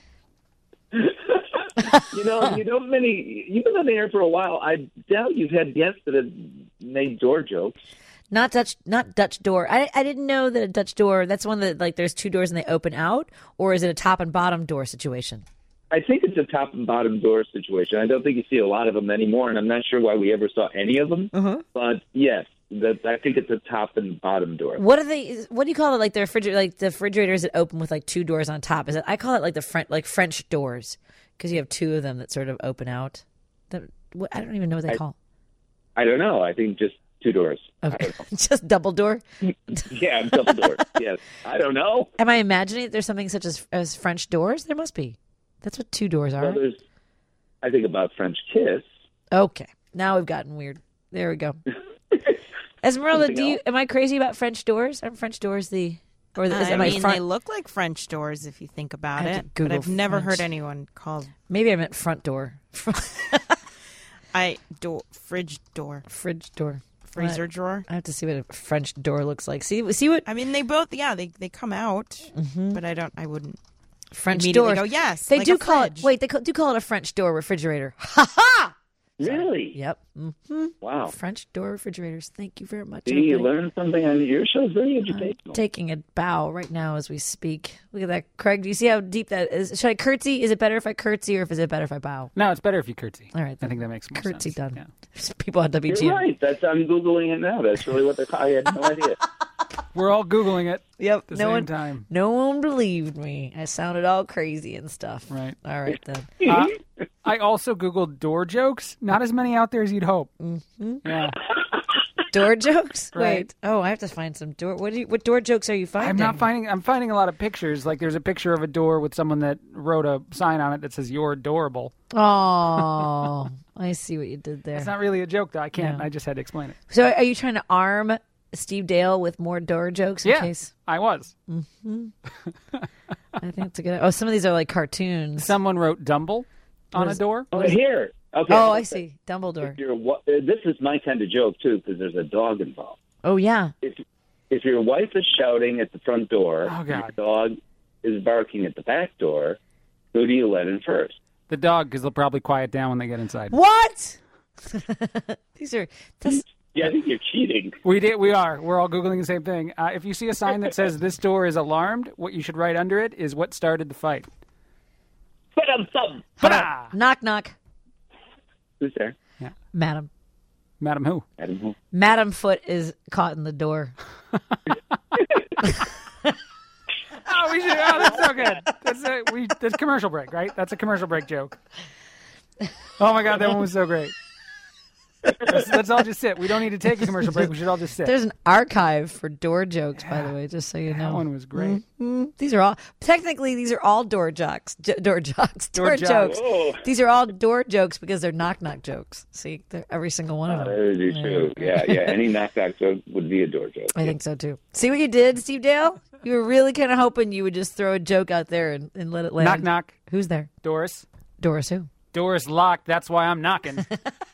Speaker 11: You know, you don't many. You've been on the air for a while. I doubt you've had guests that have made door jokes.
Speaker 2: Not Dutch, not Dutch door. I I didn't know that a Dutch door. That's one that like there's two doors and they open out, or is it a top and bottom door situation?
Speaker 11: I think it's a top and bottom door situation. I don't think you see a lot of them anymore, and I'm not sure why we ever saw any of them.
Speaker 2: Uh-huh.
Speaker 11: But yes, that, I think it's a top and bottom door.
Speaker 2: What are they? What do you call it? Like the refrigerator, like the refrigerators that open with like two doors on top. Is it? I call it like the French, like French doors, because you have two of them that sort of open out. That, what, I don't even know what they
Speaker 11: I,
Speaker 2: call.
Speaker 11: I don't know. I think just two doors.
Speaker 2: Okay, just double door.
Speaker 11: Yeah, double doors. Yes, I don't know.
Speaker 2: Am I imagining that there's something such as as French doors? There must be. That's what two doors are.
Speaker 11: Well, there's, I think about French kiss.
Speaker 2: Okay, now we've gotten weird. There we go. Esmeralda,
Speaker 11: Something
Speaker 2: do you?
Speaker 11: else.
Speaker 2: Am I crazy about French doors? Are French doors the? Or the, is
Speaker 3: I
Speaker 2: it my
Speaker 3: mean,
Speaker 2: front?
Speaker 3: they look like French doors if you think about
Speaker 2: I have to
Speaker 3: it.
Speaker 2: Google
Speaker 3: but I've never
Speaker 2: French.
Speaker 3: heard anyone call
Speaker 2: Maybe I meant front door.
Speaker 3: I door fridge door
Speaker 2: Fridge door.
Speaker 3: freezer
Speaker 2: What?
Speaker 3: drawer.
Speaker 2: I have to see what a French door looks like. See, see what
Speaker 3: I mean, they both yeah they they come out,
Speaker 2: Mhm.
Speaker 3: but I don't I wouldn't
Speaker 2: French
Speaker 3: immediately
Speaker 2: door.
Speaker 3: go yes.
Speaker 2: They
Speaker 3: like
Speaker 2: do
Speaker 3: a
Speaker 2: call it.
Speaker 3: fridge.
Speaker 2: Wait, they co- do call it a French door refrigerator. Ha ha!
Speaker 11: Really?
Speaker 2: Yep. hmm
Speaker 11: Wow.
Speaker 2: French door refrigerators. Thank you very much.
Speaker 11: See, you
Speaker 2: everybody.
Speaker 11: learn something on your show. It's very educational.
Speaker 2: Taking a bow right now as we speak. Look at that, Craig. Do you see how deep that is? Should I curtsy? Is it better if I curtsy, or if is it better if I bow?
Speaker 8: No, it's better if you curtsy.
Speaker 2: All right,
Speaker 8: I
Speaker 2: then.
Speaker 8: think that makes more
Speaker 2: Curtsy
Speaker 8: sense.
Speaker 2: done. People at W G N.
Speaker 11: You're right. That's I'm googling it now. That's really what they're calling. I had no idea.
Speaker 8: We're all Googling it.
Speaker 2: Yep.
Speaker 8: At the
Speaker 2: no
Speaker 8: same
Speaker 2: one,
Speaker 8: time.
Speaker 2: no one believed me. I sounded all crazy and stuff.
Speaker 8: Right.
Speaker 2: All right then.
Speaker 8: Uh, I also Googled door jokes. Not as many out there as you'd hope.
Speaker 2: Mm-hmm.
Speaker 8: Yeah.
Speaker 2: Door jokes?
Speaker 8: Right.
Speaker 2: Wait. Oh, I have to find some door. What do you? What door jokes are you finding?
Speaker 8: I'm not finding. I'm finding a lot of pictures. Like there's a picture of a door with someone that wrote a sign on it that says "You're adorable."
Speaker 2: Oh, I see what you did there.
Speaker 8: It's not really a joke, though. I can't.
Speaker 2: No.
Speaker 8: I just had to explain it.
Speaker 2: So, are you trying to arm Steve Dale with more door jokes in
Speaker 8: Yeah,
Speaker 2: case?
Speaker 8: I was.
Speaker 2: Mm-hmm. I think it's a good. Oh, some of these are like cartoons.
Speaker 8: Someone wrote "Dumble" on
Speaker 2: What
Speaker 8: a
Speaker 2: is-
Speaker 8: door.
Speaker 11: Oh, here. Okay.
Speaker 2: Oh, I see. Dumbledore.
Speaker 11: If you're, wa- uh, this is my kind of joke too, because there's a dog involved.
Speaker 2: Oh yeah.
Speaker 11: If if your wife is shouting at the front door,
Speaker 8: Oh,
Speaker 11: and your
Speaker 8: God.
Speaker 11: dog is barking at the back door, who do you let in first?
Speaker 8: The dog, because they'll probably quiet down when they get inside.
Speaker 2: What? These are. That's,
Speaker 11: Yeah, I think you're cheating.
Speaker 8: We did. We are. We're all googling the same thing. Uh, if you see a sign that says "This door is alarmed," what you should write under it is what started the fight.
Speaker 11: But I'm some.
Speaker 8: Ta-da!
Speaker 2: knock knock.
Speaker 11: Who's there?
Speaker 2: Madam.
Speaker 8: Madam who?
Speaker 11: Adam. Who?
Speaker 2: Madam Foot is caught in the door.
Speaker 8: Oh, we should. Oh, that's so good. That's a we. That's commercial break, right? That's a commercial break joke. Oh my God, that one was so great. Let's, let's all just sit. We don't need to take a commercial break. We should all just sit.
Speaker 2: There's an archive for door jokes, by the way, just so you know.
Speaker 8: That one was great.
Speaker 2: Mhm. These are all technically these are all door jokes. J- door jokes. Door,
Speaker 8: Door
Speaker 2: jokes.
Speaker 8: jokes.
Speaker 11: Oh,
Speaker 2: These are all door jokes because they're knock knock jokes. See, they're, every single one of
Speaker 11: that
Speaker 2: them.
Speaker 11: is true. Yeah, yeah. Any knock knock joke would be a door joke.
Speaker 2: I think so too. See what you did, Steve Dale? You were really kind of hoping you would just throw a joke out there and, and let it land.
Speaker 8: Knock knock.
Speaker 2: Who's there?
Speaker 8: Doris.
Speaker 2: Doris who?
Speaker 8: Doris locked. That's why I'm knocking.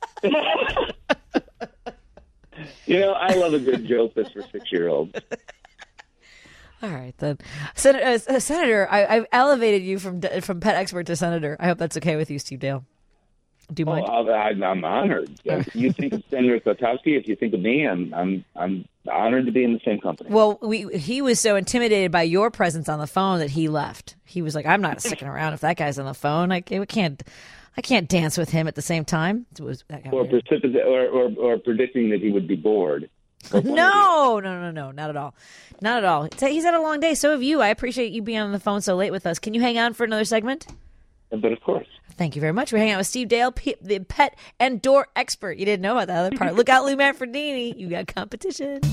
Speaker 11: You know, I love a good joke that's for six-year-olds.
Speaker 2: All right then, Sen- uh, uh, Senator. I, I've elevated you from from pet expert to senator. I hope that's okay with you, Steve Dale. Do you
Speaker 11: Oh,
Speaker 2: mind?
Speaker 11: I, I'm honored. If you think of Senator Kotowski, if you think of me, I'm I'm I'm honored to be in the same company.
Speaker 2: Well, we he was so intimidated by your presence on the phone that he left. He was like, "I'm not sticking around if that guy's on the phone. I, I can't, I can't dance with him at the same time." It was that guy.
Speaker 11: Or, precipita- or, or or predicting that he would be bored.
Speaker 2: No, no, no, no, not at all, not at all. It's- He's had a long day. So have you. I appreciate you being on the phone so late with us. Can you hang on for another segment?
Speaker 11: But of course.
Speaker 2: Thank you very much. We're hanging out with Steve Dale, P- the pet and door expert. You didn't know about that other part. Look out, Lou Manfredini. You got competition.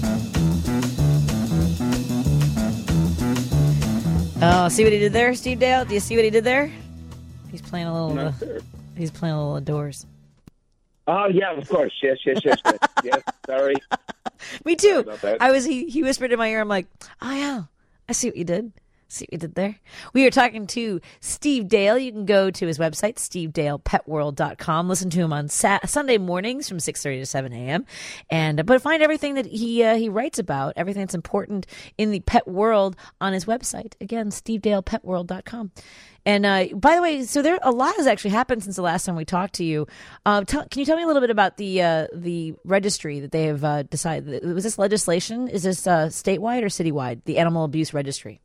Speaker 2: Oh, see what he did there, Steve Dale? Do you see what he did there? He's playing a little.
Speaker 11: Not
Speaker 2: Uh,
Speaker 11: sure.
Speaker 2: he's playing a little doors.
Speaker 11: Oh yeah, of course. Yes, yes, yes, yes. Yes. Sorry.
Speaker 2: Me too.
Speaker 11: about that.
Speaker 2: I was. He, he whispered in my ear. I'm like, oh yeah, I see what you did. See what we did there? We are talking to Steve Dale. You can go to his website, steve dale pet world dot com. Listen to him on Sa- Sunday mornings from six thirty to seven a.m. And uh, but find everything that he uh, he writes about, everything that's important in the pet world on his website. Again, steve dale pet world dot com. And uh, by the way, so there a lot has actually happened since the last time we talked to you. Uh, t- can you tell me a little bit about the uh, the registry that they have uh, decided? Was this legislation? Is this uh, statewide or citywide? The Animal Abuse Registry.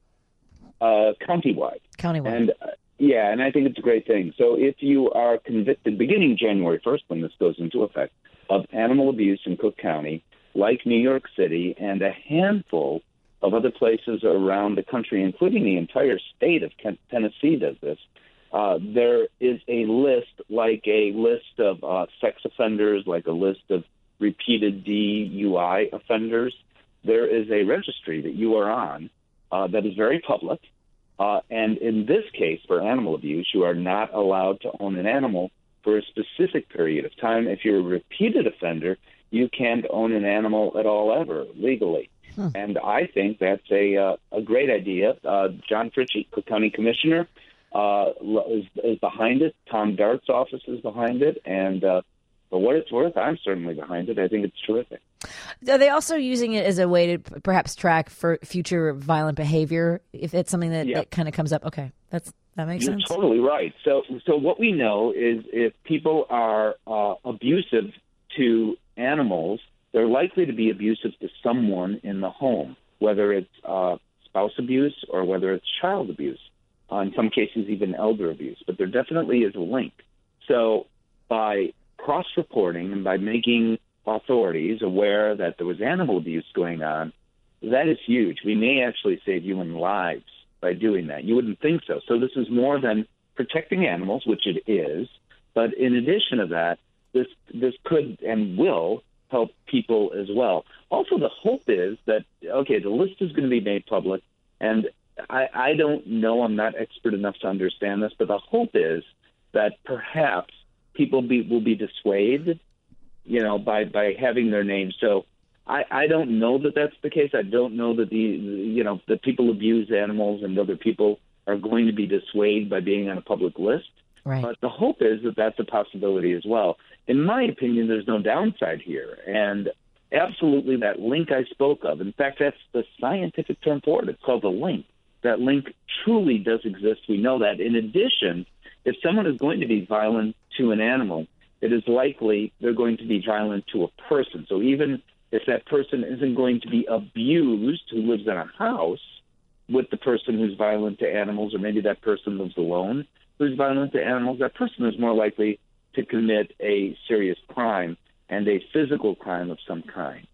Speaker 11: Uh, countywide.
Speaker 2: Countywide.
Speaker 11: And uh, yeah, and I think it's a great thing. So if you are convicted beginning January first, when this goes into effect, of animal abuse in Cook County, like New York City and a handful of other places around the country, including the entire state of Tennessee does this, uh, there is a list, like a list of uh, sex offenders, like a list of repeated D U I offenders. There is a registry that you are on uh, that is very public. Uh, and in this case, for animal abuse, you are not allowed to own an animal for a specific period of time. If you're a repeated offender, you can't own an animal at all ever legally. Hmm. And I think that's a uh, a great idea. Uh, John Fritchie, Cook County Commissioner, uh, is, is behind it. Tom Dart's office is behind it. And uh, for what it's worth, I'm certainly behind it. I think it's terrific.
Speaker 2: Are they also using it as a way to p- perhaps track for future violent behavior? If it's something that,
Speaker 11: yeah.
Speaker 2: that kind of comes up, okay, that's that makes
Speaker 11: You're
Speaker 2: sense.
Speaker 11: Totally right. So, so what we know is if people are uh, abusive to animals, they're likely to be abusive to someone in the home, whether it's uh, spouse abuse or whether it's child abuse. Uh, in some cases, even elder abuse. But there definitely is a link. So, by cross-reporting and by making authorities aware that there was animal abuse going on, that is huge. We may actually save human lives by doing that. You wouldn't think so. So this is more than protecting animals, which it is, but in addition to that, this this could and will help people as well. Also, the hope is that, okay, the list is going to be made public, and I, I don't know, I'm not expert enough to understand this, but the hope is that perhaps people be, will be dissuaded you know, by, by having their name. So I, I don't know that that's the case. I don't know that the, you know, that people abuse animals and other people are going to be dissuaded by being on a public list.
Speaker 2: Right.
Speaker 11: But the hope is that that's a possibility as well. In my opinion, there's no downside here. And absolutely that link I spoke of, in fact, that's the scientific term for it. It's called a link. That link truly does exist. We know that. In addition, if someone is going to be violent to an animal, it is likely they're going to be violent to a person. So even if that person isn't going to be abused, who lives in a house with the person who's violent to animals, or maybe that person lives alone who's violent to animals, that person is more likely to commit a serious crime and a physical crime of some kind.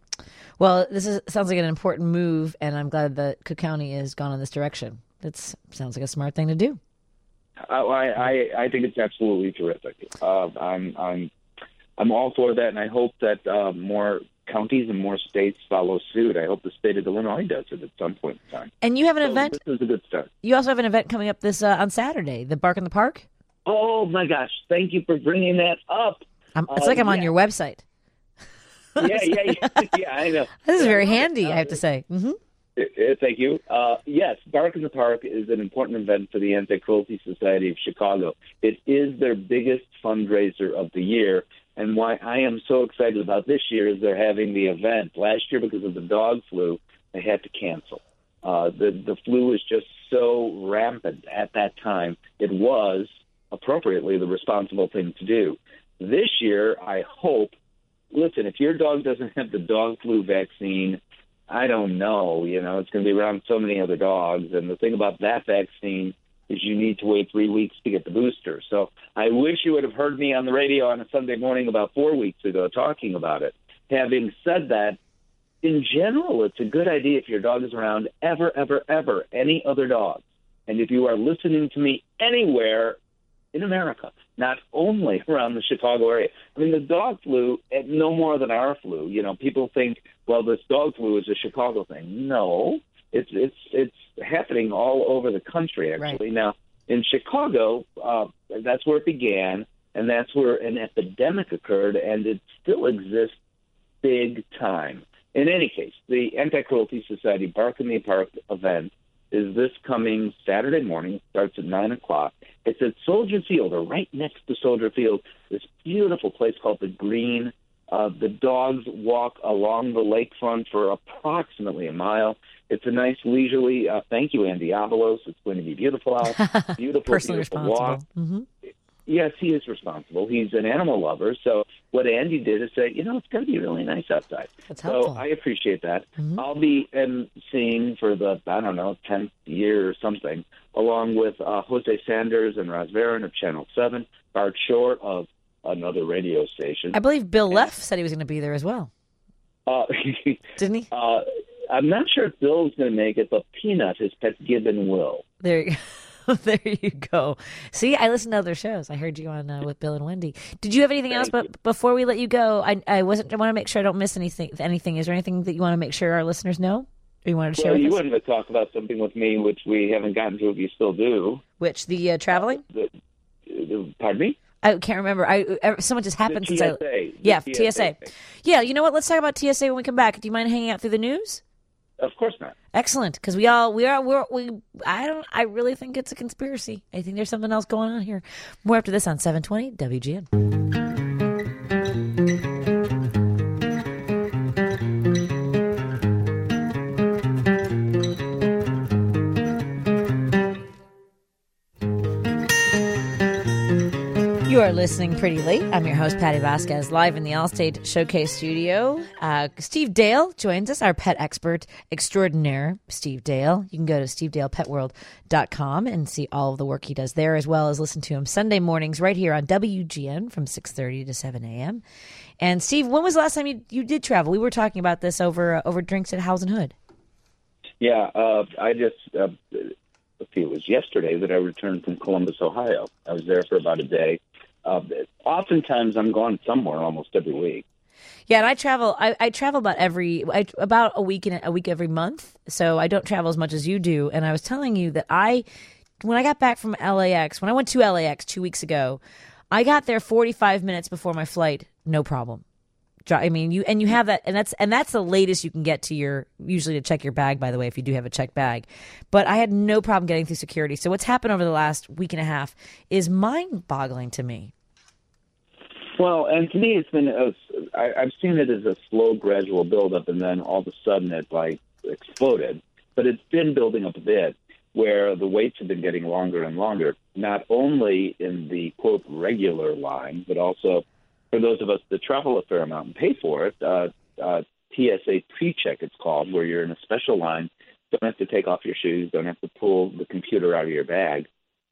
Speaker 2: Well, this is, sounds like an important move, and I'm glad that Cook County has gone in this direction. That sounds like a smart thing to do.
Speaker 11: I, I, I think it's absolutely terrific. Uh, I'm, I'm, I'm all for that, and I hope that uh, more counties and more states follow suit. I hope the state of Illinois does it at some point in time.
Speaker 2: And you have an
Speaker 11: so
Speaker 2: event.
Speaker 11: This is a good start.
Speaker 2: You also have an event coming up this uh, on Saturday, the Bark in the Park.
Speaker 11: Oh my gosh! Thank you for bringing that up.
Speaker 2: I'm, it's uh, like I'm yeah. on your website.
Speaker 11: yeah, yeah, yeah, yeah. I know.
Speaker 2: This is very handy, I have to say. Mm-hmm.
Speaker 11: Thank you. Uh, yes, Bark in the Park is an important event for the Anti-Cruelty Society of Chicago. It is their biggest fundraiser of the year, and why I am so excited about this year is they're having the event. Last year, because of the dog flu, they had to cancel. Uh, the, the flu was just so rampant at that time. It was, appropriately, the responsible thing to do. This year, I hope, listen, if your dog doesn't have the dog flu vaccine, I don't know. You know, it's going to be around so many other dogs. And the thing about that vaccine is you need to wait three weeks to get the booster. So I wish you would have heard me on the radio on a Sunday morning about four weeks ago talking about it. Having said that, in general, it's a good idea if your dog is around ever, ever, ever, any other dog. And if you are listening to me anywhere in America, not only around the Chicago area. I mean, the dog flu, no more than our flu. You know, people think, well, this dog flu is a Chicago thing. No, it's it's it's happening all over the country, actually.
Speaker 2: Right.
Speaker 11: Now, in Chicago, uh, that's where it began, and that's where an epidemic occurred, and it still exists big time. In any case, the Anti-Cruelty Society Bark in the Park event is this coming Saturday morning. It starts at nine o'clock. It's at Soldier Field, or right next to Soldier Field, this beautiful place called The Green. Uh, the dogs walk along the lakefront for approximately a mile. It's a nice leisurely, uh, thank you, Andy Avalos. It's going to be beautiful out. Beautiful,
Speaker 2: Personally
Speaker 11: beautiful
Speaker 2: responsible.
Speaker 11: walk.
Speaker 2: Mm-hmm.
Speaker 11: Yes, he is responsible. He's an animal lover. So what Andy did is say, you know, it's going to be really nice outside.
Speaker 2: That's helpful.
Speaker 11: So I appreciate that.
Speaker 2: Mm-hmm.
Speaker 11: I'll be emceeing for the, I don't know, tenth year or something, along with uh, Jose Sanders and Raz Varon of Channel seven, Bart Shore of another radio station.
Speaker 2: I believe Bill Leff said he was going to be there as well.
Speaker 11: Uh,
Speaker 2: Didn't he?
Speaker 11: Uh, I'm not sure if Bill's going to make it, but Peanut, his pet gibbon, will.
Speaker 2: There you go. There you go. See, I listen to other shows. I heard you on uh, with Bill and Wendy. Did you have anything
Speaker 11: Thank
Speaker 2: else? But
Speaker 11: you.
Speaker 2: before we let you go, I I wasn't. I want to make sure I don't miss anything. Anything? Is there anything that you want to make sure our listeners know? Or you wanted to share
Speaker 11: Well,
Speaker 2: with
Speaker 11: you
Speaker 2: us?
Speaker 11: wanted to talk about something with me, which we haven't gotten to, if you still do.
Speaker 2: Which the uh, traveling?
Speaker 11: The, the, pardon me?
Speaker 2: I can't remember. I so much has happened
Speaker 11: The
Speaker 2: since
Speaker 11: T S A.
Speaker 2: I. Yeah,
Speaker 11: The
Speaker 2: T S A. Yeah, you know what? Let's talk about T S A when we come back. Do you mind hanging out through the news?
Speaker 11: Of course not.
Speaker 2: Excellent, because we all we are we're, we. I don't. I really think it's a conspiracy. I think there's something else going on here. More after this on seven twenty W G N. You are listening Pretty Late. I'm your host, Patty Vasquez, live in the Allstate Showcase studio. Uh, Steve Dale joins us, our pet expert extraordinaire, Steve Dale. You can go to steve dale pet world dot com and see all of the work he does there, as well as listen to him Sunday mornings right here on W G N from six thirty to seven a.m. And Steve, when was the last time you, you did travel? We were talking about this over uh, over drinks at Howes and Hood.
Speaker 11: Yeah, uh, I just, uh, let's see, it was yesterday that I returned from Columbus, Ohio. I was there for about a day. Uh, oftentimes, I'm gone somewhere almost every week.
Speaker 2: Yeah, and I travel. I, I travel about every I, about a week in a week every month. So I don't travel as much as you do. And I was telling you that I, when I got back from L A X, when I went to L A X two weeks ago, I got there forty-five minutes before my flight, no problem. I mean, you and you have that, and that's and that's the latest you can get to your usually to check your bag. By the way, if you do have a checked bag, but I had no problem getting through security. So what's happened over the last week and a half is mind-boggling to me.
Speaker 11: Well, and to me, it's been a, I, I've seen it as a slow, gradual buildup, and then all of a sudden it like exploded. But it's been building up a bit, where the waits have been getting longer and longer. Not only in the quote regular line, but also for those of us that travel a fair amount and pay for it, uh, uh, T S A PreCheck, it's called, where you're in a special line, don't have to take off your shoes, don't have to pull the computer out of your bag.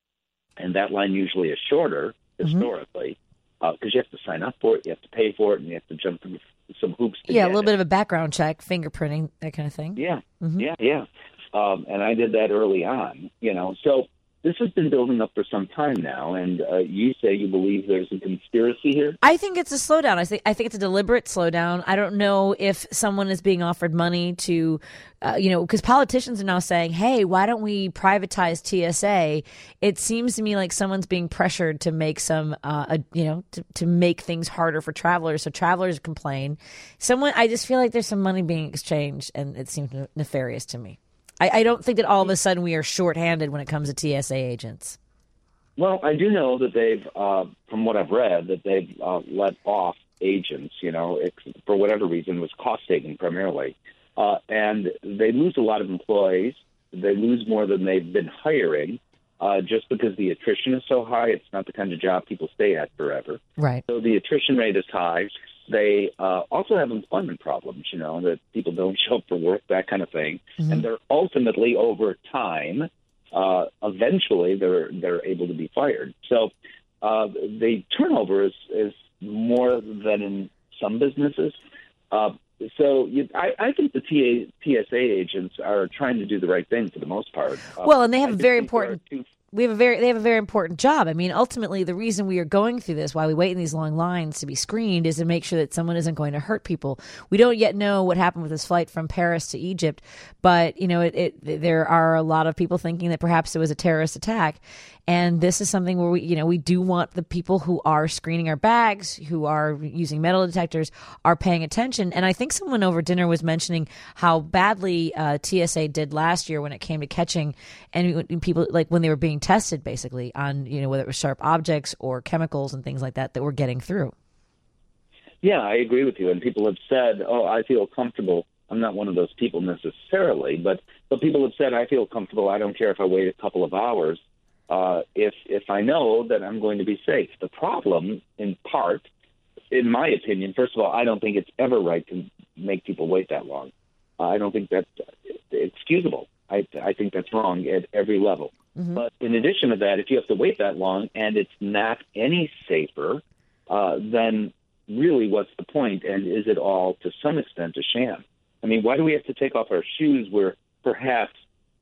Speaker 11: And that line usually is shorter, historically, because mm-hmm. uh, you have to sign up for it, you have to pay for it, and you have to jump through some hoops to
Speaker 2: Yeah,
Speaker 11: get
Speaker 2: a little
Speaker 11: it.
Speaker 2: bit of a background check, fingerprinting, that kind of thing.
Speaker 11: Yeah,
Speaker 2: mm-hmm.
Speaker 11: yeah, yeah. Um, and I did that early on, you know. So this has been building up for some time now, and uh, you say you believe there's a conspiracy here?
Speaker 2: I think it's a slowdown. I think I think it's a deliberate slowdown. I don't know if someone is being offered money to, uh, you know, because politicians are now saying, "Hey, why don't we privatize T S A?" It seems to me like someone's being pressured to make some, uh, a, you know, to, to make things harder for travelers. So travelers complain. Someone, I just feel like there's some money being exchanged, and it seems nefarious to me. I, I don't think that all of a sudden we are shorthanded when it comes to T S A agents.
Speaker 11: Well, I do know that they've, uh, from what I've read, that they've uh, let off agents, you know, it, for whatever reason, it was cost-saving primarily. Uh, and they lose a lot of employees. They lose more than they've been hiring uh, just because the attrition is so high. It's not the kind of job people stay at forever.
Speaker 2: Right.
Speaker 11: So the attrition rate is high. They uh, also have employment problems, you know, that people don't show up for work, that kind of thing. Mm-hmm. And they're ultimately, over time, uh, eventually they're they're able to be fired. So uh, the turnover is, is more than in some businesses. Uh, so you, I, I think the T S A agents are trying to do the right thing for the most part. Uh,
Speaker 2: well, and they have
Speaker 11: I
Speaker 2: a very
Speaker 11: think there are
Speaker 2: important...
Speaker 11: two-
Speaker 2: We have a very, they have a very important job. I mean, ultimately, the reason we are going through this, why we wait in these long lines to be screened, is to make sure that someone isn't going to hurt people. We don't yet know what happened with this flight from Paris to Egypt, but you know, it, it there are a lot of people thinking that perhaps it was a terrorist attack. And this is something where we, you know, we do want the people who are screening our bags, who are using metal detectors, are paying attention. And I think someone over dinner was mentioning how badly uh, T S A did last year when it came to catching and people, like when they were being tested, basically on, you know, whether it was sharp objects or chemicals and things like that that were getting through.
Speaker 11: Yeah, I agree with you. And people have said, "Oh, I feel comfortable." I'm not one of those people necessarily, but but people have said, "I feel comfortable. I don't care if I wait a couple of hours." Uh, if if I know that I'm going to be safe. The problem, in part, in my opinion, first of all, I don't think it's ever right to make people wait that long. Uh, I don't think that's excusable. I, I think that's wrong at every level. Mm-hmm. But in addition to that, if you have to wait that long and it's not any safer, uh, then really what's the point? And is it all, to some extent, a sham? I mean, why do we have to take off our shoes? We're perhaps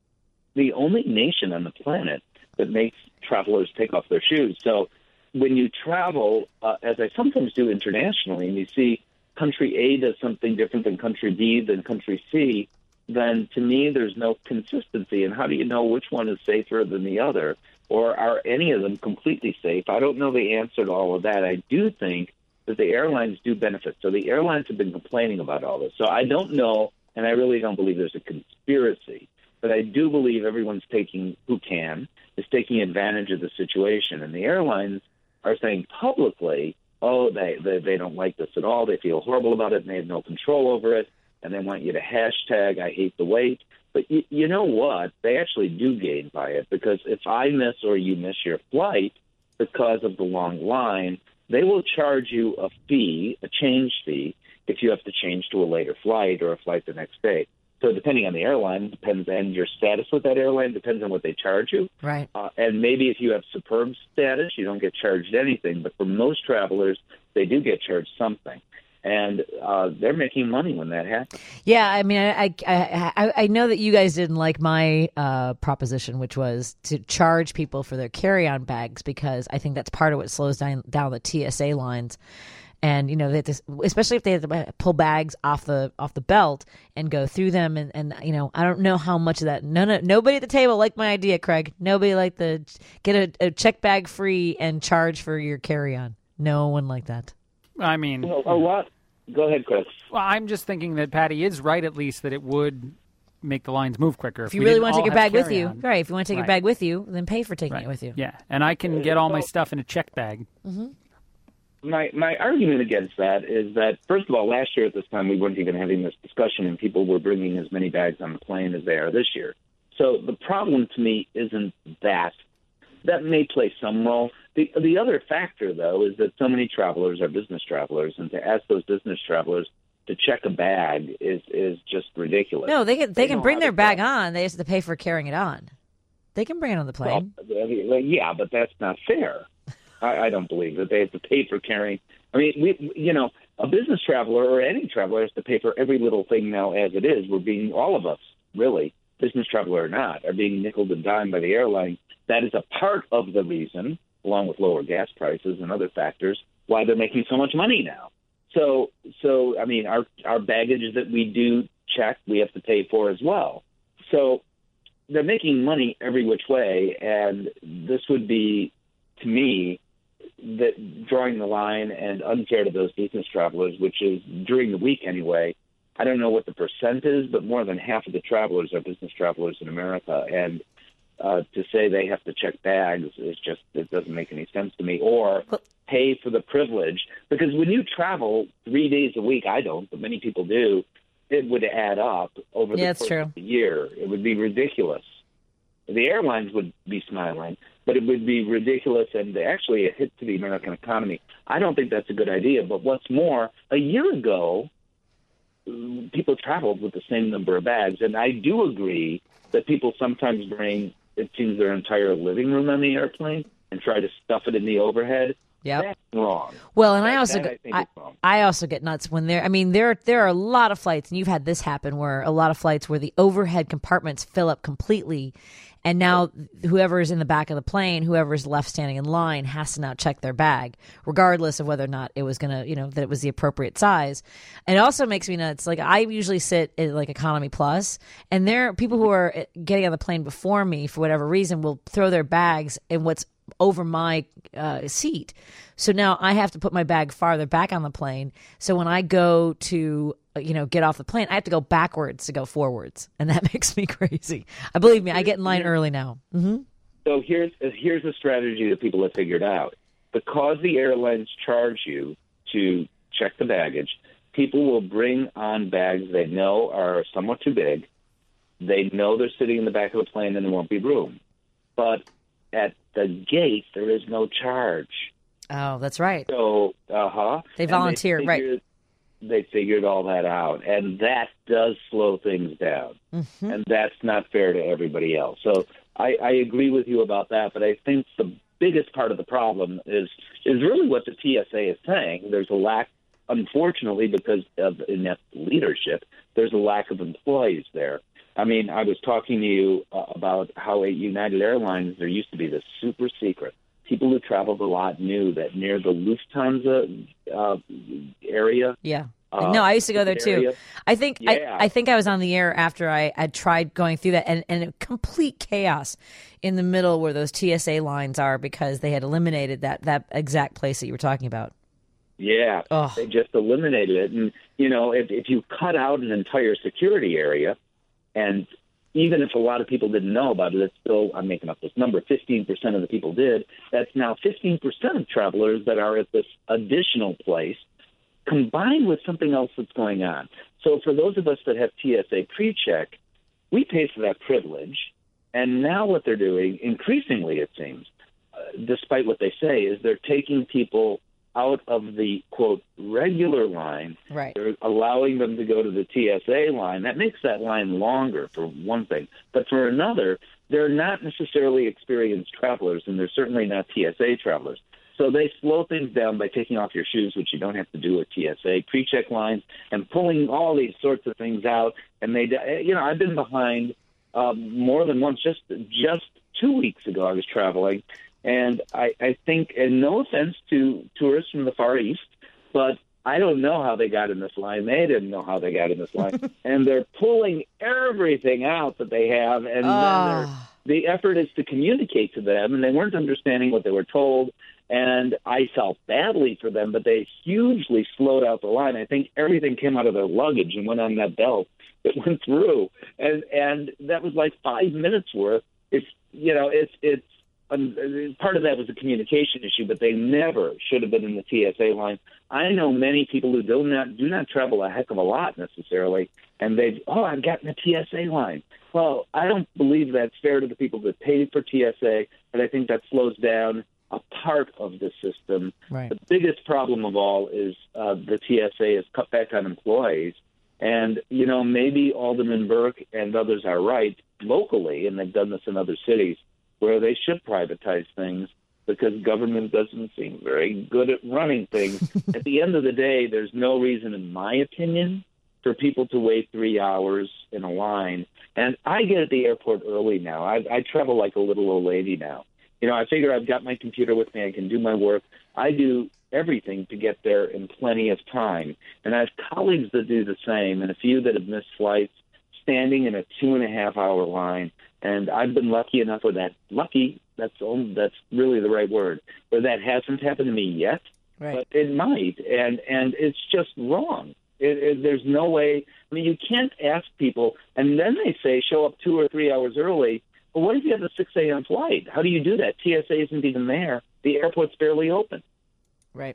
Speaker 11: the only nation on the planet that makes travelers take off their shoes. So when you travel, uh, as I sometimes do internationally, and you see country A does something different than country B than country C, then to me there's no consistency. And how do you know which one is safer than the other? Or are any of them completely safe? I don't know the answer to all of that. I do think that the airlines do benefit. So the airlines have been complaining about all this. So I don't know, and I really don't believe there's a conspiracy, but I do believe everyone's taking, who can, is taking advantage of the situation. And the airlines are saying publicly, oh, they, they, they don't like this at all. They feel horrible about it, and they have no control over it. And they want you to hashtag, I hate the wait. But you, you know what? They actually do gain by it, because if I miss or you miss your flight because of the long line, they will charge you a fee, a change fee, if you have to change to a later flight or a flight the next day. So depending on the airline, depends, and your status with that airline depends on what they charge you.
Speaker 2: Right.
Speaker 11: Uh, and maybe if you have superb status, you don't get charged anything. But for most travelers, they do get charged something. And uh, they're making money when that happens.
Speaker 2: Yeah, I mean, I, I I I know that you guys didn't like my uh, proposition, which was to charge people for their carry-on bags, because I think that's part of what slows down down the T S A lines. And you know, they have to, especially if they have to pull bags off the off the belt and go through them, and, and you know, I don't know how much of that. None of, nobody at the table liked my idea, Craig. Nobody liked the get a, a check bag free and charge for your carry-on. No one liked that.
Speaker 8: I mean,
Speaker 11: well, a lot. Go ahead, Chris.
Speaker 8: Well, I'm just thinking that Patty is right, at least that it would make the lines move quicker.
Speaker 2: If, if you really want to take your bag with you,
Speaker 8: on.
Speaker 2: right? If you want to take
Speaker 8: right.
Speaker 2: your bag with you, then pay for taking
Speaker 8: right.
Speaker 2: it with you.
Speaker 8: Yeah, and I can get all my stuff in a check bag.
Speaker 2: Mm-hmm.
Speaker 11: My my argument against that is that, first of all, last year at this time we weren't even having this discussion, and people were bringing as many bags on the plane as they are this year. So the problem to me isn't that. That may play some role. The the other factor, though, is that so many travelers are business travelers, and to ask those business travelers to check a bag is is just ridiculous.
Speaker 2: No, they can they, they can bring their bag
Speaker 11: travel.
Speaker 2: on. They just have to pay for carrying it on. They can bring it on the plane.
Speaker 11: Well, yeah, but that's not fair. I, I don't believe that they have to pay for carrying. I mean, we, you know, a business traveler or any traveler has to pay for every little thing now as it is. We're being, all of us, really, business traveler or not, are being nickeled and dimed by the airline. That is a part of the reason, along with lower gas prices and other factors, why they're making so much money now. So, so I mean, our our baggage that we do check, we have to pay for as well. So they're making money every which way, and this would be, to me, that drawing the line and unfair to those business travelers, which is during the week anyway. I don't know what the percent is, but more than half of the travelers are business travelers in America, and uh, to say they have to check bags is just, it doesn't make any sense to me. Or pay for the privilege, because when you travel three days a week, I don't, but many people do, it would add up over the
Speaker 2: yeah,
Speaker 11: course
Speaker 2: true.
Speaker 11: of the year. It would be ridiculous. The airlines would be smiling, but it would be ridiculous and actually a hit to the American economy. I don't think that's a good idea. But what's more, a year ago, people traveled with the same number of bags, and I do agree that people sometimes bring, it seems, their entire living room on the airplane and try to stuff it in the overhead.
Speaker 2: Yep.
Speaker 11: That's wrong.
Speaker 2: Well, and
Speaker 11: That-
Speaker 2: I also
Speaker 11: that I
Speaker 2: get,
Speaker 11: think
Speaker 2: I,
Speaker 11: is wrong.
Speaker 2: I also get nuts when there. I mean, there there are a lot of flights, and you've had this happen where a lot of flights where the overhead compartments fill up completely, and now whoever is in the back of the plane, whoever is left standing in line, has to now check their bag, regardless of whether or not it was gonna, you know, that it was the appropriate size. And it also makes me nuts. Like I usually sit at like economy plus, and there are people who are getting on the plane before me for whatever reason will throw their bags in what's over my uh, seat. So now I have to put my bag farther back on the plane. So when I go to, uh, you know, get off the plane, I have to go backwards to go forwards. And that makes me crazy. I believe me, I get in line early now. Mm-hmm.
Speaker 11: So here's here's a strategy that people have figured out. Because the airlines charge you to check the baggage, people will bring on bags they know are somewhat too big. They know they're sitting in the back of the plane and there won't be room. But at the gate, there is no charge.
Speaker 2: Oh, that's right.
Speaker 11: So, uh-huh.
Speaker 2: They
Speaker 11: And
Speaker 2: volunteer,
Speaker 11: they
Speaker 2: right.
Speaker 11: figured, They figured all that out, and that does slow things down.
Speaker 2: Mm-hmm.
Speaker 11: And that's not fair to everybody else. So I, I agree with you about that, but I think the biggest part of the problem is is really what the T S A is saying. There's a lack, unfortunately, because of inept leadership, there's a lack of employees there. I mean, I was talking to you uh, about how at United Airlines there used to be this super secret. People who traveled a lot knew that near the Lufthansa uh, area.
Speaker 2: Yeah.
Speaker 11: Uh,
Speaker 2: no, I used to go there too.
Speaker 11: area.
Speaker 2: I think
Speaker 11: Yeah.
Speaker 2: I, I think I was on the air after I had tried going through that, and, and complete chaos in the middle where those T S A lines are because they had eliminated that, that exact place that you were talking about.
Speaker 11: Yeah,
Speaker 2: Ugh.
Speaker 11: they just eliminated it. And, you know, if, if you cut out an entire security area, and even if a lot of people didn't know about it, it's still, I'm making up this number, fifteen percent of the people did. That's now fifteen percent of travelers that are at this additional place, combined with something else that's going on. So for those of us that have T S A pre-check, we pay for that privilege. And now what they're doing, increasingly it seems, uh, despite what they say, is they're taking people out of the, quote, regular line.
Speaker 2: Right.
Speaker 11: They're allowing them to go to the T S A line. That makes that line longer, for one thing. But for another, they're not necessarily experienced travelers, and they're certainly not T S A travelers. So they slow things down by taking off your shoes, which you don't have to do at T S A, pre-check lines, and pulling all these sorts of things out. And they, you know, I've been behind um, more than once. Just just two weeks ago, I was traveling, and I, I think, and no offense to tourists from the Far East, but I don't know how they got in this line. They didn't know how they got in this line. And they're pulling everything out that they have, and
Speaker 2: Oh.
Speaker 11: then they're, the effort is to communicate to them, and they weren't understanding what they were told. And I felt badly for them, but they hugely slowed out the line. I think everything came out of their luggage and went on that belt that went through, and and that was like five minutes worth. It's you know it's it's um, part of that was a communication issue, but they never should have been in the T S A line. I know many people who do not do not travel a heck of a lot necessarily, and they've oh I've gotten a T S A line. Well, I don't believe that's fair to the people that paid for T S A, and I think that slows down a part of the system.
Speaker 2: Right.
Speaker 11: The biggest problem of all is uh, the T S A has cut back on employees. And, you know, maybe Alderman Burke and others are right locally, and they've done this in other cities, where they should privatize things because government doesn't seem very good at running things. At the end of the day, there's no reason, in my opinion, for people to wait three hours in a line. And I get at the airport early now. I, I travel like a little old lady now. You know, I figure I've got my computer with me. I can do my work. I do everything to get there in plenty of time. And I have colleagues that do the same, and a few that have missed flights, standing in a two and a half hour line. And I've been lucky enough with that. Lucky, that's only, that's really the right word. Where that hasn't happened to me yet,
Speaker 2: Right.
Speaker 11: but it might. And and it's just wrong. It, it, there's no way. I mean, you can't ask people, and then they say show up two or three hours early. Well, what if you have a six a.m. flight? How do you do that? T S A isn't even there. The airport's barely open.
Speaker 2: Right.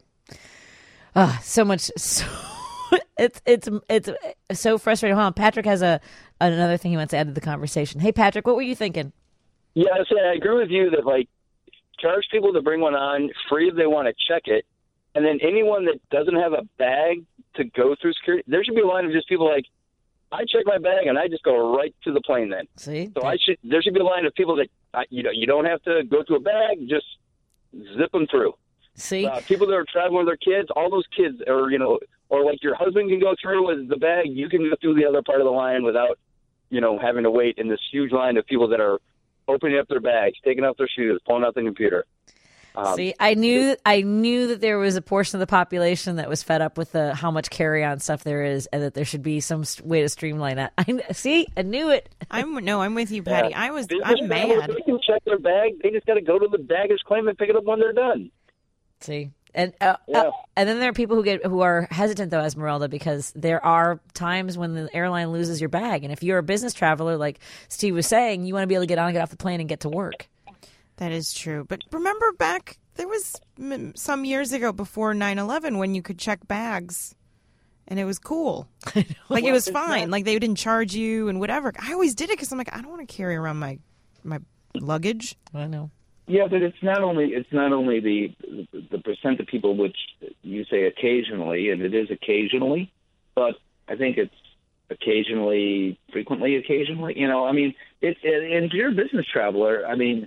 Speaker 2: Ah, so much. So, it's it's it's so frustrating. Hold on. Patrick has a another thing he wants to add to the conversation. Hey, Patrick, what were you thinking?
Speaker 12: Yeah, I say I agree with you that like charge people to bring one on free if they want to check it, and then anyone that doesn't have a bag to go through security, there should be a line of just people like, I check my bag and I just go right to the plane then.
Speaker 2: See,
Speaker 12: so I should there should be a line of people that uh, you know you don't have to go through a bag, just zip them through.
Speaker 2: See,
Speaker 12: uh, people that are traveling with their kids, all those kids, or you know, or like your husband can go through with the bag, you can go through the other part of the line without, you know, having to wait in this huge line of people that are opening up their bags, taking off their shoes, pulling out the computer. Um,
Speaker 2: See, I knew I knew that there was a portion of the population that was fed up with the how much carry-on stuff there is, and that there should be some st- way to streamline that. I see, I knew it.
Speaker 3: I'm no, I'm with you, Patty.
Speaker 12: Yeah.
Speaker 3: I was,
Speaker 12: They
Speaker 3: I'm
Speaker 12: just-
Speaker 3: mad.
Speaker 12: They can check their bag. They just got to go to the baggage claim and pick it up when they're done.
Speaker 2: See, and uh,
Speaker 12: Yeah.
Speaker 2: uh, and then there are people who get who are hesitant though, Esmeralda, because there are times when the airline loses your bag, and if you're a business traveler, like Steve was saying, you want to be able to get on, get off the plane, and get to work.
Speaker 3: That is true. But remember back, there was m- some years ago before nine eleven when you could check bags and it was cool. Like it was fine. Like they didn't charge you and whatever. I always did it because I'm like, I don't want to carry around my, my luggage.
Speaker 2: I know.
Speaker 11: Yeah, but it's not only it's not only the the percent of people which you say occasionally, and it is occasionally, but I think it's occasionally, frequently, occasionally. You know, I mean, it's it, and if you're a business traveler, I mean,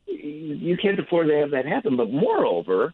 Speaker 11: you can't afford to have that happen. But moreover,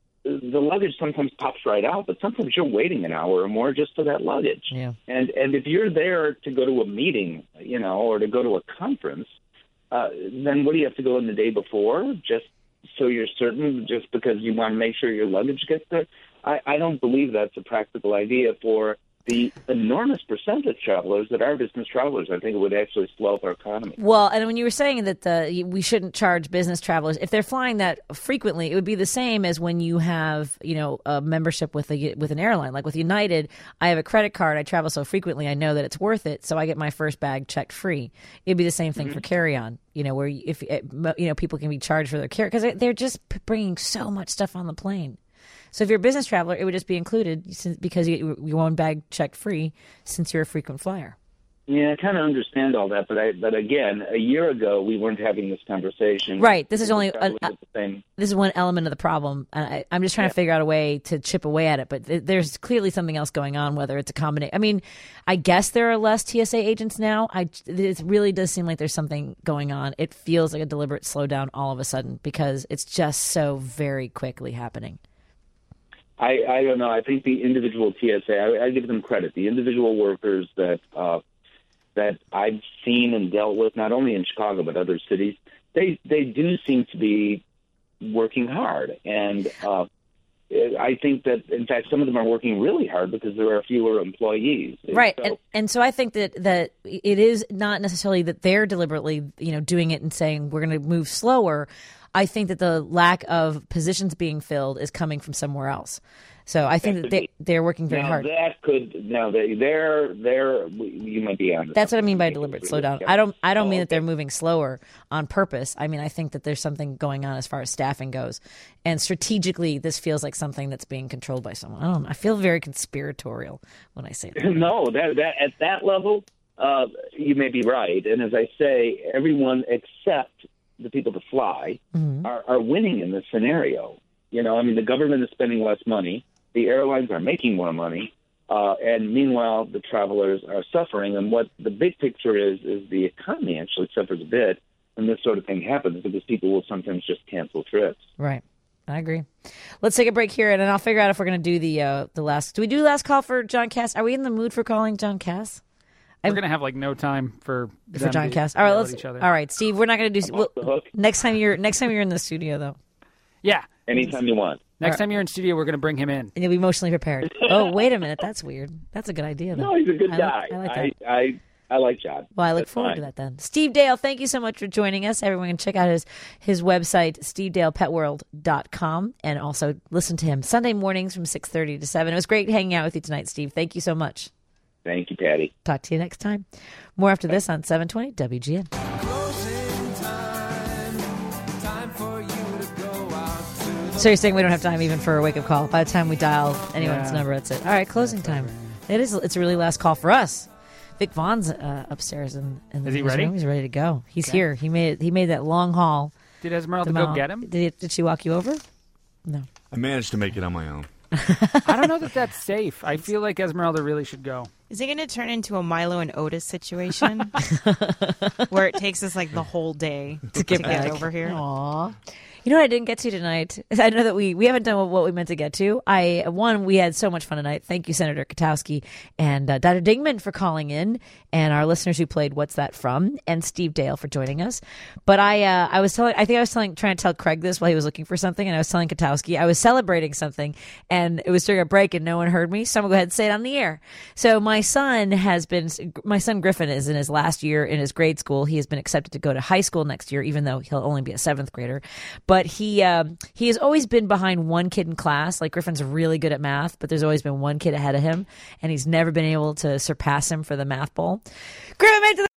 Speaker 11: the luggage sometimes pops right out, but sometimes you're waiting an hour or more just for that luggage.
Speaker 2: Yeah.
Speaker 11: And and if you're there to go to a meeting, you know, or to go to a conference, uh, then what do you have to go in the day before? Just so you're certain, just because you want to make sure your luggage gets there? I, I don't believe that's a practical idea for the enormous percent of travelers that are business travelers. I think it would actually slow up our economy.
Speaker 2: Well, and when you were saying that the we shouldn't charge business travelers, if they're flying that frequently, it would be the same as when you have, you know, a membership with a with an airline. Like with United, I have a credit card. I travel so frequently, I know that it's worth it, so I get my first bag checked free. It'd be the same thing mm-hmm. for carry-on. You know, where if you know people can be charged for their carry because they're just bringing so much stuff on the plane. So if you're a business traveler, it would just be included because you you one bag checked free since you're a frequent flyer.
Speaker 11: Yeah, I kind of understand all that, but I, but again, a year ago we weren't having this conversation.
Speaker 2: Right. This is only a,
Speaker 11: the same.
Speaker 2: This is one element of the problem. I, I'm just trying yeah. to figure out a way to chip away at it, but th- there's clearly something else going on. Whether it's a combination. I mean, I guess there are less T S A agents now. I it really does seem like there's something going on. It feels like a deliberate slowdown all of a sudden because it's just so very quickly happening.
Speaker 11: I, I don't know. I think the individual T S A, I, I give them credit. The individual workers that uh, that I've seen and dealt with, not only in Chicago but other cities, they they do seem to be working hard. And uh, I think that, in fact, some of them are working really hard because there are fewer employees.
Speaker 2: Right.
Speaker 11: So,
Speaker 2: and, and so I think that, that it is not necessarily that they're deliberately, you know, doing it and saying we're going to move slower. I think that the lack of positions being filled is coming from somewhere else. So I think that they, they're working very
Speaker 11: now
Speaker 2: hard.
Speaker 11: That could now they they're they're you might be on.
Speaker 2: That's what I mean by deliberate slowdown. I don't I don't mean that they're moving slower on purpose. I mean I think that there's something going on as far as staffing goes, and strategically this feels like something that's being controlled by someone. I don't know. I feel very conspiratorial when I say that.
Speaker 11: No, that that at that level, uh, you may be right. And as I say, everyone except the people that fly mm-hmm. are, are winning in this scenario. You know, I mean, the government is spending less money. The airlines are making more money. Uh, and meanwhile, the travelers are suffering. And what the big picture is, is the economy actually suffers a bit when this sort of thing happens because people will sometimes just cancel trips.
Speaker 2: Right. I agree. Let's take a break here, and then I'll figure out if we're going to do the uh, the last. Do we do the last call for John Cass? Are we in the mood for calling John Cass?
Speaker 8: We're gonna have like no time for
Speaker 2: for John Cass. All right, let's. Each other. All right, Steve. We're not gonna do. We'll, next time you're next time you're in the studio, though.
Speaker 8: Yeah.
Speaker 11: Anytime you want.
Speaker 8: Next right. time you're in studio, we're gonna bring him in,
Speaker 2: and you'll be emotionally prepared. Oh, wait a minute, that's weird. That's a good idea, though.
Speaker 11: No, he's a good
Speaker 2: I
Speaker 11: guy.
Speaker 2: Like, I like
Speaker 11: I,
Speaker 2: that.
Speaker 11: I I like John.
Speaker 2: Well, I look
Speaker 11: That's
Speaker 2: forward
Speaker 11: fine.
Speaker 2: to that then. Steve Dale, thank you so much for joining us. Everyone can check out his his website, steve dale pet world dot com, and also listen to him Sunday mornings from six thirty to seven. It was great hanging out with you tonight, Steve. Thank you so much.
Speaker 11: Thank you, Patty.
Speaker 2: Talk to you next time. More after this on seven twenty W G N. So you're saying we don't have time even for a wake-up call? By the time we dial anyone's
Speaker 8: Yeah.
Speaker 2: number, that's it. All right, closing time. It is. It's a really last call for us. Vic Vaughn's uh, upstairs in, in the
Speaker 8: Is he
Speaker 2: room.
Speaker 8: ready?
Speaker 2: He's ready to go. He's
Speaker 8: Okay.
Speaker 2: here. He made he made that long haul.
Speaker 8: Did Esmeralda
Speaker 2: to
Speaker 8: go
Speaker 2: Mount-
Speaker 8: get him?
Speaker 2: Did, did she walk you over? No.
Speaker 6: I managed to make it on my own.
Speaker 8: I don't know that that's safe. I feel like Esmeralda really should go.
Speaker 3: Is it going to turn into a Milo and Otis situation where it takes us like the whole day to,
Speaker 2: get
Speaker 3: get
Speaker 2: back.
Speaker 3: over here?
Speaker 2: Aw. You know what I didn't get to tonight? I know that we, we haven't done what we meant to get to. I One, we had so much fun tonight. Thank you, Senator Katowski and uh, Doctor Dingman for calling in, and our listeners who played What's That From, and Steve Dale for joining us. But I uh, I was telling, I think I was telling, trying to tell Craig this while he was looking for something, and I was telling Katowski I was celebrating something, and it was during a break, and no one heard me, so I'm going to go ahead and say it on the air. So my son has been, my son Griffin is in his last year in his grade school. He has been accepted to go to high school next year, even though he'll only be a seventh grader. But he um, he has always been behind one kid in class. Like, Griffin's really good at math, but there's always been one kid ahead of him, and he's never been able to surpass him for the math bowl. Griffin made it to the